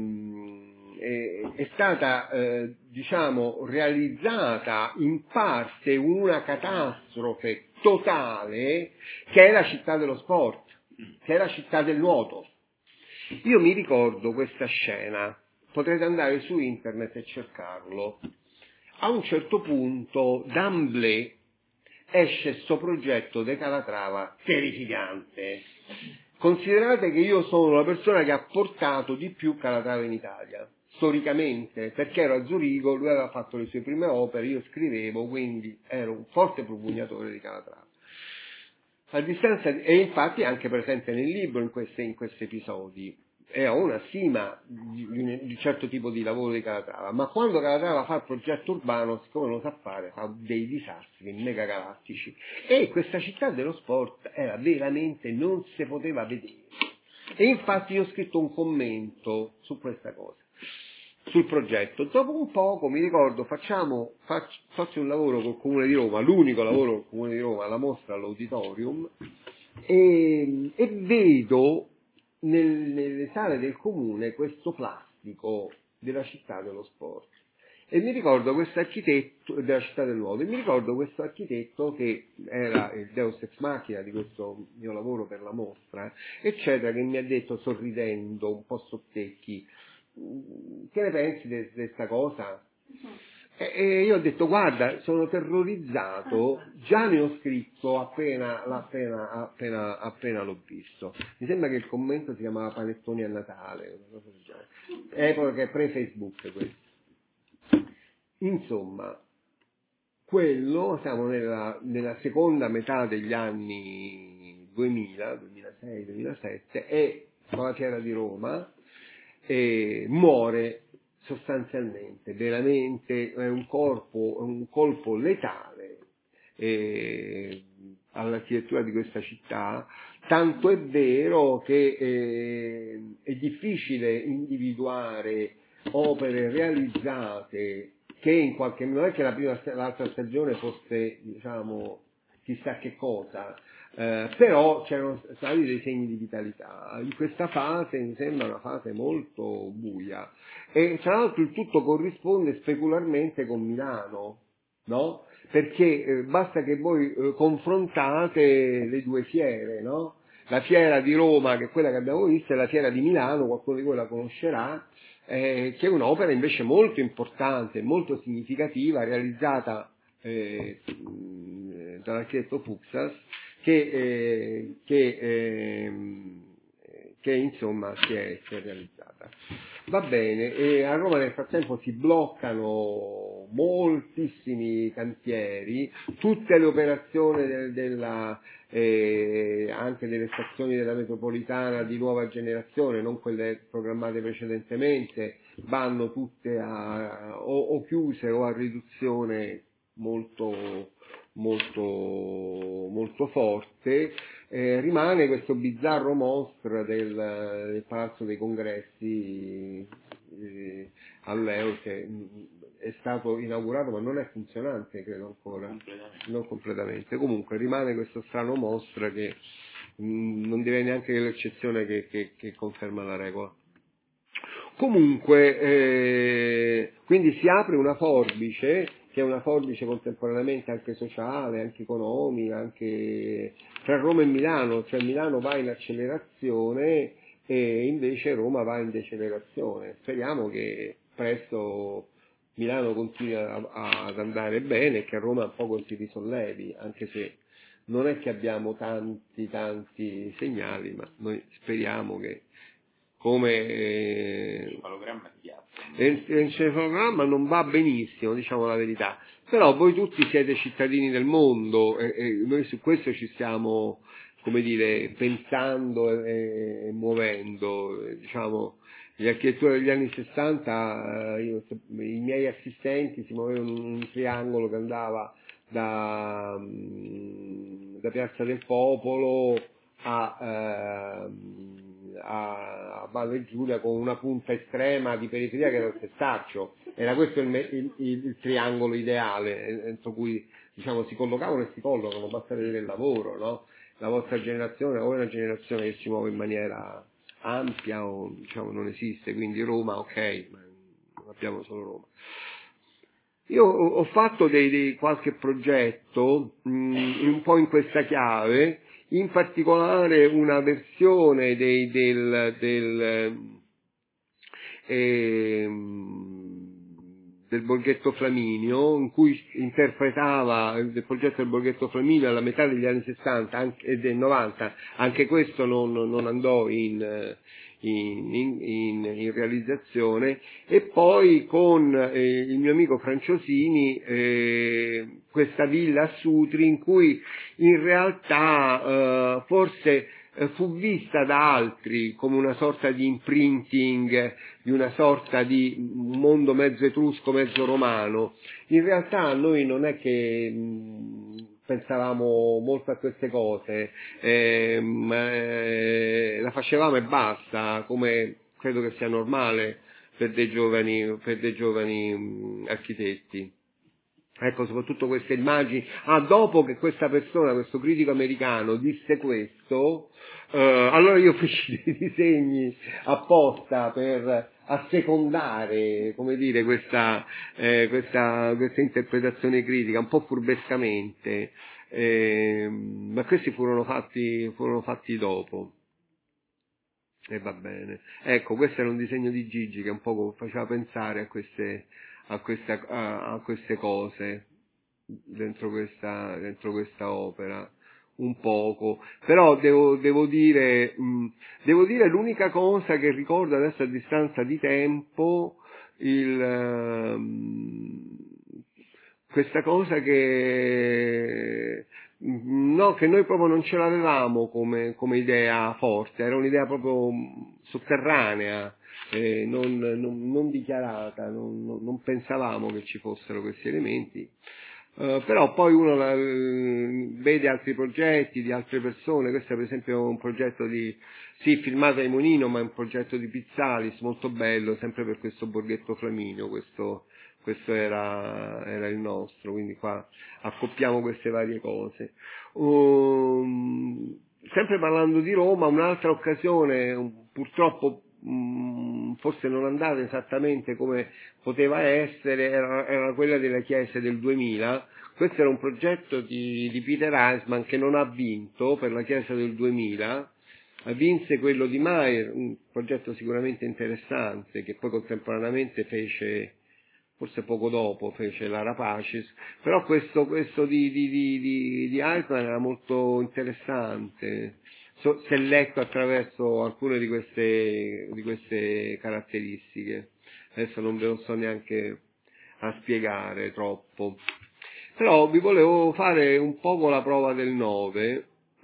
stata diciamo realizzata in parte una catastrofe totale, che è la città dello sport, che è la città del nuoto. Io mi ricordo questa scena, potrete andare su internet e cercarlo. A un certo punto d'emblée esce sto progetto de Calatrava terrificante, Considerate che io sono la persona che ha portato di più Calatrava in Italia, storicamente, perché ero a Zurigo, lui aveva fatto le sue prime opere, io scrivevo, quindi ero un forte propugnatore di Calatrava. A distanza, e infatti è anche presente nel libro in questi episodi, e ho una stima di un certo tipo di lavoro di Calatrava, ma quando Calatrava fa il progetto urbano, siccome lo sa fare, fa dei disastri megagalattici, e questa città dello sport era veramente, non si poteva vedere. E infatti io ho scritto un commento su questa cosa, sul progetto. Dopo un poco mi ricordo, faccio un lavoro col Comune di Roma, l'unico lavoro col Comune di Roma, la mostra all'Auditorium, e vedo nelle sale del comune questo plastico della città dello sport. E mi ricordo questo architetto della città del nuovo, e mi ricordo questo architetto che era il Deus ex machina di questo mio lavoro per la mostra, eccetera, che mi ha detto sorridendo, un po' sottecchi, che ne pensi di questa cosa? E io ho detto, guarda, sono terrorizzato, già ne ho scritto appena l'ho visto. Mi sembra che il commento si chiamava Panettoni a Natale, una cosa del genere. Epoca pre-Facebook questo. Insomma, siamo nella seconda metà degli anni 2000, 2006, 2007, e con la Fiera di Roma muore sostanzialmente, veramente è un colpo letale all'architettura di questa città, tanto è vero che è difficile individuare opere realizzate che in qualche modo, non è che l'altra stagione fosse, diciamo, chissà che cosa, però c'erano stati dei segni di vitalità. In questa fase mi sembra una fase molto buia, e tra l'altro il tutto corrisponde specularmente con Milano, no? Perché basta che voi confrontate le due fiere, no? La fiera di Roma, che è quella che abbiamo visto, e la fiera di Milano, qualcuno di voi la conoscerà, che è un'opera invece molto importante, molto significativa, realizzata dall'architetto Fuxas, che insomma si è realizzata. Va bene, e a Roma nel frattempo si bloccano moltissimi cantieri, tutte le operazioni anche delle stazioni della metropolitana di nuova generazione, non quelle programmate precedentemente, vanno tutte o chiuse o a riduzione molto forte. Rimane questo bizzarro mostro del Palazzo dei Congressi all'Eo, che è stato inaugurato ma non è funzionante, credo ancora, non completamente. Comunque rimane questo strano mostro che non direi neanche che l'eccezione che conferma la regola. Comunque quindi si apre una forbice, che è una forbice contemporaneamente anche sociale, anche economica, anche tra Roma e Milano, cioè Milano va in accelerazione e invece Roma va in decelerazione. Speriamo che presto Milano continui ad andare bene e che Roma un poco si risollevi, anche se non è che abbiamo tanti segnali, ma noi speriamo che come l'encefalogramma non va benissimo, diciamo la verità, però voi tutti siete cittadini del mondo e noi su questo ci stiamo, come dire, pensando e muovendo. Diciamo, gli architettori degli anni 60, i miei assistenti si muovevano in un triangolo che andava da Piazza del Popolo a Valle Giulia, con una punta estrema di periferia che era il Testaccio. Era questo il triangolo ideale entro cui, diciamo, si collocavano e si collocano, basta vedere il lavoro, no? La vostra generazione o è una generazione che si muove in maniera ampia o, diciamo, non esiste, quindi Roma ok, ma non abbiamo solo Roma. Io ho fatto qualche progetto un po' in questa chiave, in particolare una versione del del Borghetto Flaminio, in cui interpretava il progetto del Borghetto Flaminio alla metà degli anni 60 e del 90, anche questo non andò in realizzazione, e poi con il mio amico Franciosini questa villa a Sutri, in cui in realtà forse fu vista da altri come una sorta di imprinting di una sorta di mondo mezzo etrusco, mezzo romano. In realtà noi non è che pensavamo molto a queste cose, la facevamo e basta, come credo che sia normale per dei giovani architetti. Ecco, soprattutto queste immagini. Dopo che questa persona, questo critico americano, disse questo, allora io feci dei disegni apposta per assecondare, come dire, questa interpretazione critica, un po' furbescamente, ma questi furono fatti dopo. E va bene. Ecco, questo era un disegno di Gigi che un po' faceva pensare a queste cose dentro questa opera, un poco. Però devo dire l'unica cosa che ricordo adesso a distanza di tempo, questa cosa che noi proprio non ce l'avevamo come idea forte, era un'idea proprio sotterranea, non dichiarata, non pensavamo che ci fossero questi elementi, però poi uno vede altri progetti di altre persone. Questo è per esempio un progetto firmato ai Monino, ma è un progetto di Pizzalis, molto bello, sempre per questo Borghetto Flaminio, questo era il nostro, quindi qua accoppiamo queste varie cose. Sempre parlando di Roma, un'altra occasione, purtroppo forse non andata esattamente come poteva essere, era quella della chiesa del 2000. Questo era un progetto di Peter Eisman che non ha vinto per la chiesa del 2000, vinse quello di Maier, un progetto sicuramente interessante, che poi contemporaneamente fece, forse poco dopo, fece la Rapacis, però questo di Eisman era molto interessante, seletto attraverso alcune di queste caratteristiche. Adesso non ve lo sto neanche a spiegare troppo. Però vi volevo fare un poco la prova del 9,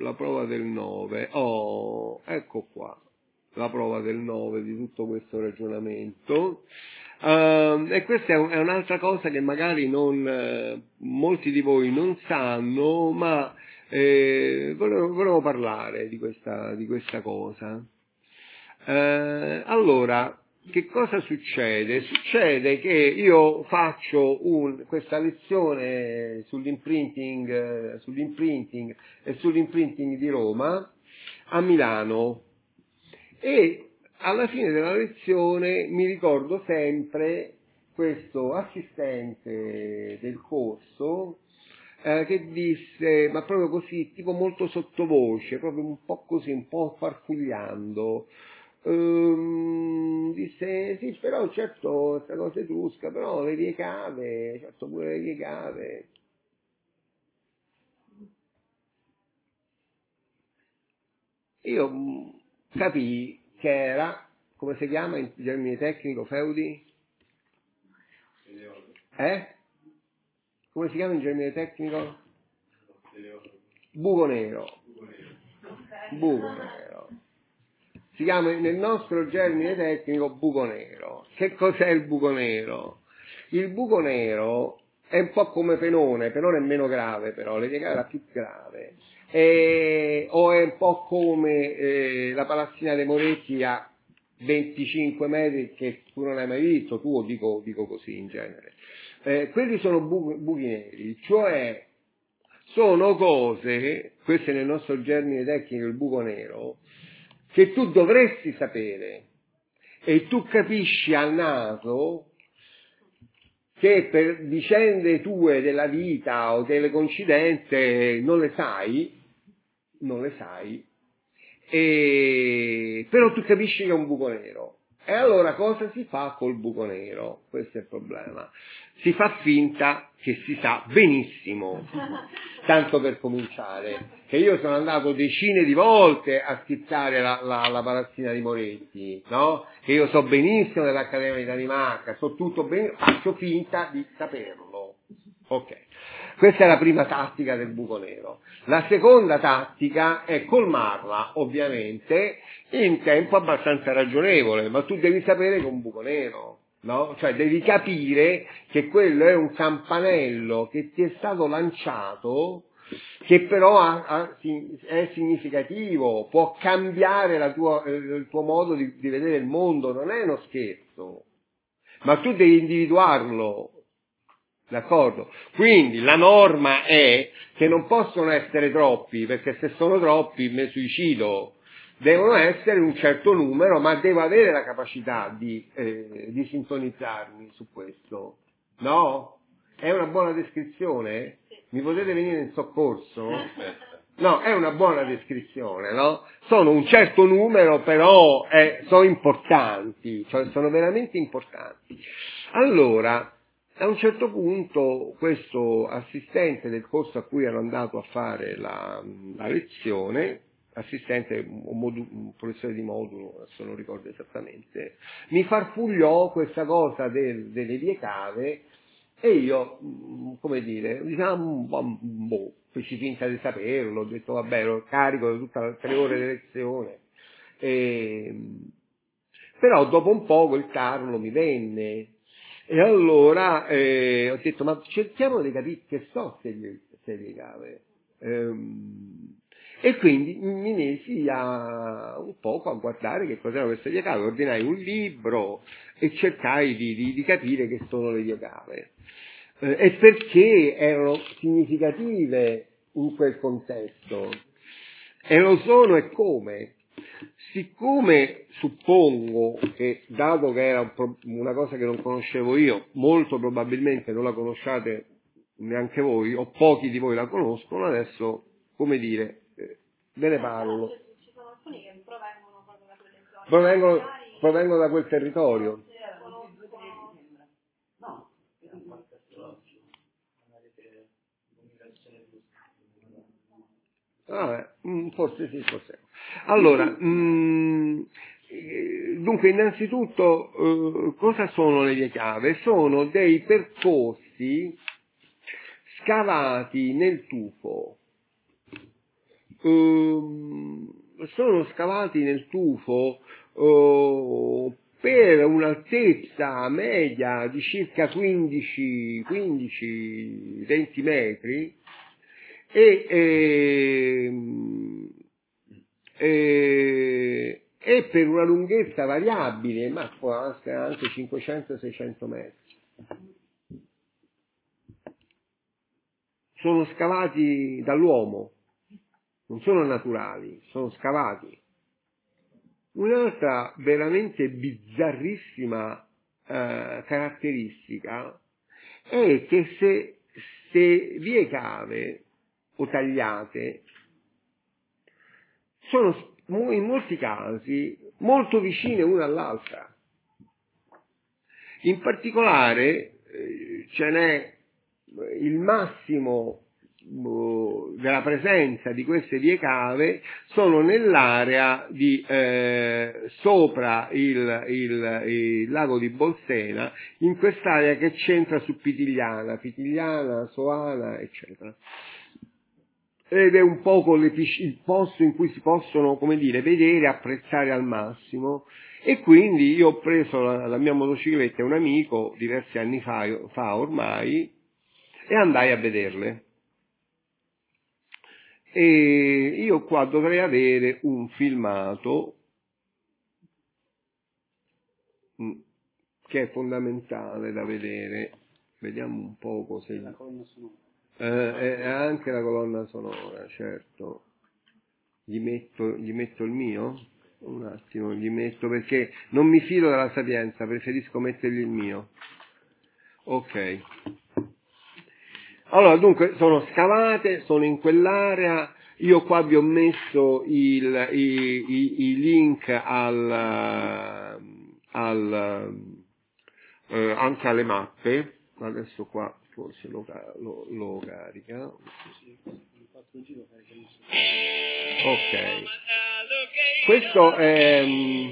ecco qua, la prova del 9 di tutto questo ragionamento. E questa è un'altra cosa che magari molti di voi non sanno, ma volevo parlare di questa cosa. Allora, che cosa succede? Succede che io faccio questa lezione sull'imprinting e sull'imprinting di Roma a Milano, e alla fine della lezione mi ricordo sempre questo assistente del corso che disse, ma proprio così, tipo molto sottovoce, proprio un po' così, un po' farfugliando, disse, sì, però certo questa cosa etrusca, però le vie cave, certo pure le vie cave. Io capii che era, come si chiama in termine tecnico, Feudi? Come si chiama in termine tecnico? Buco nero. Si chiama nel nostro termine tecnico buco nero. Che cos'è il buco nero? Il buco nero è un po' come Penone è meno grave, però le piegate era più grave. O è un po' come la Palazzina dei Moretti a 25 metri che tu non hai mai visto, tu dico così in genere. Quelli sono buchi neri, cioè sono cose, questo è nel nostro termine tecnico il buco nero, che tu dovresti sapere, e tu capisci al naso che per vicende tue della vita o delle coincidenze non le sai, però tu capisci che è un buco nero. E allora cosa si fa col buco nero? Questo è il problema. Si fa finta che si sa benissimo, tanto per cominciare, che io sono andato decine di volte a schizzare la palazzina di Moretti, no? Che io so benissimo dell'Accademia di Danimarca, so tutto bene, faccio finta di saperlo. Ok. Questa è la prima tattica del buco nero. La seconda tattica è colmarla, ovviamente, in tempo abbastanza ragionevole, ma tu devi sapere che è un buco nero, no? Cioè devi capire che quello è un campanello che ti è stato lanciato, che però è significativo, può cambiare il tuo modo di vedere il mondo, non è uno scherzo, ma tu devi individuarlo. D'accordo? Quindi la norma è che non possono essere troppi, perché se sono troppi mi suicido. Devono essere un certo numero, ma devo avere la capacità di sintonizzarmi su questo. No? È una buona descrizione? Mi potete venire in soccorso? No, è una buona descrizione, no? Sono un certo numero, però sono importanti, cioè sono veramente importanti. Allora, a un certo punto questo assistente del corso a cui ero andato a fare la lezione, assistente, un professore di modulo, adesso non ricordo esattamente, mi farfugliò questa cosa delle vie cave e io, come dire, diciamo, feci finta di saperlo, ho detto vabbè, ero carico di tutte le 3 ore di lezione, però dopo un po' il tarlo mi venne. E allora ho detto, ma cerchiamo di capire che so se le cave. E quindi mi misi un poco a guardare che cos'erano queste vie cave, ordinai un libro e cercai di capire che sono le vie cave. E perché erano significative in quel contesto. E lo sono e come. Siccome suppongo che, dato che era una cosa che non conoscevo io, molto probabilmente non la conosciate neanche voi, o pochi di voi la conoscono, adesso, come dire, ve ne parlo. Ci sono alcuni che provengono proprio da quelle zone. Provengono da quel territorio. Forse sì, forse no. Allora, dunque innanzitutto cosa sono le vie cave? Sono dei percorsi scavati nel tufo. Sono scavati nel tufo per un'altezza media di circa 15-20 metri e per una lunghezza variabile, ma può essere anche 500-600 metri. Sono scavati dall'uomo, non sono naturali, sono scavati. Un'altra veramente bizzarrissima caratteristica è che se vie cave o tagliate sono in molti casi molto vicine una all'altra. In particolare ce n'è il massimo della presenza di queste vie cave sono nell'area di sopra il lago di Bolsena, in quest'area che c'entra su Pitigliana, Soana, eccetera. Ed è un poco il posto in cui si possono, come dire, vedere e apprezzare al massimo. E quindi io ho preso la mia motocicletta e un amico, diversi anni fa ormai, e andai a vederle. E io qua dovrei avere un filmato che è fondamentale da vedere. Vediamo un poco se... La colonna sonora. Anche la colonna sonora, certo. Gli metto il mio? Un attimo, gli metto, perché non mi fido della Sapienza, preferisco mettergli il mio. Ok. Allora, dunque, sono scavate, sono in quell'area. Io qua vi ho messo i link anche alle mappe. Adesso qua forse lo carica. Ok, questo è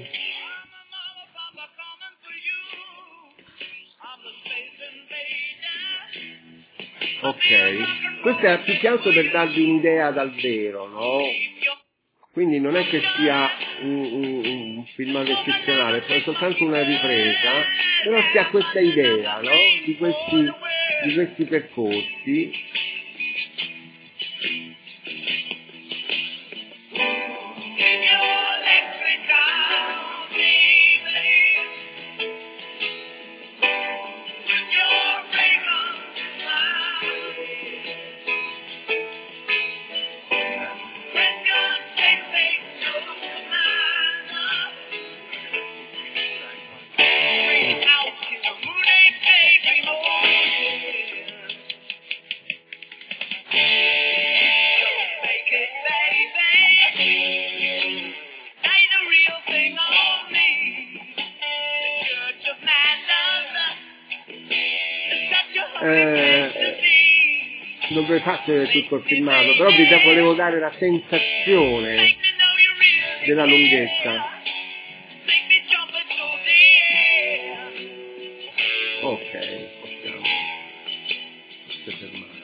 ok, questo è più che altro per darvi un'idea dal vero, no? Quindi non è che sia un filmato eccezionale, è soltanto una ripresa, però si ha questa idea, no? Di questi percorsi. Non vi faccio vedere tutto il filmato, però vi volevo dare la sensazione della lunghezza. Ok, possiamo fermare.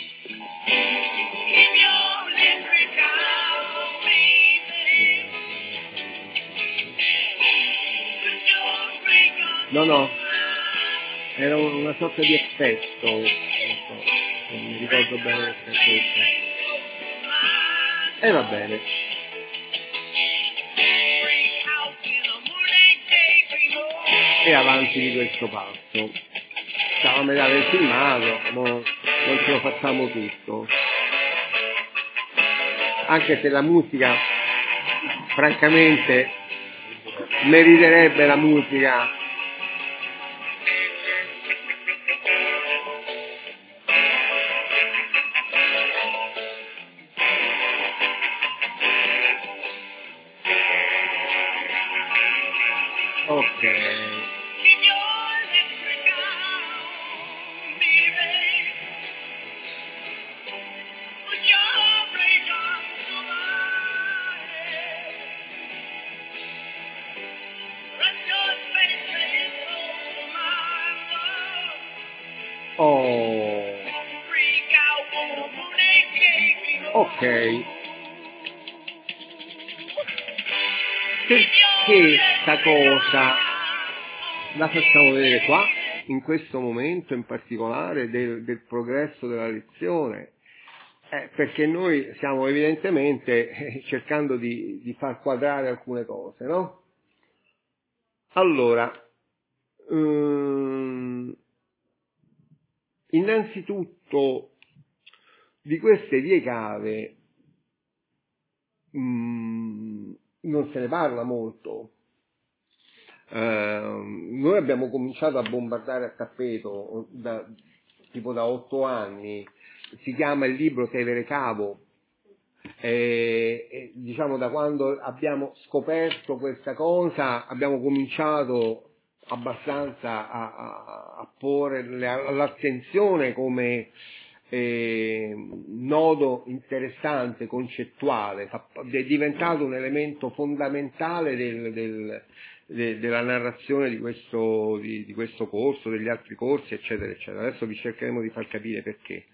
No, era una sorta di effetto, non mi ricordo bene se è questo. E va bene. E avanti di questo passo. Stavamo a vedere il filmato, non ce lo facciamo tutto. Anche se la musica, francamente, meriterebbe la musica. Ok. Oh. Ok. Perché sta cosa la facciamo vedere qua, in questo momento in particolare del progresso della lezione? Perché noi stiamo evidentemente cercando di far quadrare alcune cose, no? Allora, innanzitutto di queste vie cave non se ne parla molto. Noi abbiamo cominciato a bombardare a tappeto tipo da 8 anni, si chiama il libro Tevere Cavo, diciamo da quando abbiamo scoperto questa cosa abbiamo cominciato abbastanza a porre all'attenzione come nodo interessante, concettuale, è diventato un elemento fondamentale della narrazione di questo corso, degli altri corsi, eccetera, eccetera. Adesso vi cercheremo di far capire perché.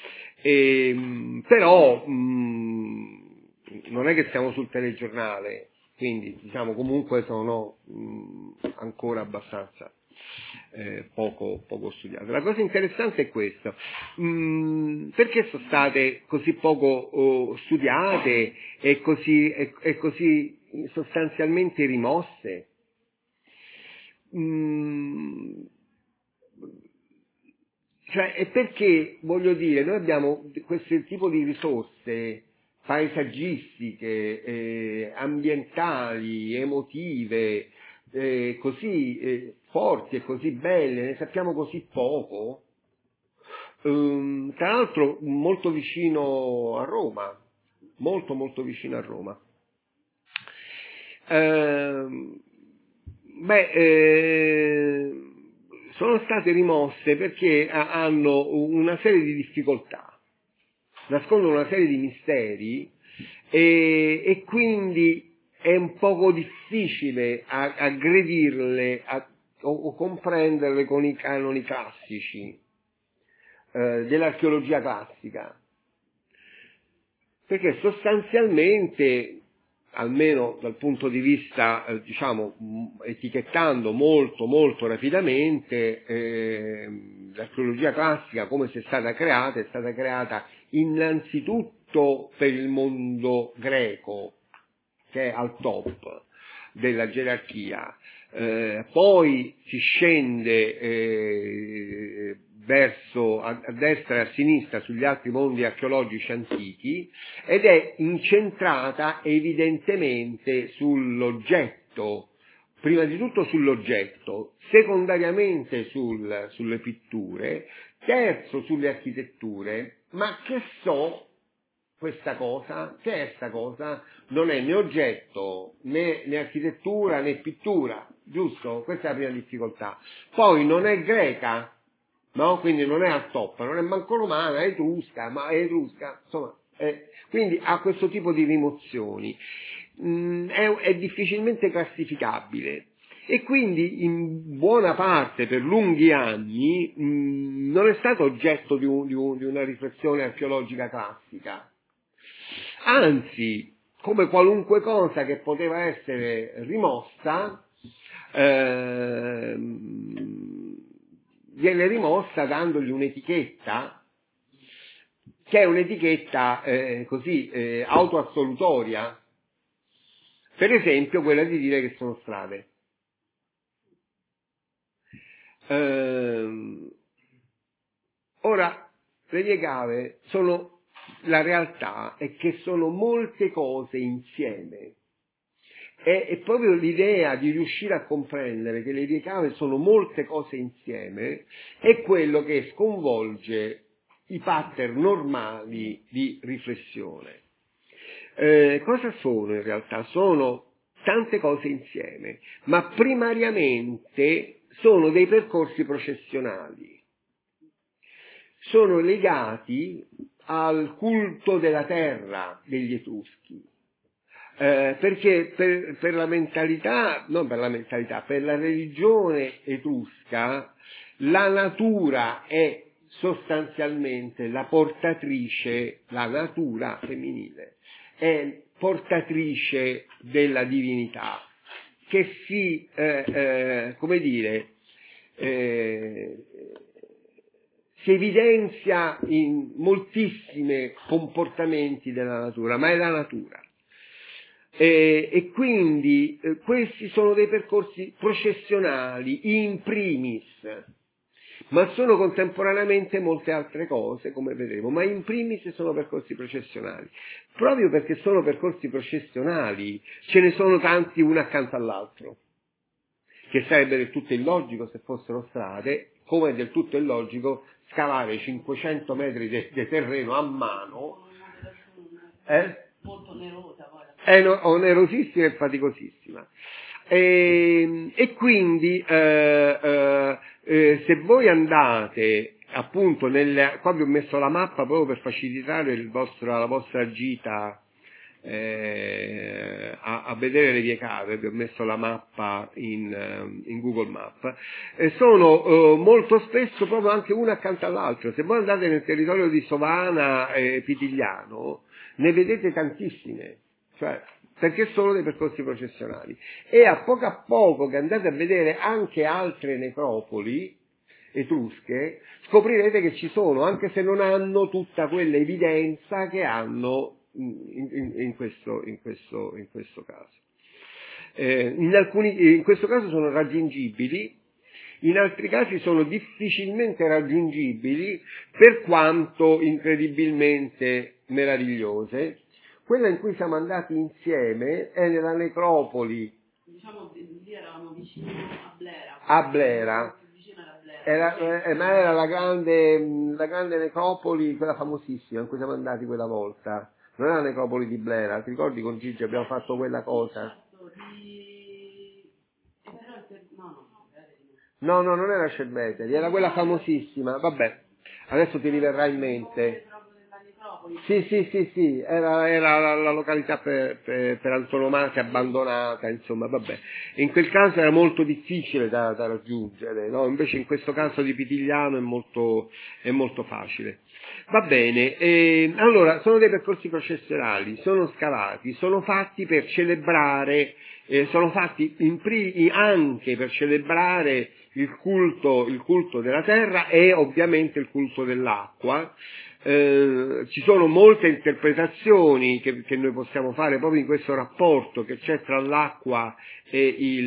Però non è che siamo sul telegiornale, quindi diciamo comunque sono ancora abbastanza poco studiate. La cosa interessante è questa: perché sono state così poco studiate e così sostanzialmente rimosse? Cioè, è perché, voglio dire, noi abbiamo questo tipo di risorse paesaggistiche, ambientali, emotive, così forti e così belle, ne sappiamo così poco, tra l'altro molto vicino a Roma, molto molto vicino a Roma. sono state rimosse perché hanno una serie di difficoltà, nascondono una serie di misteri e quindi è un poco difficile aggredirle o comprenderle con i canoni classici dell'archeologia classica, perché sostanzialmente, almeno dal punto di vista, etichettando molto molto rapidamente, l'archeologia classica come è stata creata innanzitutto per il mondo greco, che è al top della gerarchia, poi si scende verso a destra e a sinistra sugli altri mondi archeologici antichi ed è incentrata evidentemente sull'oggetto, prima di tutto sull'oggetto, secondariamente sulle pitture, terzo sulle architetture. Ma che so questa cosa? Che è sta cosa? Non è né oggetto, né architettura, né pittura, giusto? Questa è la prima difficoltà. Poi non è greca, no? Quindi non è al top, non è manco romana, è etrusca, insomma, quindi ha questo tipo di rimozioni. È difficilmente classificabile e quindi in buona parte, per lunghi anni, non è stato oggetto di una riflessione archeologica classica. Anzi, come qualunque cosa che poteva essere rimossa, viene rimossa dandogli un'etichetta, che è un'etichetta autoassolutoria, per esempio quella di dire che sono strade. Ora, le vie cave sono, la realtà è che sono molte cose insieme. È proprio l'idea di riuscire a comprendere che le vie cave sono molte cose insieme è quello che sconvolge i pattern normali di riflessione. Cosa sono in realtà? Sono tante cose insieme, ma primariamente sono dei percorsi processionali. Sono legati al culto della terra degli Etruschi. Perché per la mentalità, non per la mentalità, per la religione etrusca, la natura è sostanzialmente la portatrice, la natura femminile, è portatrice della divinità, che si, si evidenzia in moltissimi comportamenti della natura, ma è la natura. E quindi questi sono dei percorsi processionali in primis, ma sono contemporaneamente molte altre cose, come vedremo, ma in primis sono percorsi processionali. Proprio perché sono percorsi processionali, ce ne sono tanti uno accanto all'altro, che sarebbe del tutto illogico se fossero strade, come è del tutto illogico scavare 500 metri di terreno a mano. Molto onerosa, è onerosissima e faticosissima. E quindi se voi andate appunto qua vi ho messo la mappa proprio per facilitare la vostra gita a vedere le vie cave, vi ho messo la mappa in Google Map, sono molto spesso proprio anche una accanto all'altra. Se voi andate nel territorio di Sovana e Pitigliano ne vedete tantissime, cioè perché sono dei percorsi processionali, e a poco che andate a vedere anche altre necropoli etrusche scoprirete che ci sono, anche se non hanno tutta quella evidenza che hanno in questo caso. In questo caso sono raggiungibili, in altri casi sono difficilmente raggiungibili, per quanto incredibilmente meravigliose. Quella in cui siamo andati insieme è nella necropoli. Diciamo lì eravamo vicino a Blera. A Blera. Ma era la grande necropoli, quella famosissima in cui siamo andati quella volta. Non era la necropoli di Blera, ti ricordi con Gigi abbiamo fatto quella cosa? Però il No, non era Cerveteri, era quella famosissima, vabbè, adesso ti riverrà in mente. Sì, era la località per antonomasia abbandonata, insomma, vabbè. In quel caso era molto difficile da raggiungere, no? Invece in questo caso di Pitigliano è molto facile. Va bene, allora, sono dei percorsi processuali, sono scavati, sono fatti per celebrare, sono fatti anche per celebrare il culto della terra e ovviamente il culto dell'acqua. Ci sono molte interpretazioni che noi possiamo fare proprio in questo rapporto che c'è tra l'acqua e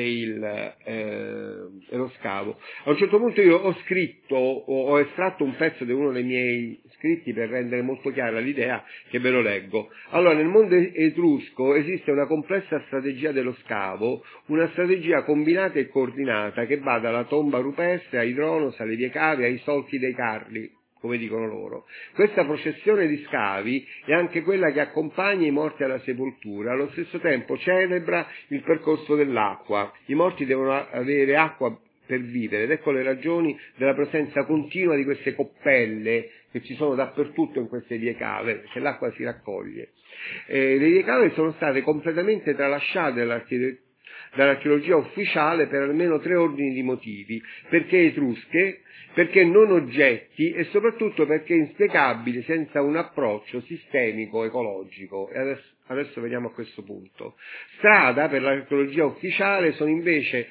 lo scavo. A un certo punto io ho estratto un pezzo di uno dei miei scritti per rendere molto chiara l'idea, che ve lo leggo. Allora, nel mondo etrusco esiste una complessa strategia dello scavo, una strategia combinata e coordinata che va dalla tomba rupestre ai Dronos, alle vie cave, ai solchi dei carli, come dicono loro. Questa processione di scavi è anche quella che accompagna i morti alla sepoltura, allo stesso tempo celebra il percorso dell'acqua. I morti devono avere acqua per vivere ed ecco le ragioni della presenza continua di queste coppelle che ci sono dappertutto in queste vie cave, perché l'acqua si raccoglie. Le vie cave sono state completamente tralasciate dall'archeologia ufficiale per almeno 3 ordini di motivi: perché etrusche, perché non oggetti e soprattutto perché inspiegabili senza un approccio sistemico ecologico. E adesso veniamo a questo punto. Strada per l'archeologia ufficiale sono invece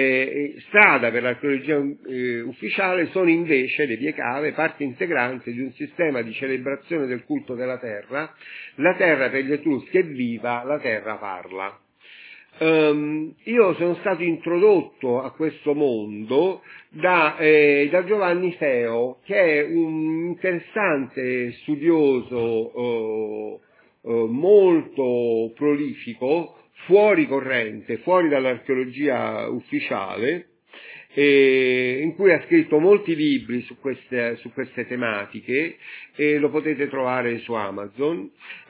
le vie cave, parte integrante di un sistema di celebrazione del culto della terra. La terra per gli etruschi è viva, la terra parla. Io sono stato introdotto a questo mondo da Giovanni Feo, che è un interessante studioso molto prolifico, fuori corrente, fuori dall'archeologia ufficiale, in cui ha scritto molti libri su queste tematiche, e lo potete trovare su Amazon.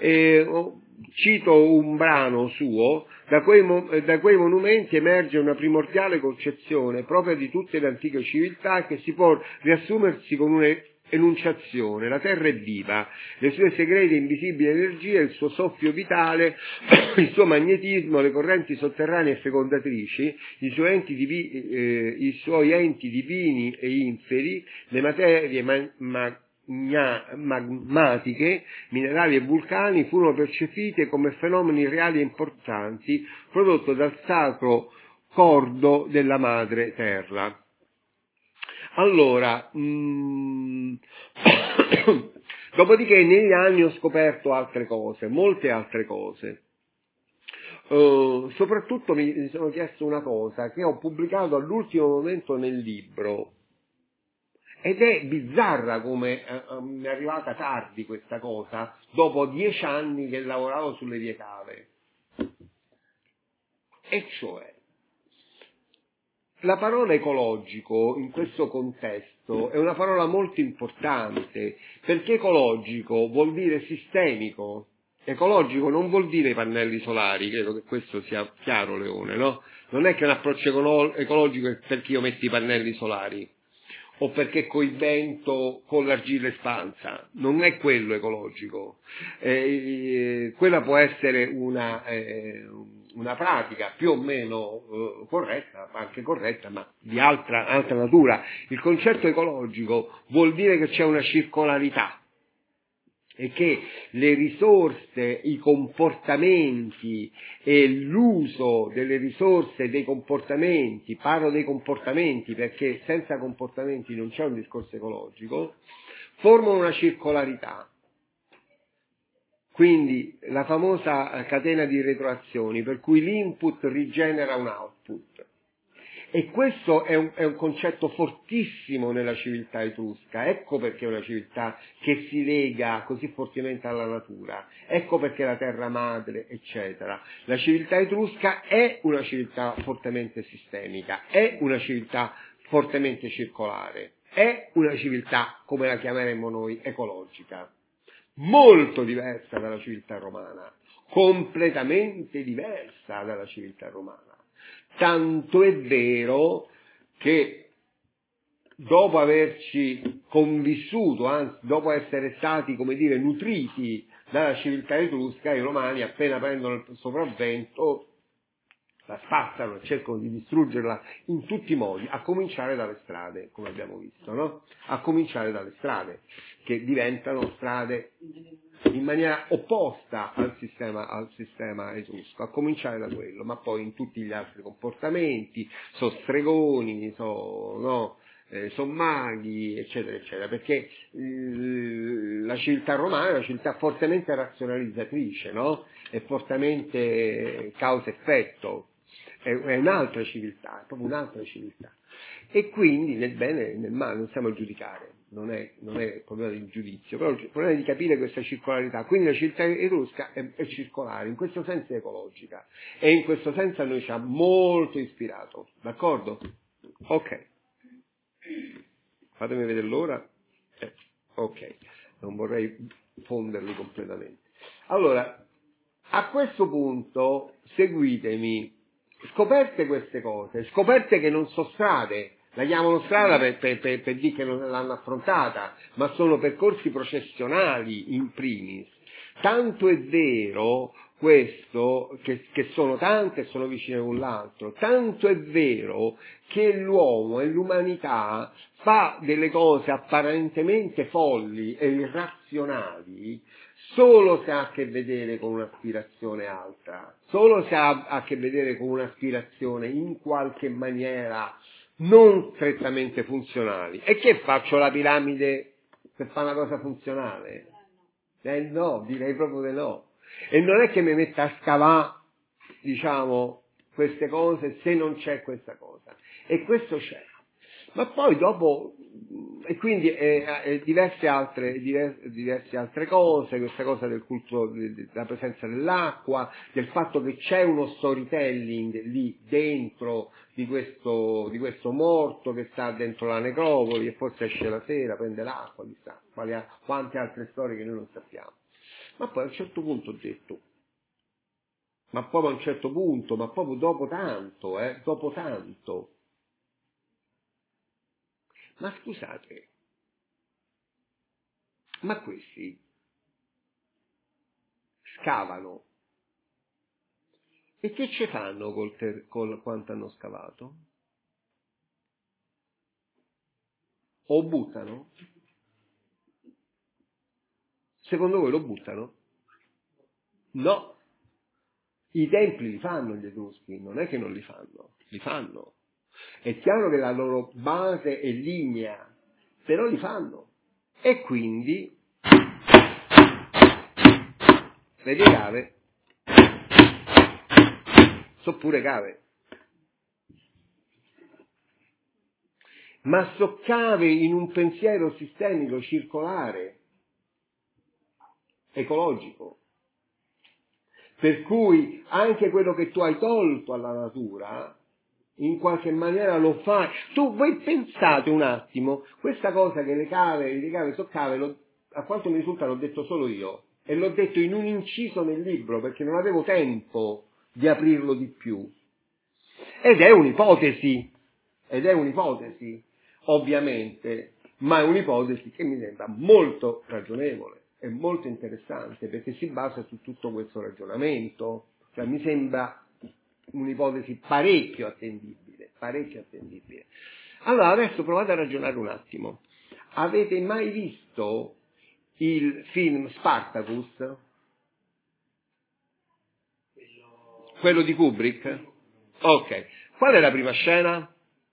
Cito un brano suo: da quei monumenti emerge una primordiale concezione propria di tutte le antiche civiltà che si può riassumersi con un'enunciazione: la terra è viva, le sue segrete e invisibili energie, il suo soffio vitale, il suo magnetismo, le correnti sotterranee e fecondatrici, i suoi enti divini e inferi, le materie magmatiche, minerali e vulcani furono percepite come fenomeni reali e importanti, prodotti dal sacro cordo della madre terra. Allora, dopodiché negli anni ho scoperto altre cose, molte altre cose. Soprattutto mi sono chiesto una cosa che ho pubblicato all'ultimo momento nel libro, ed è bizzarra come mi è arrivata tardi questa cosa, dopo 10 anni che lavoravo sulle vie cave. E cioè, la parola ecologico in questo contesto è una parola molto importante, perché ecologico vuol dire sistemico. Ecologico non vuol dire i pannelli solari, credo che questo sia chiaro, Leone, no? Non è che un approccio ecologico è perché io metto i pannelli solari, o perché coibento con l'argilla espansa. Non è quello ecologico. Quella può essere una pratica più o meno corretta, anche corretta, ma di altra natura. Il concetto ecologico vuol dire che c'è una circolarità e che le risorse, i comportamenti e l'uso delle risorse e dei comportamenti, parlo dei comportamenti perché senza comportamenti non c'è un discorso ecologico, formano una circolarità. Quindi la famosa catena di retroazioni, per cui l'input rigenera un output. E questo è un concetto fortissimo nella civiltà etrusca. Ecco perché è una civiltà che si lega così fortemente alla natura, ecco perché la terra madre, eccetera. La civiltà etrusca è una civiltà fortemente sistemica, è una civiltà fortemente circolare, è una civiltà, come la chiameremmo noi, ecologica, molto diversa dalla civiltà romana, completamente diversa dalla civiltà romana. Tanto è vero che dopo averci convissuto, anzi dopo essere stati, come dire, nutriti dalla civiltà etrusca, i romani appena prendono il sopravvento la spazzano e cercano di distruggerla in tutti i modi, a cominciare dalle strade, come abbiamo visto, no? A cominciare dalle strade, che diventano strade in maniera opposta al sistema etrusco, a cominciare da quello, ma poi in tutti gli altri comportamenti, sono stregoni, sono maghi, eccetera, eccetera, perché la civiltà romana è una civiltà fortemente razionalizzatrice, no? È fortemente causa-effetto, è un'altra civiltà, è proprio un'altra civiltà. E quindi nel bene e nel male non stiamo a giudicare, non è il problema del giudizio, però il problema è di capire questa circolarità. Quindi la civiltà etrusca è circolare, in questo senso è ecologica, e in questo senso a noi ci ha molto ispirato, d'accordo? Ok. Fatemi vedere l'ora. Ok, non vorrei fonderli completamente. Allora, a questo punto seguitemi, scoperte queste cose, scoperte che non sono strade, la chiamano strada per dire che non l'hanno affrontata, ma sono percorsi processionali in primis. Tanto è vero questo, che sono tante e sono vicine l'un l'altro, tanto è vero che l'uomo e l'umanità fa delle cose apparentemente folli e irrazionali solo se ha a che vedere con un'aspirazione alta, solo se ha a che vedere con un'aspirazione in qualche maniera non strettamente funzionali. E che faccio la piramide per fare una cosa funzionale? No, direi proprio di no. E non è che mi metta a scavare, diciamo, queste cose se non c'è questa cosa. E questo c'è. Ma poi dopo, e quindi diverse altre cose, questa cosa del culto della presenza dell'acqua, del fatto che c'è uno storytelling lì dentro di questo morto che sta dentro la necropoli e forse esce la sera, prende l'acqua, chissà, quante altre storie che noi non sappiamo. Ma poi a un certo punto ho detto, ma proprio a un certo punto, ma proprio dopo tanto, ma scusate, ma questi scavano e che ci fanno col quanto hanno scavato? O buttano? Secondo voi lo buttano? No. I templi li fanno gli etruschi, non è che non li fanno, li fanno. È chiaro che la loro base è lignea, però li fanno. E quindi, vedi cave? So pure cave. Ma so cave in un pensiero sistemico, circolare, ecologico. Per cui anche quello che tu hai tolto alla natura, in qualche maniera lo fai. Voi pensate un attimo, questa cosa che le cave sono cave, a quanto mi risulta l'ho detto solo io, e l'ho detto in un inciso nel libro, perché non avevo tempo di aprirlo di più. Ed è un'ipotesi, ovviamente, ma è un'ipotesi che mi sembra molto ragionevole. È molto interessante perché si basa su tutto questo ragionamento, cioè mi sembra un'ipotesi parecchio attendibile. Allora adesso provate a ragionare un attimo. Avete mai visto il film Spartacus? Quello di Kubrick? Ok. Qual è la prima scena?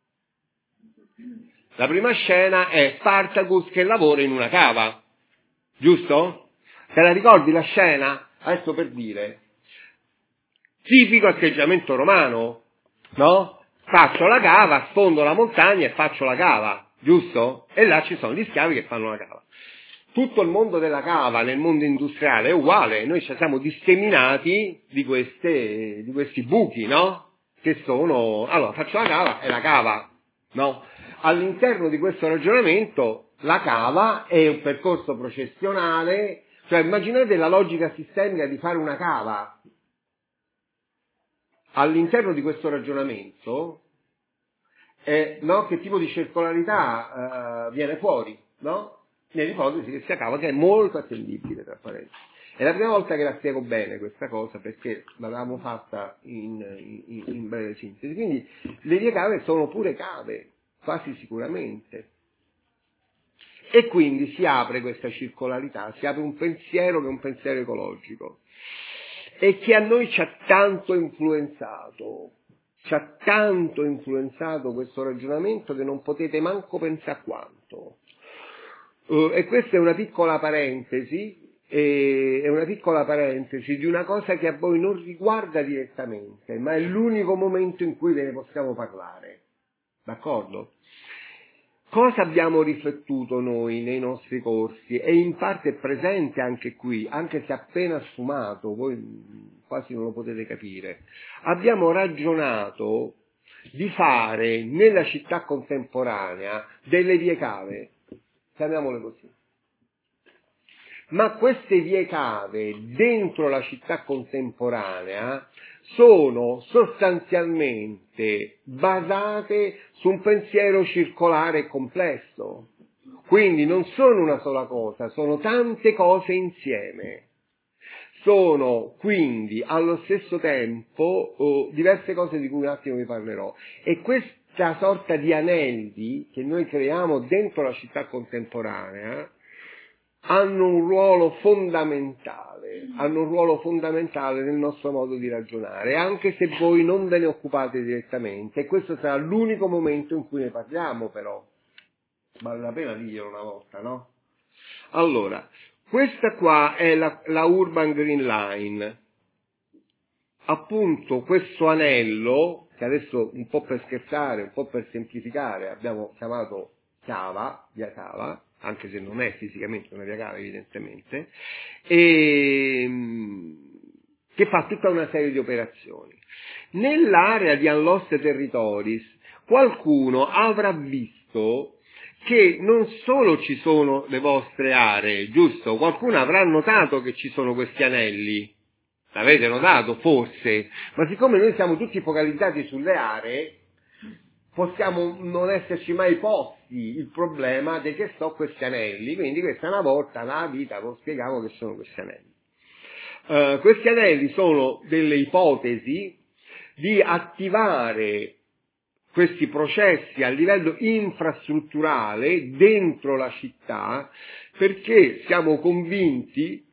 La prima scena è Spartacus che lavora in una cava. Giusto? Te la ricordi la scena? Adesso per dire, tipico atteggiamento romano, no? Faccio la cava, sfondo la montagna e faccio la cava, giusto? E là ci sono gli schiavi che fanno la cava. Tutto il mondo della cava nel mondo industriale è uguale, noi ci siamo disseminati di questi buchi, no? Che sono, allora faccio la cava e la cava, no? All'interno di questo ragionamento la cava è un percorso processionale, cioè immaginate la logica sistemica di fare una cava. All'interno di questo ragionamento no? Che tipo di circolarità viene fuori, no? Nell'ipotesi che sia cava, che è molto attendibile, tra parentesi. È la prima volta che la spiego bene questa cosa, perché l'avevamo fatta in breve sintesi. Quindi le vie cave sono pure cave, quasi sicuramente. E quindi si apre questa circolarità, si apre un pensiero che è un pensiero ecologico e che a noi ci ha tanto influenzato questo ragionamento che non potete manco pensare a quanto. E questa è una piccola parentesi, di una cosa che a voi non riguarda direttamente, ma è l'unico momento in cui ve ne possiamo parlare. D'accordo? Cosa abbiamo riflettuto noi nei nostri corsi? E in parte è presente anche qui, anche se appena sfumato, voi quasi non lo potete capire. Abbiamo ragionato di fare nella città contemporanea delle vie cave, chiamiamole così. Ma queste vie cave dentro la città contemporanea sono sostanzialmente basate su un pensiero circolare e complesso. Quindi non sono una sola cosa, sono tante cose insieme. Sono quindi allo stesso tempo diverse cose di cui un attimo vi parlerò. E questa sorta di anelli che noi creiamo dentro la città contemporanea hanno un ruolo fondamentale nel nostro modo di ragionare, anche se voi non ve ne occupate direttamente, e questo sarà l'unico momento in cui ne parliamo, però. Vale la pena dirlo una volta, no? Allora, questa qua è la Urban Green Line. Appunto, questo anello, che adesso un po' per scherzare, un po' per semplificare, abbiamo chiamato cava, via cava, anche se non è fisicamente una via cava evidentemente, e che fa tutta una serie di operazioni. Nell'area di Unlost Territories qualcuno avrà visto che non solo ci sono le vostre aree, giusto? Qualcuno avrà notato che ci sono questi anelli, l'avete notato forse, ma siccome noi siamo tutti focalizzati sulle aree, possiamo non esserci mai posti il problema di che so questi anelli, quindi questa è una volta nella vita lo spieghiamo che sono questi anelli. Questi anelli sono delle ipotesi di attivare questi processi a livello infrastrutturale dentro la città, perché siamo convinti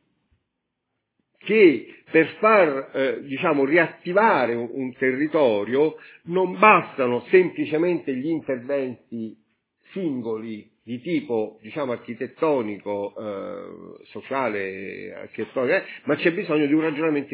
che per far riattivare un territorio non bastano semplicemente gli interventi singoli di tipo architettonico, sociale, architettonico, ma c'è bisogno di un ragionamento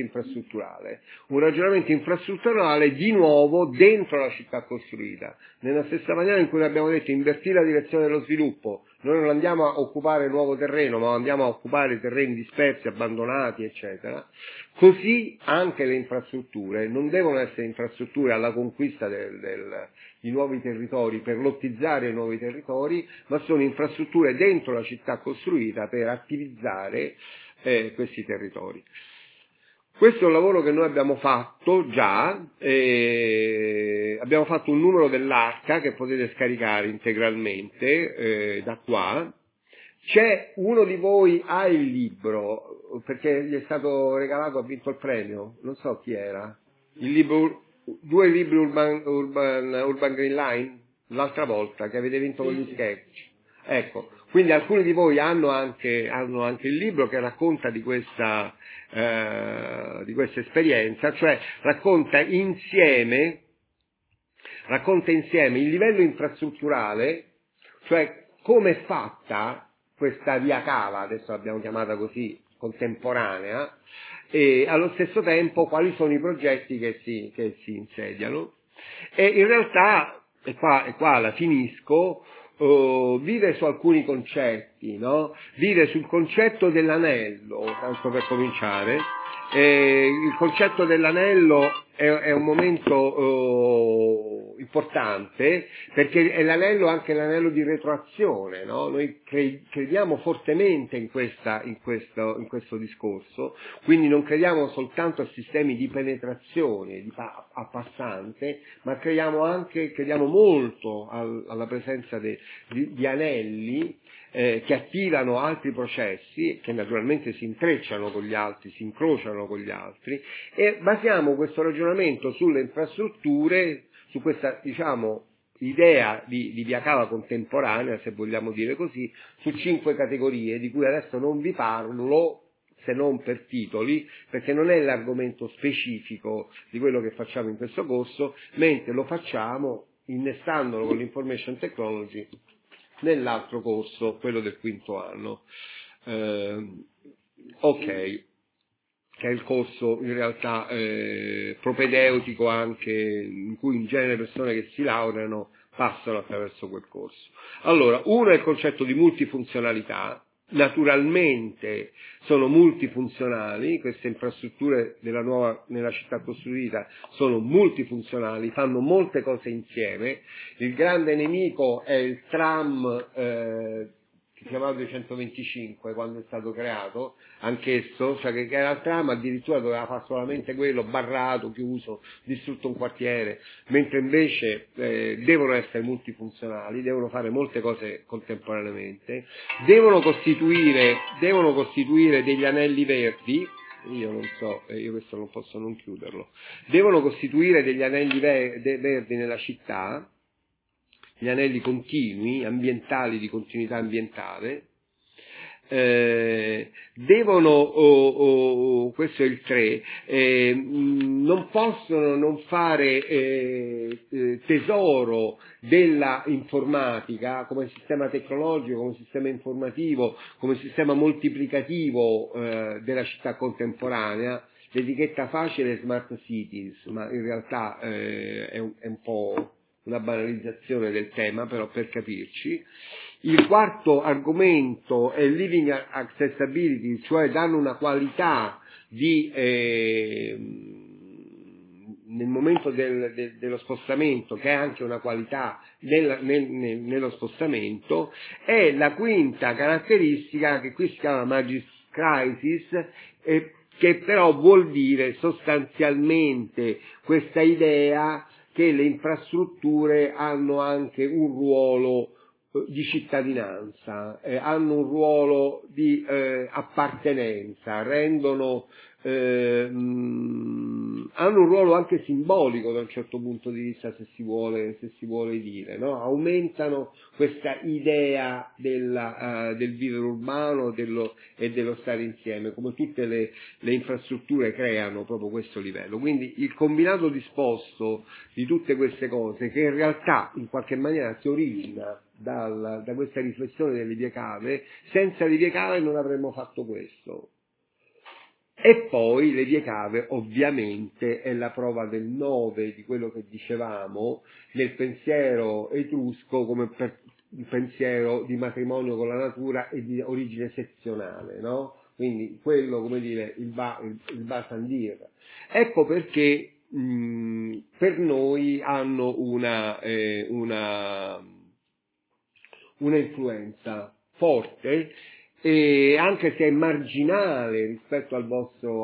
infrastrutturale di nuovo dentro la città costruita, nella stessa maniera in cui abbiamo detto invertire la direzione dello sviluppo. Noi non andiamo a occupare nuovo terreno, ma andiamo a occupare terreni dispersi, abbandonati, eccetera. Così anche le infrastrutture non devono essere infrastrutture alla conquista di nuovi territori, per lottizzare nuovi territori, ma sono infrastrutture dentro la città costruita per attivizzare questi territori. Questo è un lavoro che noi abbiamo fatto già, abbiamo fatto un numero dell'Arca che potete scaricare integralmente da qua. C'è uno di voi ha il libro, perché gli è stato regalato, ha vinto il premio, non so chi era, il libro, 2 libri Urban Green Line, l'altra volta che avete vinto con gli sketch. Ecco, quindi alcuni di voi hanno anche il libro che racconta di questa esperienza, cioè racconta insieme il livello infrastrutturale, cioè come è fatta questa via cava, adesso l'abbiamo chiamata così, contemporanea, e allo stesso tempo quali sono i progetti che si insediano. E in realtà, e qua la finisco, vive su alcuni concetti, no? Vive sul concetto dell'anello, tanto per cominciare. Il concetto dell'anello è un momento importante, perché è l'anello, anche l'anello di retroazione, no? Noi crediamo fortemente in questo discorso, quindi non crediamo soltanto a sistemi di penetrazione a passante, ma crediamo molto alla presenza di anelli che attivano altri processi, che naturalmente si intrecciano con gli altri, si incrociano con gli altri, e basiamo questo ragionamento sulle infrastrutture, su questa, diciamo, idea di via cava contemporanea, se vogliamo dire così, su 5 categorie, di cui adesso non vi parlo, se non per titoli, perché non è l'argomento specifico di quello che facciamo in questo corso, mentre lo facciamo innestandolo con l'information technology nell'altro corso, quello del quinto anno. Ok, che è il corso in realtà propedeutico anche, in cui in genere persone che si laureano passano attraverso quel corso. Allora, uno è il concetto di multifunzionalità. Naturalmente sono multifunzionali, queste infrastrutture nella città costruita sono multifunzionali, fanno molte cose insieme. Il grande nemico è il tram che si chiamava 225 quando è stato creato, anch'esso, cioè che era il tram, addirittura doveva fare solamente quello, barrato, chiuso, distrutto un quartiere, mentre invece devono essere multifunzionali, devono fare molte cose contemporaneamente, devono costituire degli anelli verdi. Io non so, io questo non posso non chiuderlo, devono costituire degli anelli verdi nella città, gli anelli continui, ambientali, di continuità ambientale, devono, questo è il 3, non possono non fare tesoro della informatica come sistema tecnologico, come sistema informativo, come sistema moltiplicativo della città contemporanea. L'etichetta facile è Smart Cities, ma in realtà è un po' una banalizzazione del tema, però per capirci. Il quarto argomento è Living Accessibility, cioè danno una qualità nel momento dello spostamento, che è anche una qualità nello spostamento. E la quinta caratteristica, che qui si chiama Magis Crisis, che però vuol dire sostanzialmente questa idea che le infrastrutture hanno anche un ruolo di cittadinanza, hanno un ruolo di appartenenza, hanno un ruolo anche simbolico da un certo punto di vista, se si vuole dire, no? Aumentano questa idea del vivere urbano e dello stare insieme, come tutte le infrastrutture creano proprio questo livello. Quindi il combinato disposto di tutte queste cose, che in realtà in qualche maniera si origina da questa riflessione delle vie cave, senza le vie cave non avremmo fatto questo. E poi le vie cave ovviamente è la prova del 9 di quello che dicevamo nel pensiero etrusco, come il pensiero di matrimonio con la natura e di origine sezionale, no? Quindi quello, come dire, il Basandir. Ecco perché per noi hanno una influenza forte, e anche se è marginale rispetto al vostro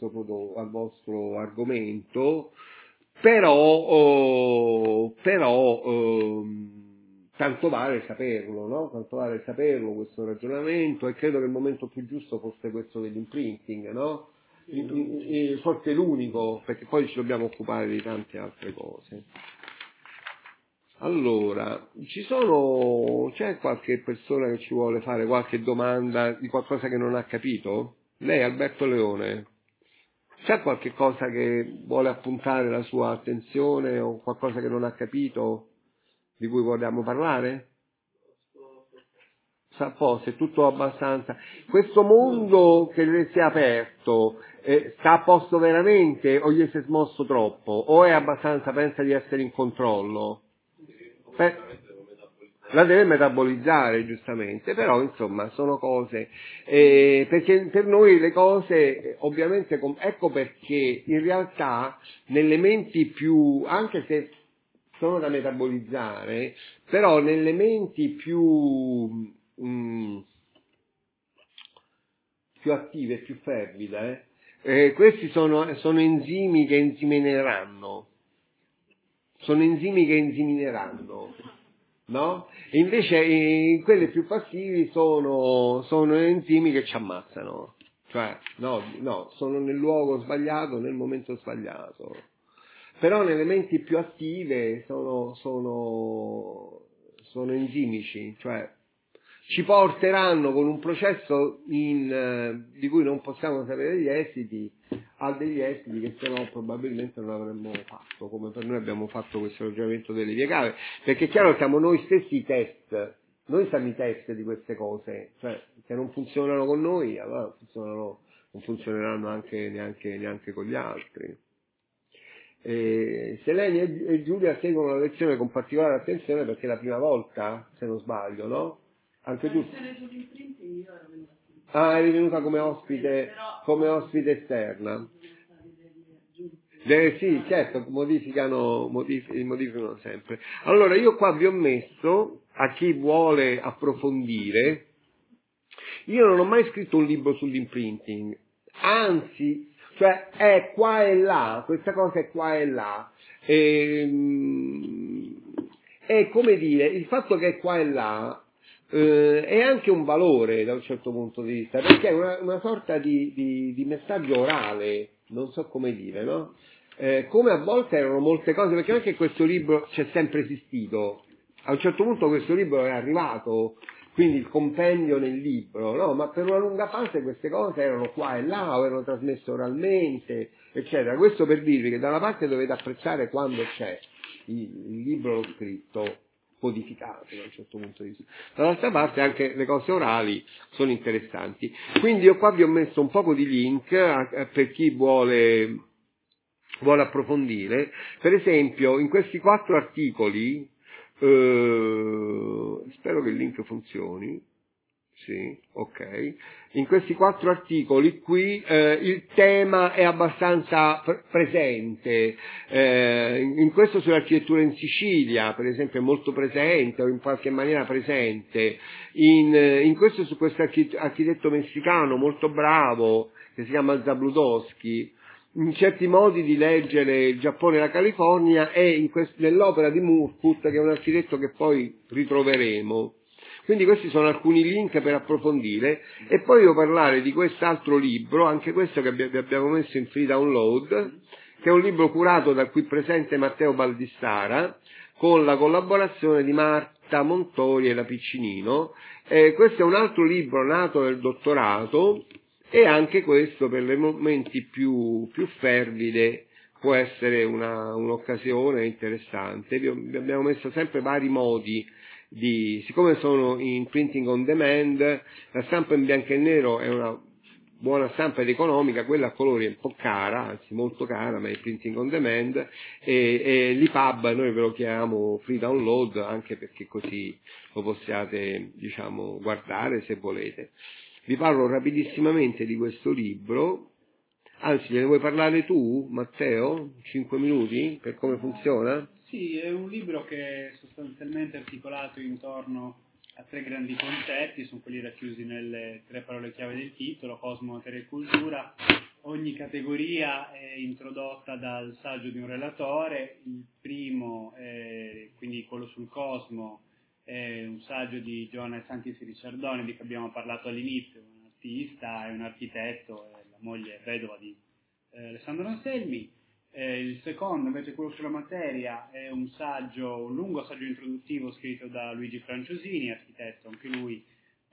argomento, però tanto vale saperlo, no? Tanto vale saperlo questo ragionamento, e credo che il momento più giusto fosse questo dell'imprinting, no? Forse l'unico, perché poi ci dobbiamo occupare di tante altre cose. Allora, c'è qualche persona che ci vuole fare qualche domanda di qualcosa che non ha capito? Lei, Alberto Leone, c'è qualche cosa che vuole appuntare la sua attenzione o qualcosa che non ha capito di cui vogliamo parlare? Sa è tutto abbastanza. Questo mondo che le si è aperto sta a posto veramente, o gli si è smosso troppo, o è abbastanza, pensa di essere in controllo? la deve metabolizzare giustamente, però insomma sono cose, perché per noi le cose ovviamente, ecco perché in realtà nelle menti più, anche se sono da metabolizzare, però nelle menti più attive, più fervide, questi sono enzimi che enzimineranno. Sono enzimi che enzimineranno, no? E invece in quelli più passivi sono enzimi che ci ammazzano. Cioè, no, sono nel luogo sbagliato, nel momento sbagliato. Però nelle menti più attive sono enzimici, cioè ci porteranno con un processo di cui non possiamo sapere gli esiti, a degli esiti che se no probabilmente non avremmo fatto, come per noi abbiamo fatto questo ragionamento delle vie cave, perché è chiaro che siamo noi stessi i test, noi siamo i test di queste cose, cioè se non funzionano con noi, allora non funzioneranno neanche con gli altri. Selenia e Giulia seguono la lezione con particolare attenzione perché è la prima volta, se non sbaglio, no? Anche tu? Ah, eri venuta come ospite esterna. Sì, certo, modificano sempre. Allora, io qua vi ho messo, a chi vuole approfondire, io non ho mai scritto un libro sull'imprinting, anzi, cioè è qua e là, questa cosa è qua e là. È come dire, il fatto che è qua e là è anche un valore da un certo punto di vista, perché è una sorta di messaggio orale, non so come dire, no? Come a volte erano molte cose, perché non è che questo libro c'è sempre esistito, a un certo punto questo libro è arrivato, quindi il compendio nel libro, no? Ma per una lunga fase queste cose erano qua e là, o erano trasmesse oralmente, eccetera. Questo per dirvi che da una parte dovete apprezzare quando c'è il libro scritto, codificato da un certo punto di vista. Dall'altra parte anche le cose orali sono interessanti. Quindi io qua vi ho messo un poco di link per chi vuole approfondire. Per esempio, in questi 4 articoli, spero che il link funzioni. Sì, ok. In questi 4 articoli qui il tema è abbastanza presente. In questo sull'architettura in Sicilia, per esempio, è molto presente o in qualche maniera presente. In questo su questo architetto messicano molto bravo che si chiama Zabludowski. In certi modi di leggere il Giappone e la California e nell'opera di Murcutt, che è un architetto che poi ritroveremo. Quindi questi sono alcuni link per approfondire, e poi devo parlare di quest'altro libro, anche questo che vi abbiamo messo in free download, che è un libro curato dal qui presente Matteo Baldissara, con la collaborazione di Marta Montori e la Piccinino. Questo è un altro libro nato nel dottorato, e anche questo per le momenti più fervide può essere un'occasione interessante. Vi abbiamo messo sempre vari modi siccome sono in printing on demand, la stampa in bianco e nero è una buona stampa ed economica, quella a colori è un po' cara, anzi molto cara, ma è printing on demand, e l'EPUB noi ve lo chiamiamo free download, anche perché così lo possiate, diciamo, guardare se volete. Vi parlo rapidissimamente di questo libro. Anzi, ne vuoi parlare tu, Matteo? 5 minuti per come funziona? Sì, è un libro che è sostanzialmente articolato intorno a 3 grandi concetti, sono quelli racchiusi nelle 3 parole chiave del titolo: cosmo, materia e cultura. Ogni categoria è introdotta dal saggio di un relatore. Il primo, quindi quello sul cosmo, è un saggio di Giovanna Santis Ricciardone, di cui abbiamo parlato all'inizio, un artista e un architetto, la moglie vedova di Alessandro Anselmi. Il secondo, invece, quello sulla materia, è un lungo saggio introduttivo scritto da Luigi Franciosini, architetto anche lui,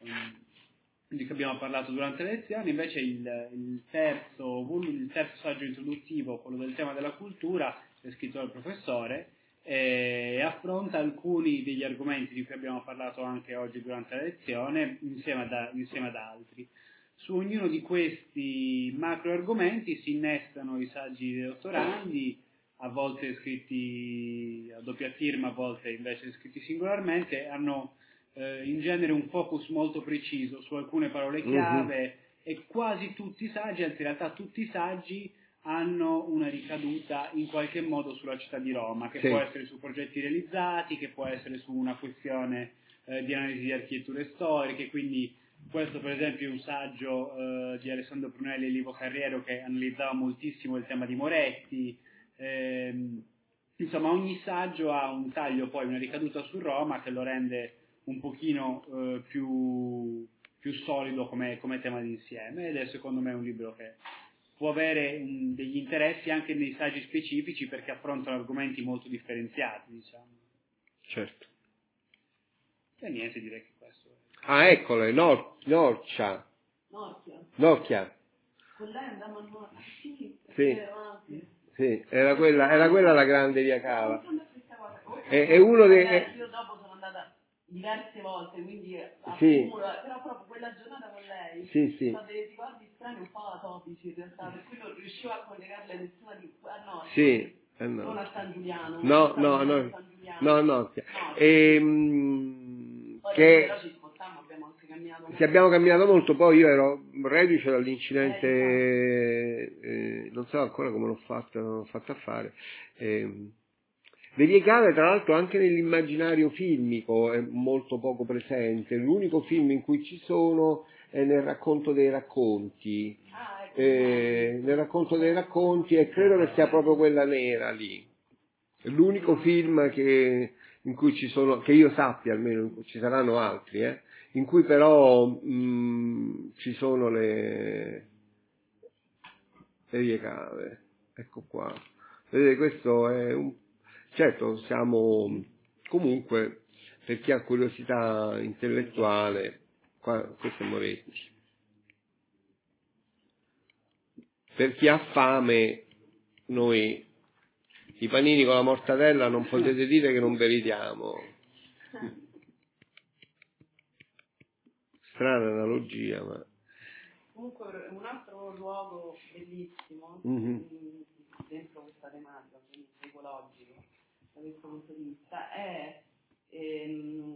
di cui abbiamo parlato durante le lezioni. Invece il terzo saggio introduttivo, quello del tema della cultura, è scritto dal professore e affronta alcuni degli argomenti di cui abbiamo parlato anche oggi durante la lezione insieme ad altri. Su ognuno di questi macro argomenti si innestano i saggi dei dottorandi, a volte scritti a doppia firma, a volte invece scritti singolarmente, hanno in genere un focus molto preciso su alcune parole chiave, e quasi tutti i saggi, anzi in realtà tutti i saggi, hanno una ricaduta in qualche modo sulla città di Roma, che può essere su progetti realizzati, che può essere su una questione di analisi di architetture storiche. Quindi questo per esempio è un saggio di Alessandro Brunelli e Livo Carriero che analizzava moltissimo il tema di Moretti. Insomma, ogni saggio ha un taglio, poi una ricaduta su Roma, che lo rende un pochino più solido come tema d'insieme, ed è secondo me un libro che può avere degli interessi anche nei saggi specifici, perché affrontano argomenti molto differenziati, diciamo. Certo. E niente, direi che questo è. Ah, eccole, Norcia. Norcia. Con lei andavamo a Sì, era quella la grande via Cava. È uno dei... Io dopo sono andata diverse volte, quindi però proprio quella giornata con lei ho dei ricordi strani, un po' atopici in realtà, per cui non riuscivo a collegarle a nessuna di non a San Giuliano, no. Però ci spostammo, abbiamo anche camminato molto. Abbiamo camminato molto, poi io ero reduce dall'incidente, non so ancora come l'ho fatta a fare. Le vie cave, tra l'altro, anche nell'immaginario filmico è molto poco presente. L'unico film in cui ci sono è nel Racconto dei racconti. Nel Racconto dei racconti, e credo che sia proprio quella nera lì. È l'unico film in cui ci sono, che io sappia almeno, ci saranno altri, in cui però ci sono le vie cave. Ecco qua. Vedete, questo è certo, siamo comunque, per chi ha curiosità intellettuale, questo è Moretti. Per chi ha fame, noi i panini con la mortadella non potete dire che non ve li diamo. Strana analogia, ma... Comunque un altro luogo bellissimo dentro questa tematica, quindi ecologico, da questo punto di vista, è che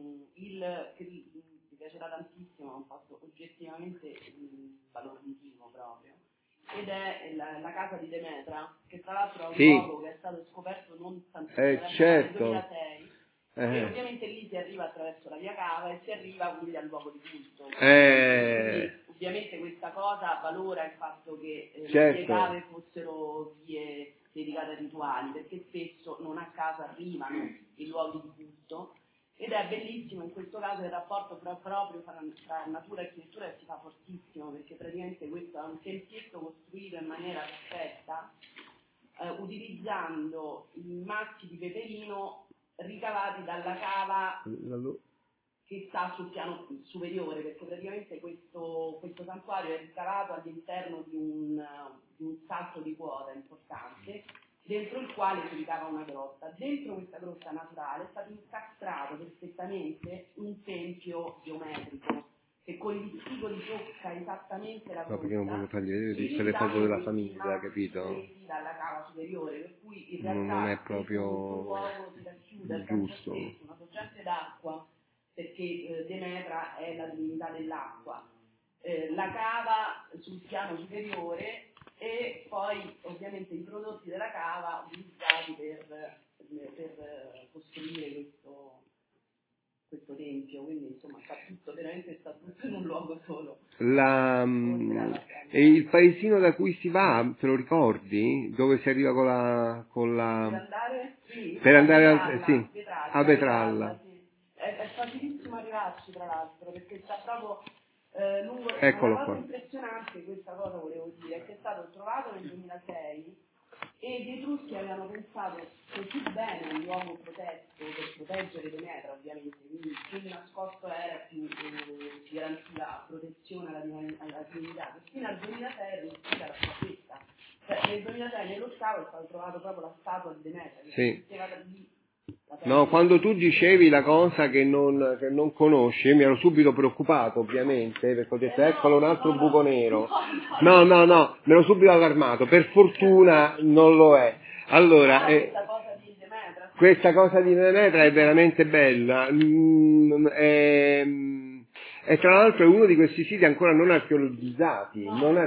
mi piacerà tantissimo, è un posto oggettivamente valoristico proprio, ed è la casa di Demetra, che tra l'altro è un luogo che è stato scoperto non tantissimo nel 2006, e ovviamente lì si arriva attraverso la via Cava e si arriva quindi al luogo di culto. Quindi, ovviamente questa cosa valora il fatto che le vie Cave fossero vie dedicate a rituali, perché spesso non a caso arrivano i luoghi di culto, ed è bellissimo in questo caso il rapporto proprio tra natura e architettura, che si fa fortissimo, perché praticamente questo è un tempietto costruito in maniera perfetta, utilizzando i massi di peperino ricavati dalla cava che sta sul piano superiore, perché praticamente questo santuario è ricavato all'interno di un salto di quota importante, dentro il quale si ricava una grotta. Dentro questa grotta naturale è stato incastrato perfettamente un tempio geometrico che con gli spigoli tocca esattamente la grotta. Perché non voglio fargli vedere tutte le foto della famiglia, capito? Dalla cava superiore, per cui in realtà non è proprio luogo si racchiude giusto. Una sorgente d'acqua, perché Demetra è la divinità dell'acqua, la cava sul piano superiore, e poi ovviamente i prodotti della cava utilizzati per costruire questo tempio. Quindi insomma sta tutto in un luogo solo. E il paesino da cui si va, te lo ricordi? Dove si arriva con la... Per andare a Vetralla. Sì. È facilissimo arrivarci, tra l'altro, perché sta proprio lungo. Eccolo una cosa qua. impressionante, questa cosa volevo dire, che è stato trovato nel 2006 e gli Etruschi avevano pensato così bene a un luogo protetto per proteggere Demetra, ovviamente, quindi più nascosto era, più si garantiva protezione alla divinità, che fino al 2006 era riuscita la sua questa. Nel 2006 nello scavo è stato trovato proprio la statua di Demetra, che si metteva da lì. No, quando tu dicevi la cosa che non conosci, mi ero subito preoccupato, ovviamente, perché ho detto eccolo un altro buco nero. No, mi ero subito allarmato, per fortuna non lo è. Allora, questa cosa di Demetra è veramente bella. E tra l'altro è uno di questi siti ancora non archeologizzati,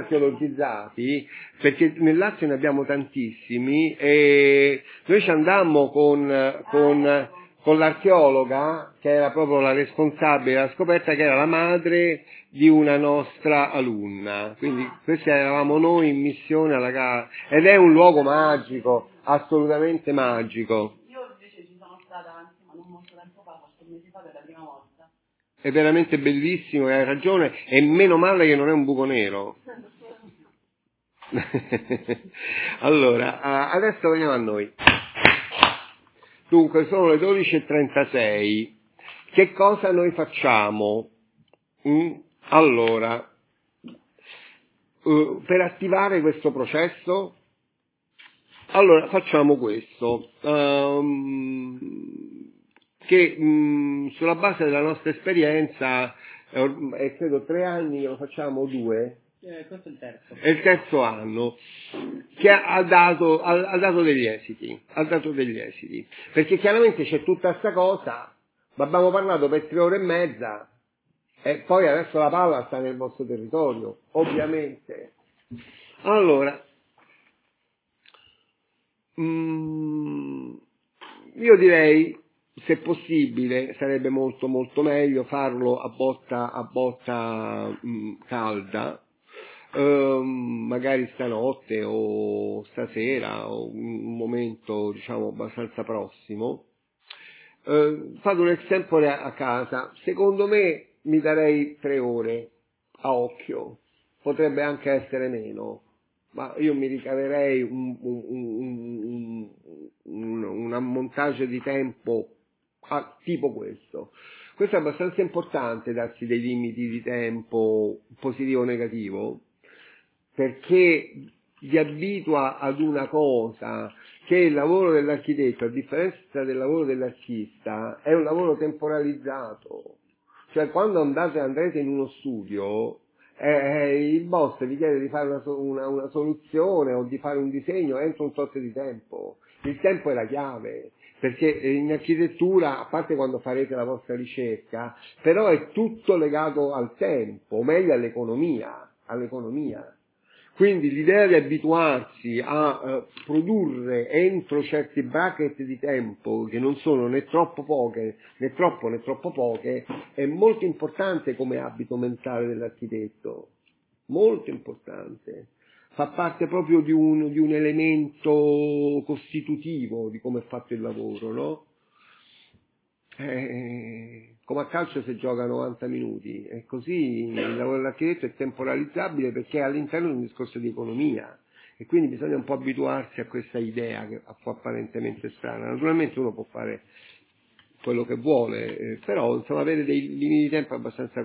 perché nel Lazio ne abbiamo tantissimi e noi ci andammo con l'archeologa, che era proprio la responsabile della scoperta, che era la madre di una nostra alunna. Quindi questi eravamo noi in missione alla casa, ed è un luogo magico, assolutamente magico. Io invece ci sono stata, ma non molto tempo fa, 4 mesi fa per la prima volta. È veramente bellissimo, hai ragione, e meno male che non è un buco nero. Allora, adesso veniamo a noi. Dunque, sono le 12:36. Che cosa noi facciamo? Allora, per attivare questo processo, allora facciamo questo. Che sulla base della nostra esperienza, è credo 3 anni che lo facciamo, 2? Questo è il terzo. È il terzo anno, che ha dato degli esiti, perché chiaramente c'è tutta questa cosa, ma abbiamo parlato per 3 ore e mezza, e poi adesso la palla sta nel vostro territorio, ovviamente. Allora, io direi, se possibile, sarebbe molto molto meglio farlo a botta calda, magari stanotte o stasera o un momento diciamo abbastanza prossimo. Fate un extempore a casa. Secondo me mi darei 3 ore a occhio, potrebbe anche essere meno, ma io mi ricaverei un ammontaggio di tempo tipo questo. Questo è abbastanza importante, darsi dei limiti di tempo positivo o negativo, perché vi abitua ad una cosa, che il lavoro dell'architetto, a differenza del lavoro dell'artista, è un lavoro temporalizzato. Cioè quando andrete in uno studio, il boss vi chiede di fare una soluzione o di fare un disegno entro un tot di tempo. Il tempo è la chiave, perché in architettura, a parte quando farete la vostra ricerca, però è tutto legato al tempo, o meglio all'economia. Quindi l'idea di abituarsi a produrre entro certi bracket di tempo, che non sono né troppo poche, né troppo poche, è molto importante come abito mentale dell'architetto, molto importante. Fa parte proprio di un elemento costitutivo di come è fatto il lavoro, no? Come a calcio si gioca 90 minuti, e così il lavoro dell'architetto è temporalizzabile perché è all'interno di un discorso di economia, e quindi bisogna un po' abituarsi a questa idea che può apparentemente strana. Naturalmente uno può fare quello che vuole, però insomma avere dei limiti di tempo abbastanza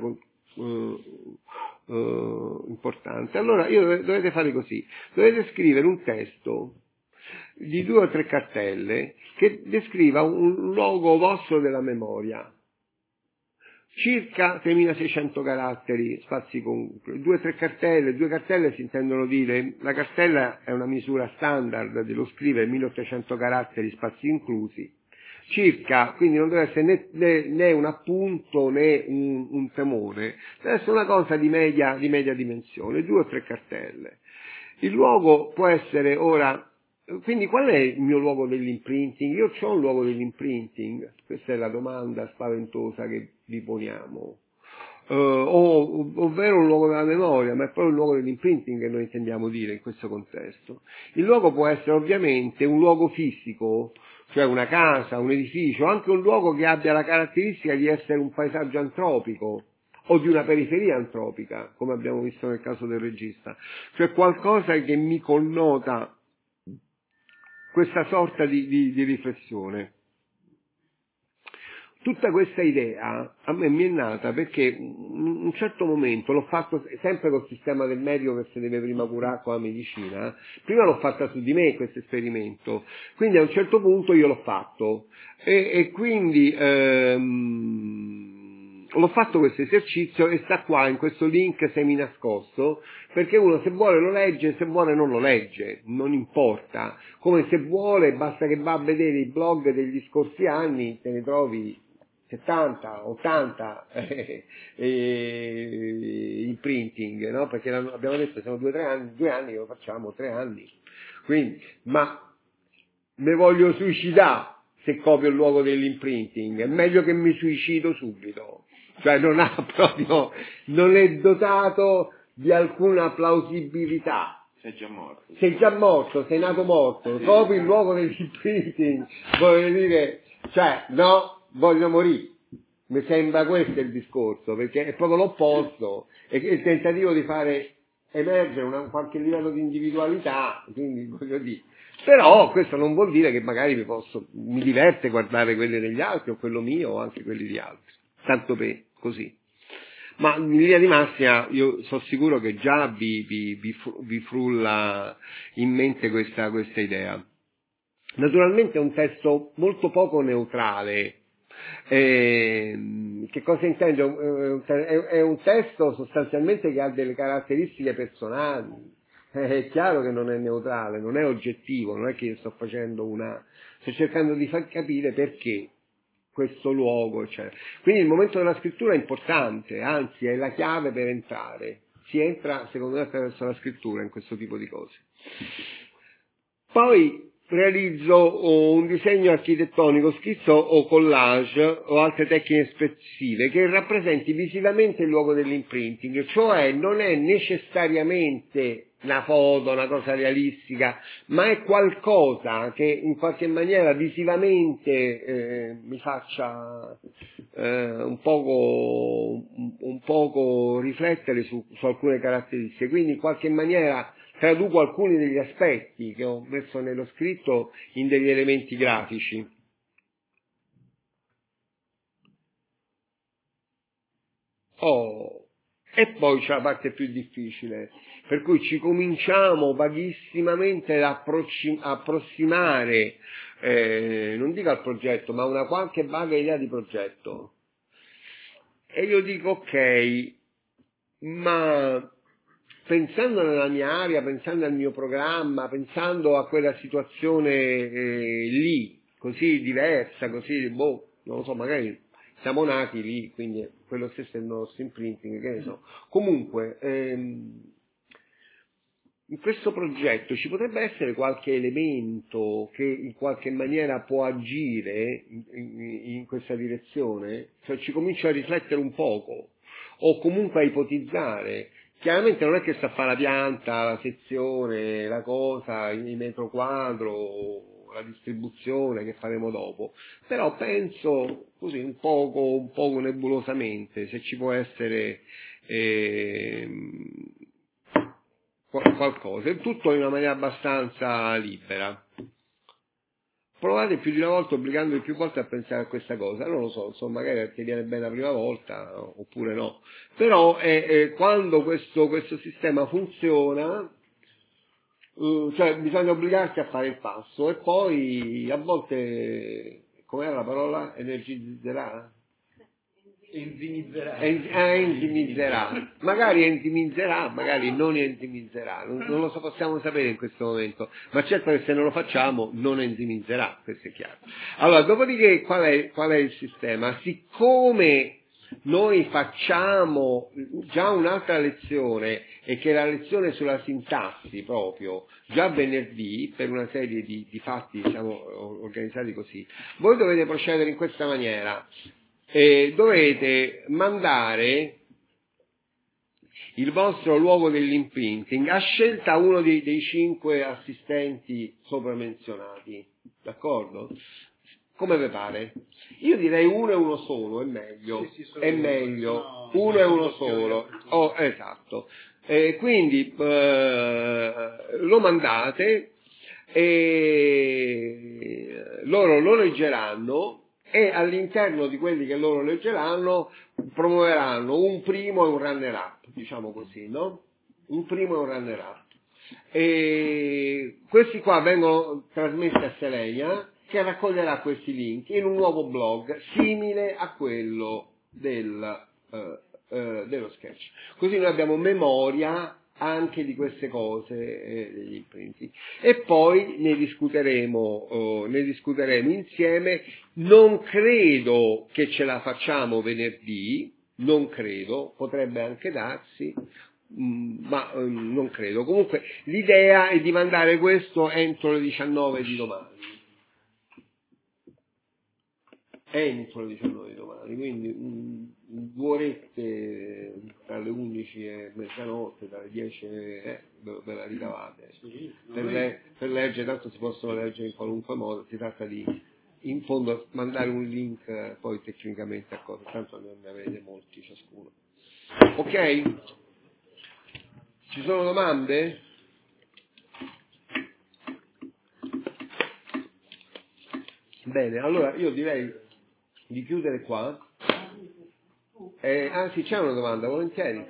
importante. Allora dovete fare così, dovete scrivere un testo di 2 o 3 cartelle che descriva un luogo vostro della memoria, circa 3600 caratteri, spazi comunque, 2 o 3 cartelle. 2 cartelle si intendono dire, la cartella è una misura standard, dello scrivere 1800 caratteri, spazi inclusi, circa, quindi non deve essere né un appunto né un temore, deve essere una cosa di media dimensione, 2 o 3 cartelle. Il luogo può essere ora, quindi qual è il mio luogo dell'imprinting? Io ho un luogo dell'imprinting? Questa è la domanda spaventosa che vi poniamo. Ovvero un luogo della memoria, ma è proprio il luogo dell'imprinting che noi intendiamo dire in questo contesto. Il luogo può essere ovviamente un luogo fisico, cioè una casa, un edificio, anche un luogo che abbia la caratteristica di essere un paesaggio antropico o di una periferia antropica, come abbiamo visto nel caso del regista, cioè qualcosa che mi connota questa sorta di riflessione. Tutta questa idea a me mi è nata perché in un certo momento l'ho fatto sempre col sistema del medico che si deve prima curare con la medicina. Prima l'ho fatta su di me questo esperimento, quindi a un certo punto io l'ho fatto e quindi l'ho fatto questo esercizio e sta qua in questo link seminascosto, perché uno se vuole lo legge, se vuole non lo legge, non importa. Come se vuole basta che va a vedere i blog degli scorsi anni, te ne trovi 70, 80 in printing, no? Perché abbiamo detto siamo 2 anni che lo facciamo, 3 anni. Quindi, ma me voglio suicidare se copio il luogo dell'imprinting, è meglio che mi suicido subito. Cioè non ha proprio, non è dotato di alcuna plausibilità. Sei già morto. Sei già morto, sei nato morto, copi il luogo dell'imprinting, voglio dire, cioè, no, voglio morire. Mi sembra questo il discorso, perché è proprio l'opposto, è il tentativo di fare emergere qualche livello di individualità, quindi voglio dire. Però questo non vuol dire che magari mi diverte guardare quelli degli altri, o quello mio, o anche quelli di altri. Tanto per così. Ma in linea di massima io sono sicuro che già vi frulla in mente questa idea. Naturalmente è un testo molto poco neutrale. Che cosa intendo? È un testo sostanzialmente che ha delle caratteristiche personali. È chiaro che non è neutrale, non è oggettivo, non è che io sto cercando di far capire perché questo luogo, eccetera. Quindi il momento della scrittura è importante, anzi è la chiave per entrare. Si entra, secondo me, attraverso la scrittura in questo tipo di cose. Poi realizzo un disegno architettonico, schizzo o collage o altre tecniche espressive che rappresenti visivamente il luogo dell'imprinting, cioè non è necessariamente una foto, una cosa realistica, ma è qualcosa che in qualche maniera visivamente mi faccia un poco riflettere su alcune caratteristiche, quindi in qualche maniera traduco alcuni degli aspetti che ho messo nello scritto in degli elementi grafici. E poi c'è la parte più difficile, per cui ci cominciamo vaghissimamente ad approssimare, non dico al progetto, ma una qualche vaga idea di progetto. E io dico, ok, ma pensando nella mia area, pensando al mio programma, pensando a quella situazione lì, così diversa, così, non lo so, magari siamo nati lì, quindi quello stesso è il nostro imprinting, che ne so. Comunque, in questo progetto ci potrebbe essere qualche elemento che in qualche maniera può agire in questa direzione, cioè ci comincio a riflettere un poco, o comunque a ipotizzare. Chiaramente non è che sta a fare la pianta, la sezione, la cosa, il metro quadro, la distribuzione che faremo dopo, però penso così un poco nebulosamente se ci può essere qualcosa, il tutto in una maniera abbastanza libera. Provate più di una volta, obbligandovi più volte a pensare a questa cosa, non lo so, insomma, magari ti viene bene la prima volta oppure no, però quando questo sistema funziona, cioè bisogna obbligarsi a fare il passo e poi a volte, com'era la parola? Energizzerà? Enzimizzerà. Magari enzimizzerà, magari non enzimizzerà, non lo so, possiamo sapere in questo momento, ma certo che se non lo facciamo non enzimizzerà, questo è chiaro. Allora, dopodiché qual è il sistema? Siccome noi facciamo già un'altra lezione, e che è la lezione sulla sintassi proprio, già venerdì, per una serie di fatti siamo organizzati così, voi dovete procedere in questa maniera. Dovete mandare il vostro luogo dell'imprinting a scelta uno dei 5 assistenti sopra menzionati, d'accordo? Come vi pare? Io direi uno e uno solo, è meglio, è meglio, uno e uno solo, esatto. Quindi lo mandate e loro lo leggeranno, e all'interno di quelli che loro leggeranno promuoveranno un primo e un runner-up, diciamo così, no? Un primo e un runner-up. E questi qua vengono trasmessi a Selenia, che raccoglierà questi link in un nuovo blog simile a quello dello sketch. Così noi abbiamo memoria anche di queste cose degli imprinting. E poi ne discuteremo insieme. Non credo che ce la facciamo venerdì, non credo, potrebbe anche darsi, ma non credo. Comunque l'idea è di mandare questo entro le 19 di domani. Entro le 19 di domani, quindi 2 orette tra le 11 e mezzanotte, dalle 10 ve la ricavate. Sì, per leggere, tanto si possono leggere in qualunque modo, si tratta di, in fondo, mandare un link poi tecnicamente a cosa, tanto ne avete molti ciascuno. Ok? Ci sono domande? Bene, allora io direi di chiudere qua. Sì, c'è una domanda, volentieri.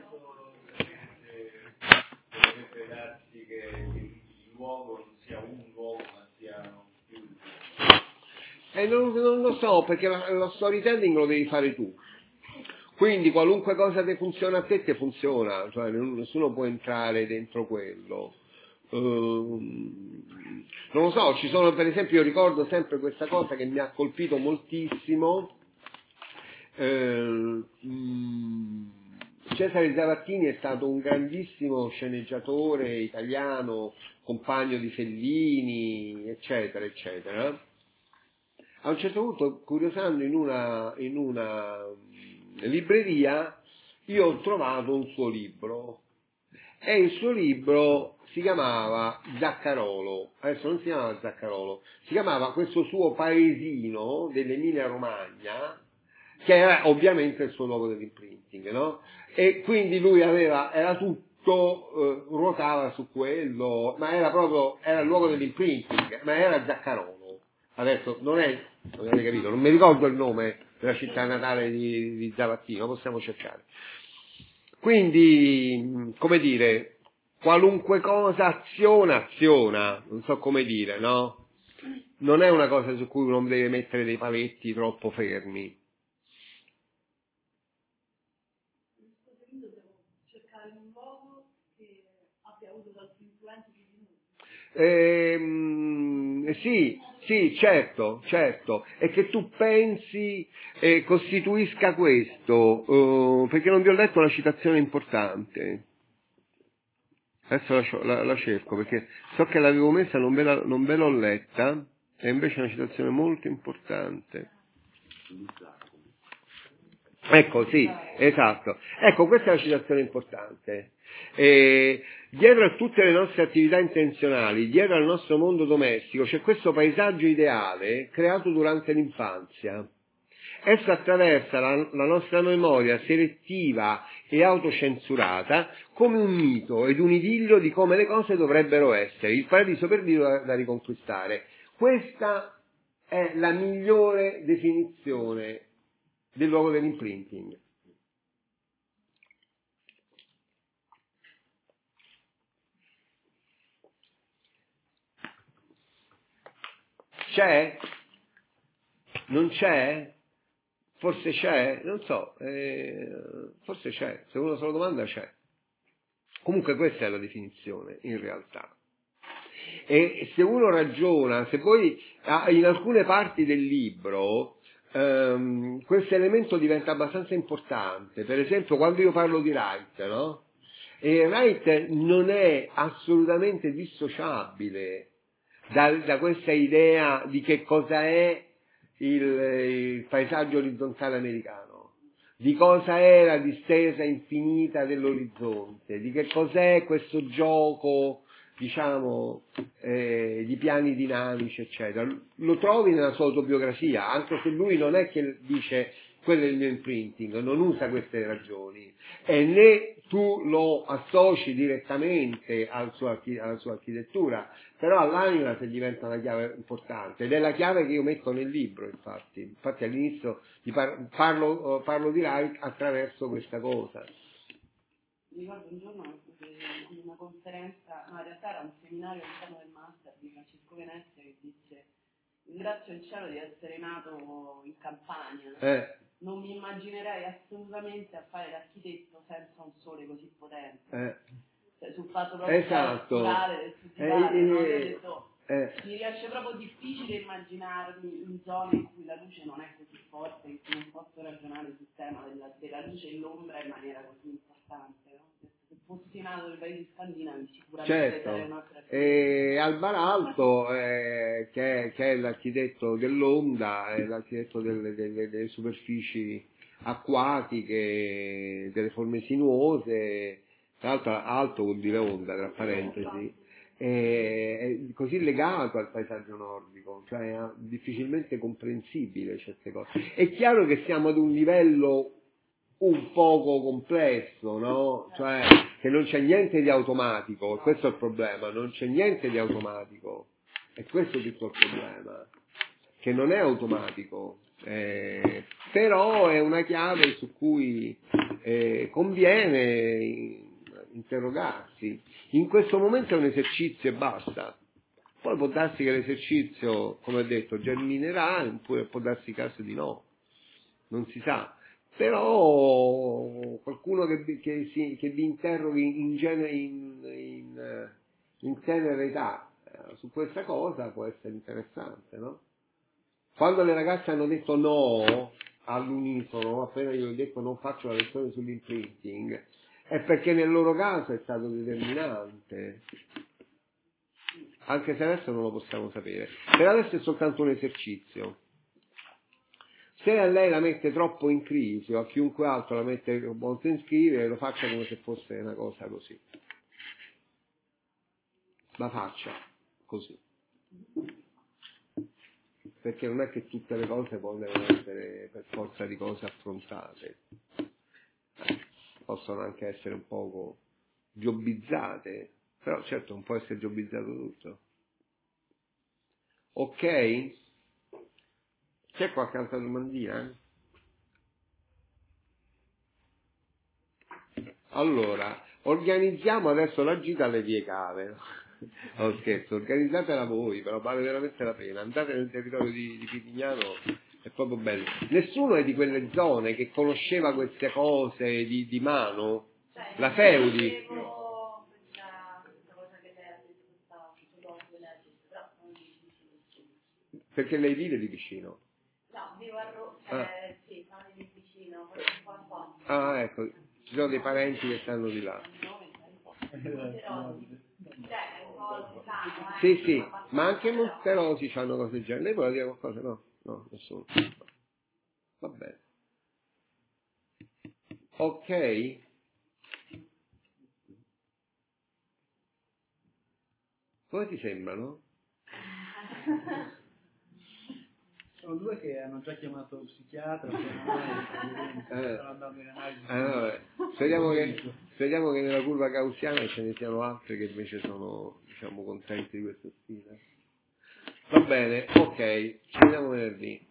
Potrebbe darsi che il luogo non sia un luogo, ma siano più. Non lo so, perché lo storytelling lo devi fare tu. Quindi qualunque cosa ti funziona a te funziona, cioè nessuno può entrare dentro quello. Non lo so, ci sono, per esempio, io ricordo sempre questa cosa che mi ha colpito moltissimo. Cesare Zavattini è stato un grandissimo sceneggiatore italiano, compagno di Fellini, eccetera, eccetera. A un certo punto, curiosando in una libreria, io ho trovato un suo libro, e il suo libro si chiamava Zaccarolo. Adesso non si chiamava Zaccarolo, si chiamava questo suo paesino dell'Emilia Romagna, che era ovviamente il suo luogo dell'imprinting, no? E quindi lui era tutto, ruotava su quello, ma era il luogo dell'imprinting, ma era Zaccarolo. Adesso non avete capito, non mi ricordo il nome della città natale di Zavattino, possiamo cercare. Quindi, come dire, qualunque cosa aziona, non so come dire, no? Non è una cosa su cui uno deve mettere dei paletti troppo fermi. Sì, certo, e che tu pensi costituisca questo, perché non vi ho letto la citazione importante. Adesso la cerco, perché so che l'avevo messa, non ve l'ho letta, e invece è una citazione molto importante. Ecco, sì, esatto. Ecco, questa è la citazione importante. Dietro a tutte le nostre attività intenzionali, dietro al nostro mondo domestico, c'è questo paesaggio ideale creato durante l'infanzia. Esso attraversa la nostra memoria selettiva e autocensurata come un mito ed un idillio di come le cose dovrebbero essere, il paradiso perduto da riconquistare. Questa è la migliore definizione del luogo dell'imprinting. C'è? Non c'è? Forse c'è? Non so, forse c'è, se uno se lo domanda c'è. Comunque questa è la definizione, in realtà. E se uno ragiona, se poi in alcune parti del libro questo elemento diventa abbastanza importante, per esempio quando io parlo di Wright, no? E Wright non è assolutamente dissociabile da questa idea di che cosa è il paesaggio orizzontale americano, di cosa è la distesa infinita dell'orizzonte, di che cos'è questo gioco, diciamo, di piani dinamici, eccetera. Lo trovi nella sua autobiografia, anche se lui non è che dice quello è il mio imprinting, non usa queste ragioni, e né tu lo associ direttamente alla sua architettura, però all'anima se diventa una chiave importante, ed è la chiave che io metto nel libro, infatti all'inizio parlo di Reich attraverso questa cosa. Mi ricordo un giorno in una conferenza, no, in realtà era un seminario all'interno del master di Francesco Venezia, che disse: ringrazio il cielo di essere nato in Campania. non mi immaginerei assolutamente a fare l'architetto senza un sole così potente. Sul fatto proprio strutturale del ho detto, mi riesce proprio difficile immaginarmi in zone in cui la luce non è così forte, in cui non posso ragionare sul tema della luce e l'ombra in maniera così importante. No? Se fossi nato nei paesi scandinavi sicuramente sarei un'altra cosa. Alvar Aalto, che è l'architetto dell'onda, è l'architetto delle superfici acquatiche, delle forme sinuose. Tra l'altro alto vuol dire onda, tra parentesi, è così legato al paesaggio nordico, cioè è difficilmente comprensibile certe cose. È chiaro che siamo ad un livello un poco complesso, no? Cioè che non c'è niente di automatico, questo è il problema, non c'è niente di automatico, e questo è tutto il problema, che non è automatico. Però è una chiave su cui conviene interrogarsi. In questo momento è un esercizio e basta. Poi può darsi che l'esercizio, come ho detto, germinerà, oppure può darsi caso di no, non si sa. Però qualcuno che vi interroghi in tenera età su questa cosa può essere interessante, no? Quando le ragazze hanno detto no all'unisono, appena io ho detto non faccio la lezione sull'imprinting, è perché nel loro caso è stato determinante, anche se adesso non lo possiamo sapere. Per adesso è soltanto un esercizio. Se a lei la mette troppo in crisi o a chiunque altro la mette molto in crisi, lo faccia come se fosse una cosa così. La faccia così. Perché non è che tutte le cose poi devono essere per forza di cose affrontate. Possono anche essere un poco giobbizzate, però certo non può essere giobbizzato tutto. Ok? C'è qualche altra domandina? Allora, organizziamo adesso la gita alle vie cave. No, scherzo, organizzatela voi, però vale veramente la pena. Andate nel territorio di Pitignano, è proprio bello. Nessuno è di quelle zone che conosceva queste cose di mano? Cioè, la Feudi. Perché lei vive di vicino? No, vivo a Roma, sì, sono di vicino, un po' qua. Ah, ecco, ci sono dei parenti che stanno di là. Sì, sì, ma anche in Monterosi hanno cose del genere. Lei vuole dire qualcosa? No, no, nessuno. Va bene. Ok? Come ti sembrano? Sono due che hanno già chiamato lo psichiatra, stanno andando in analisi. Speriamo che nella curva gaussiana ce ne siano altre che invece sono, diciamo, contenti di questo stile. Va bene, ok, ci vediamo venerdì.